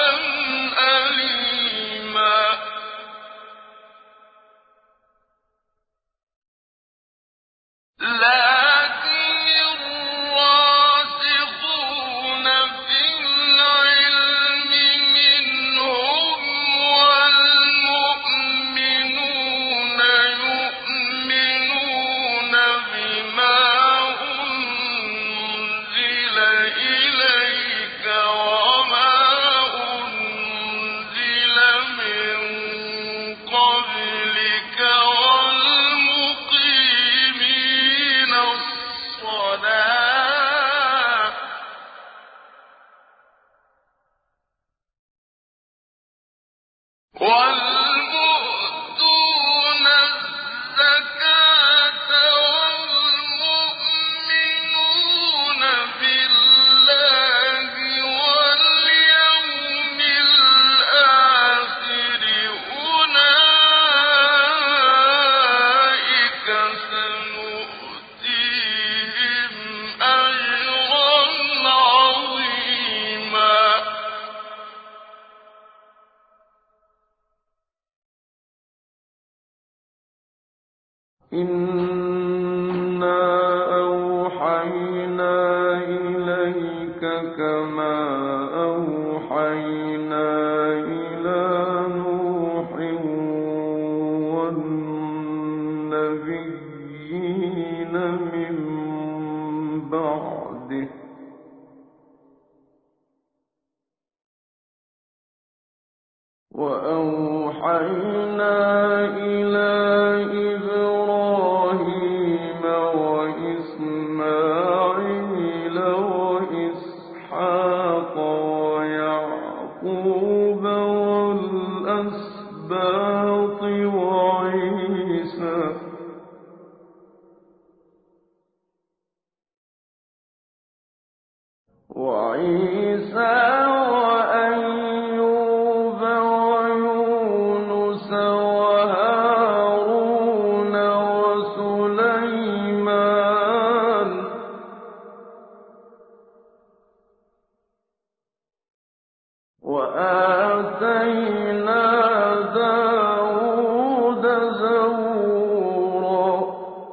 والمؤتون الزكاة والمؤمنون بالله واليوم الآخر أولئك سنؤتيهم أجرا عظيما. إِنَّا أَوْحَيْنَا إِلَيْكَ كَمَا أَوْحَيْنَا إِلَىٰ نُوحٍ وَالنَّبِيِّينَ مِن بَعْدِهِ ۚ وَأَوْحَيْنَا إِلَىٰ إِبْرَاهِيمَ وَإِسْمَاعِيلَ وَإِسْحَاقَ وَيَعْقُوبَ وَالْأَسْبَاطِ وَعِيسَىٰ وَأَيُّوبَ وَيُونُسَ وَهَارُونَ وَسُلَيْمَانَ ۚ وَآتَيْنَا دَاوُودَ زَبُورًا.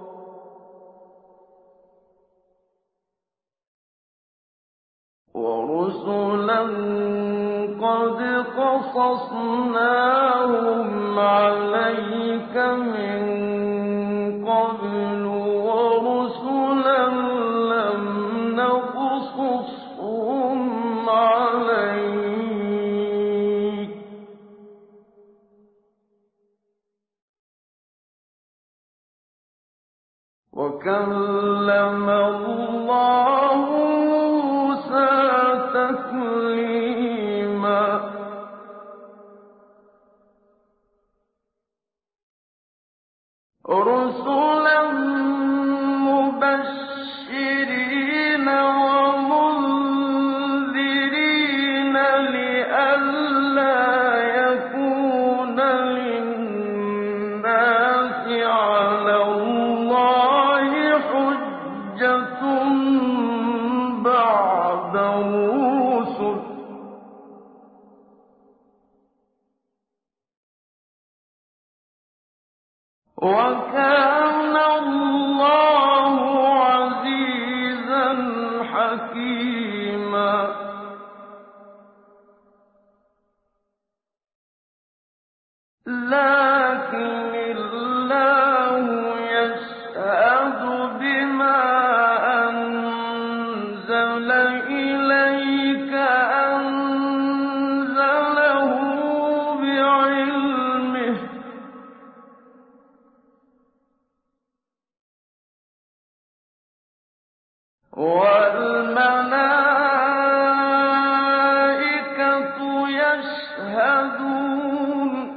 وَرُسُلًا قَدْ قَصَصْنَاهُمْ عَلَيْكَ مِن قَبْلُ وَرُسُلًا لَّمْ نَقْصُصْهُمْ عَلَيْكَ ۚ وَكَلَّمَ اللَّهُ مُوسَىٰ تَكْلِيمًا. رُسُلًا مُّبَشِّرِينَ وَمُنذِرِينَ لِئَلَّا يَكُونَ لِلنَّاسِ عَلَى اللَّهِ حُجَّةٌ بَعْدَ الرُّسُلِ ۚ وَكَانَ اللَّهُ عَزِيزًا حَكِيمًا. لَّٰكِنِ اللَّهُ يَشْهَدُ بِمَا أَنزَلَ إِلَيْكَ أَنزَلَهُ بِعِلْمِهِ ۖ وَالْمَلَائِكَةُ يَشْهَدُونَ ۚ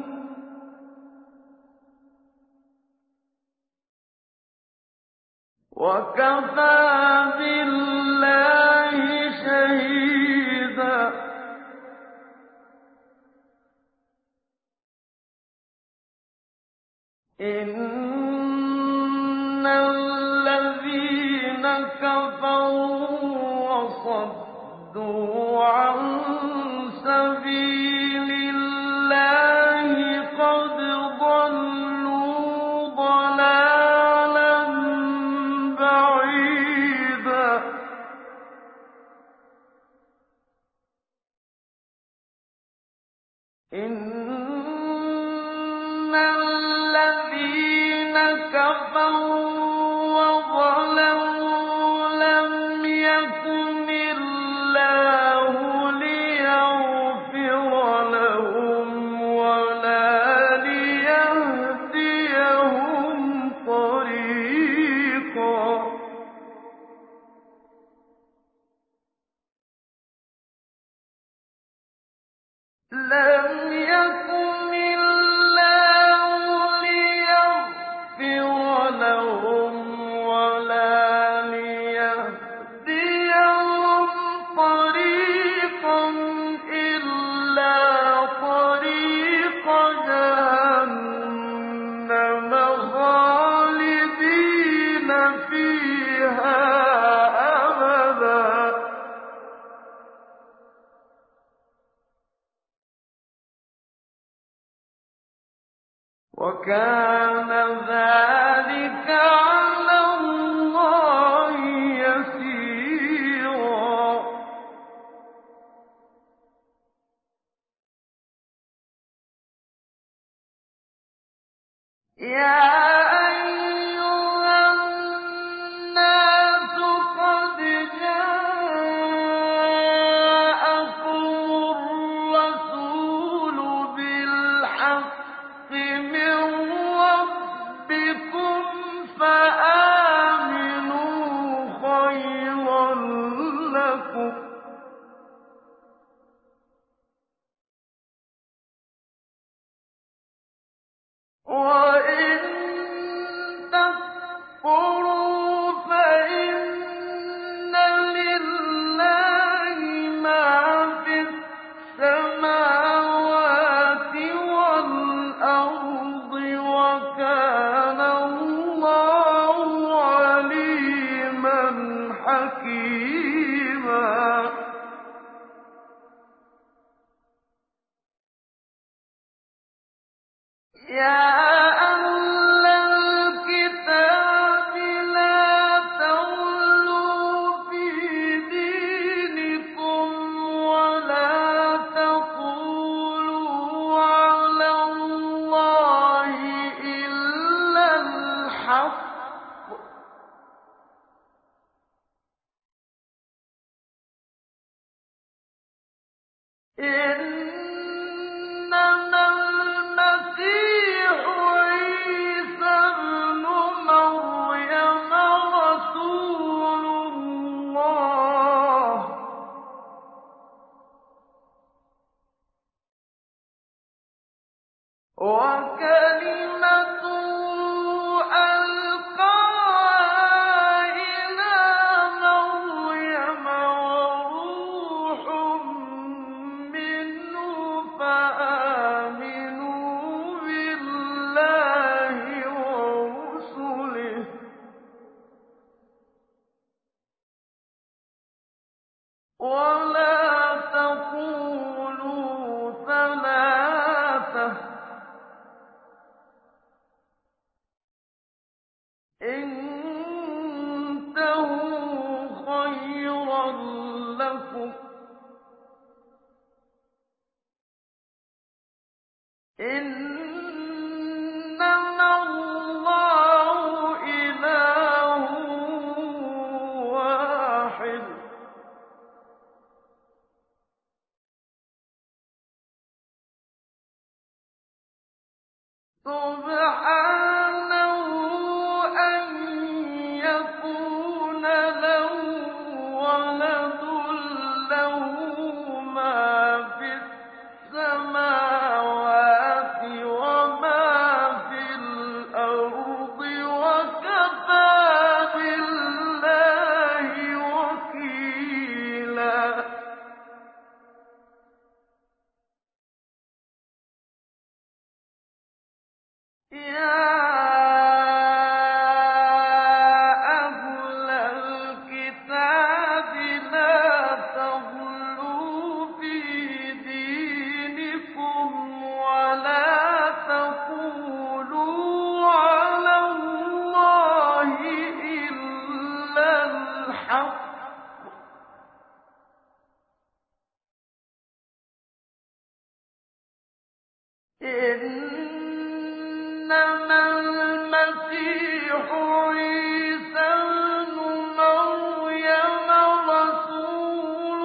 وَكَفَىٰ بِاللَّهِ شَهِيدًا. إِنَّ الَّذِينَ كَفَرُوا وَصَدُّوا عَن سَبِيلِ اللَّهِ قَدْ ضَلُّوا ضَلَالًا بَعِيدًا. إِنَّ الَّذِينَ كَفَرُوا وَظَلَمُوا لَمْ يَكُنِ اللَّهُ لِيَغْفِرَ لَهُمْ وَلَا لِيَهْدِيَهُمْ طَرِيقًا. لَمْ يَكُنِ وَكَانَ ذَٰلِكَ عَلَى اللَّهِ يَسِيرًا. يَا أَيُّهَا النَّاسُ قَدْ جَاءَكُمُ الرَّسُولُ بِالْحَقِّ مِن رَّبِّكُمْ فَآمِنُوا خَيْرًا لَّكُمْ ۚ وَإِن تَكْفُرُوا فَإِنَّ لِلَّهِ مَا فِي السَّمَاوَاتِ وَالْأَرْضِ ۚ وَكَانَ اللَّهُ عَلِيمًا حَكِيمًا. يَا أَهْلَ الْكِتَابِ لَا تَغْلُوا فِي دِينِكُمْ وَلَا تَقُولُوا عَلَى اللَّهِ إِلَّا الْحَقَّ ۚ إِنَّمَا الْمَسِيحُ عِيسَى ابْنُ مَرْيَمَ رَسُولُ اللَّهِ وَكَلِمَتُهُ أَلْقَاهَا إِلَىٰ مَرْيَمَ وَرُوحٌ مِّنْهُ ۖ فَآمِنُوا بِاللَّهِ وَرُسُلِهِ ۖ وَلَا تَقُولُوا ثَلَاثَةٌ ۚ انتهوا خَيْرًا لَّكُمْ ۚ إِنَّمَا اللَّهُ إِلَٰهٌ وَاحِدٌ ۖ سُبْحَانَهُ أَن يَكُونَ لَهُ وَلَدٌ ۖ لَّهُ مَا فِي السَّمَاوَاتِ وَمَا فِي الْأَرْضِ ۚ وَكَفَىٰ بِاللَّهِ وَكِيلًا. يَا أَهْلَ الْكِتَابِ لَا تَغْلُوا فِي دِينِكُمْ وَلَا تَقُولُوا عَلَى اللَّهِ إِلَّا الْحَقَّ ۚ إِنَّمَا الْمَسِيحُ عِيسَى ابْنُ مَرْيَمَ رَسُولُ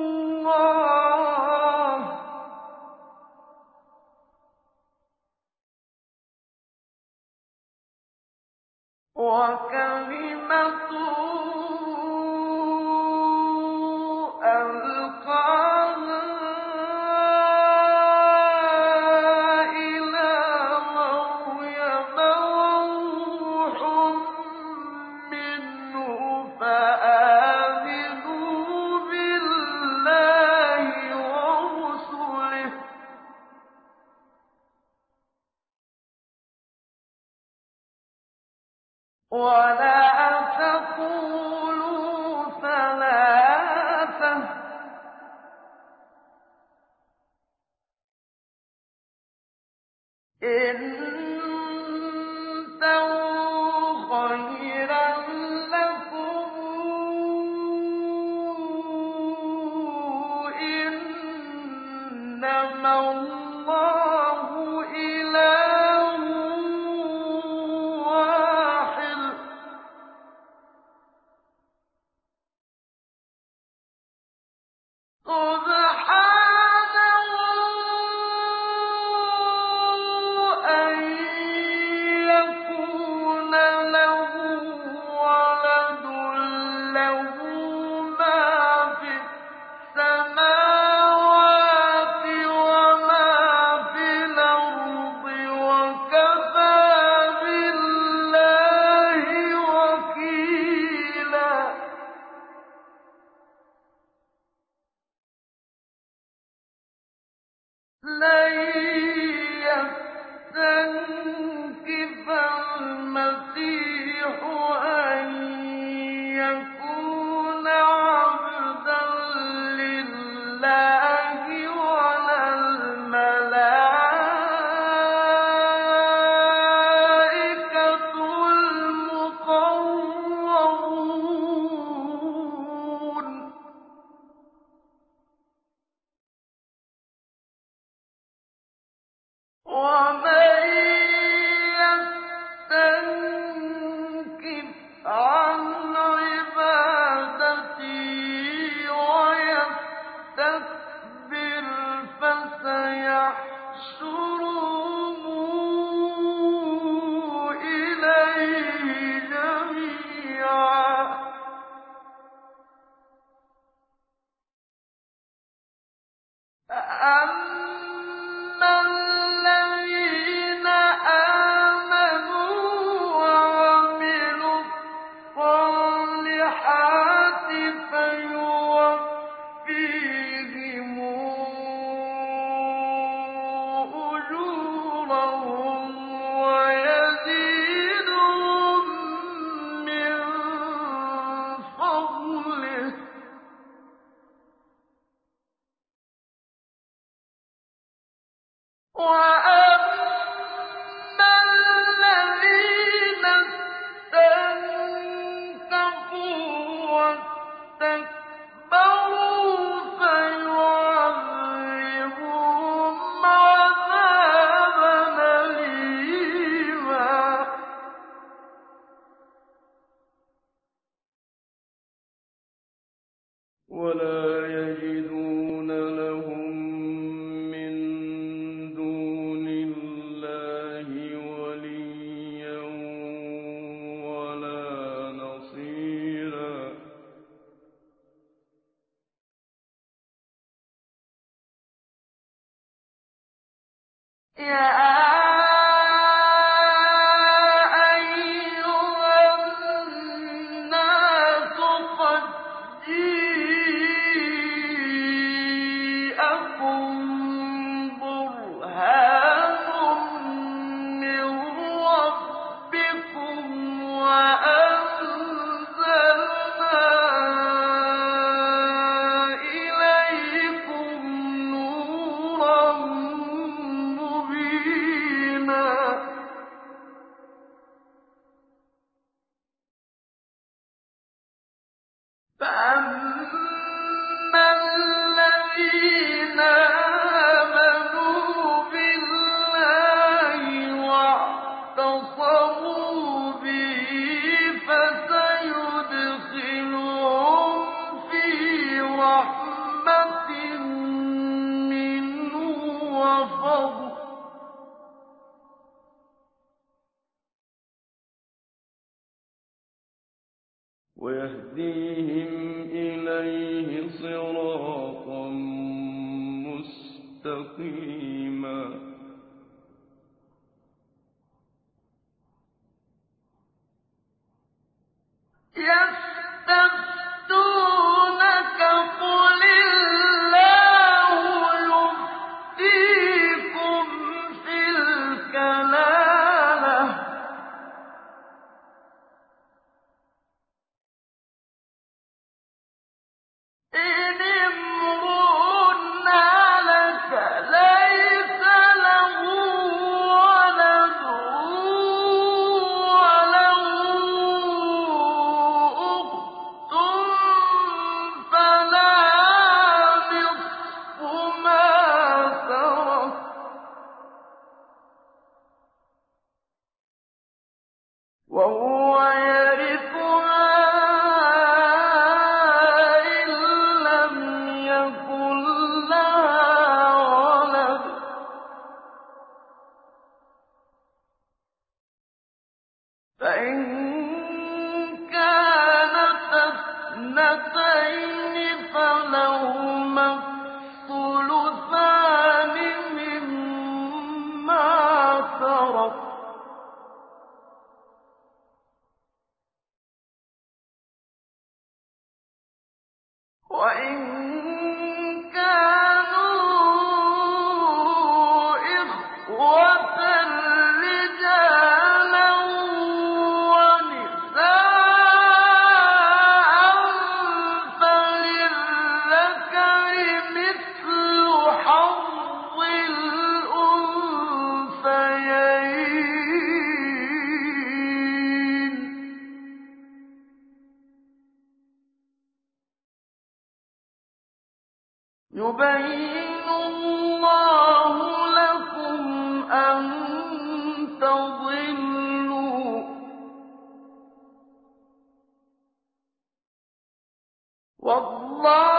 اللَّهِ وَكَلِمَتُهُ أَلْقَاهَا إِلَىٰ مَرْيَمَ وَرُوحٌ مِّنْهُ ۖ فَآمِنُوا بِاللَّهِ وَرُسُلِهِ ۖ وَلَا تَقُولُوا ثَلَاثَةٌ ۚ إِنَّ إنما الله إله واحد سبحانه أن يكون له ولد له ما في السماوات وما في الأرض وكفى بالله وكيلا لن يستنكف المسيح أن يكون عبدا لله ولا الملائكة المقربون ومن يستنكف عن عبادتي ويستكبر فسيحشرهم إليه جميعا فأما الذين آمنوا وعملوا الصالحات فيوفيهم أجورهم ويزيدهم من فضله وأما الذين استنكفوا واستكبروا فيعذبهم عذابا أليما ولا يجدون لهم من دون الله وليا ولا نصيرا يا أيها الناس قد جاءكم برهان من ربكم وأنزلنا إليكم نورا مبينا فأما الذين آمنوا بالله واعتصموا به فسيدخلهم في رحمة منه وفضل ويهديهم إليه صراطا مستقيما يستفتونك قل الله يفتيكم في الكلالة إن امرؤ هلك ليس له يبين الله لكم أن تضلوا والله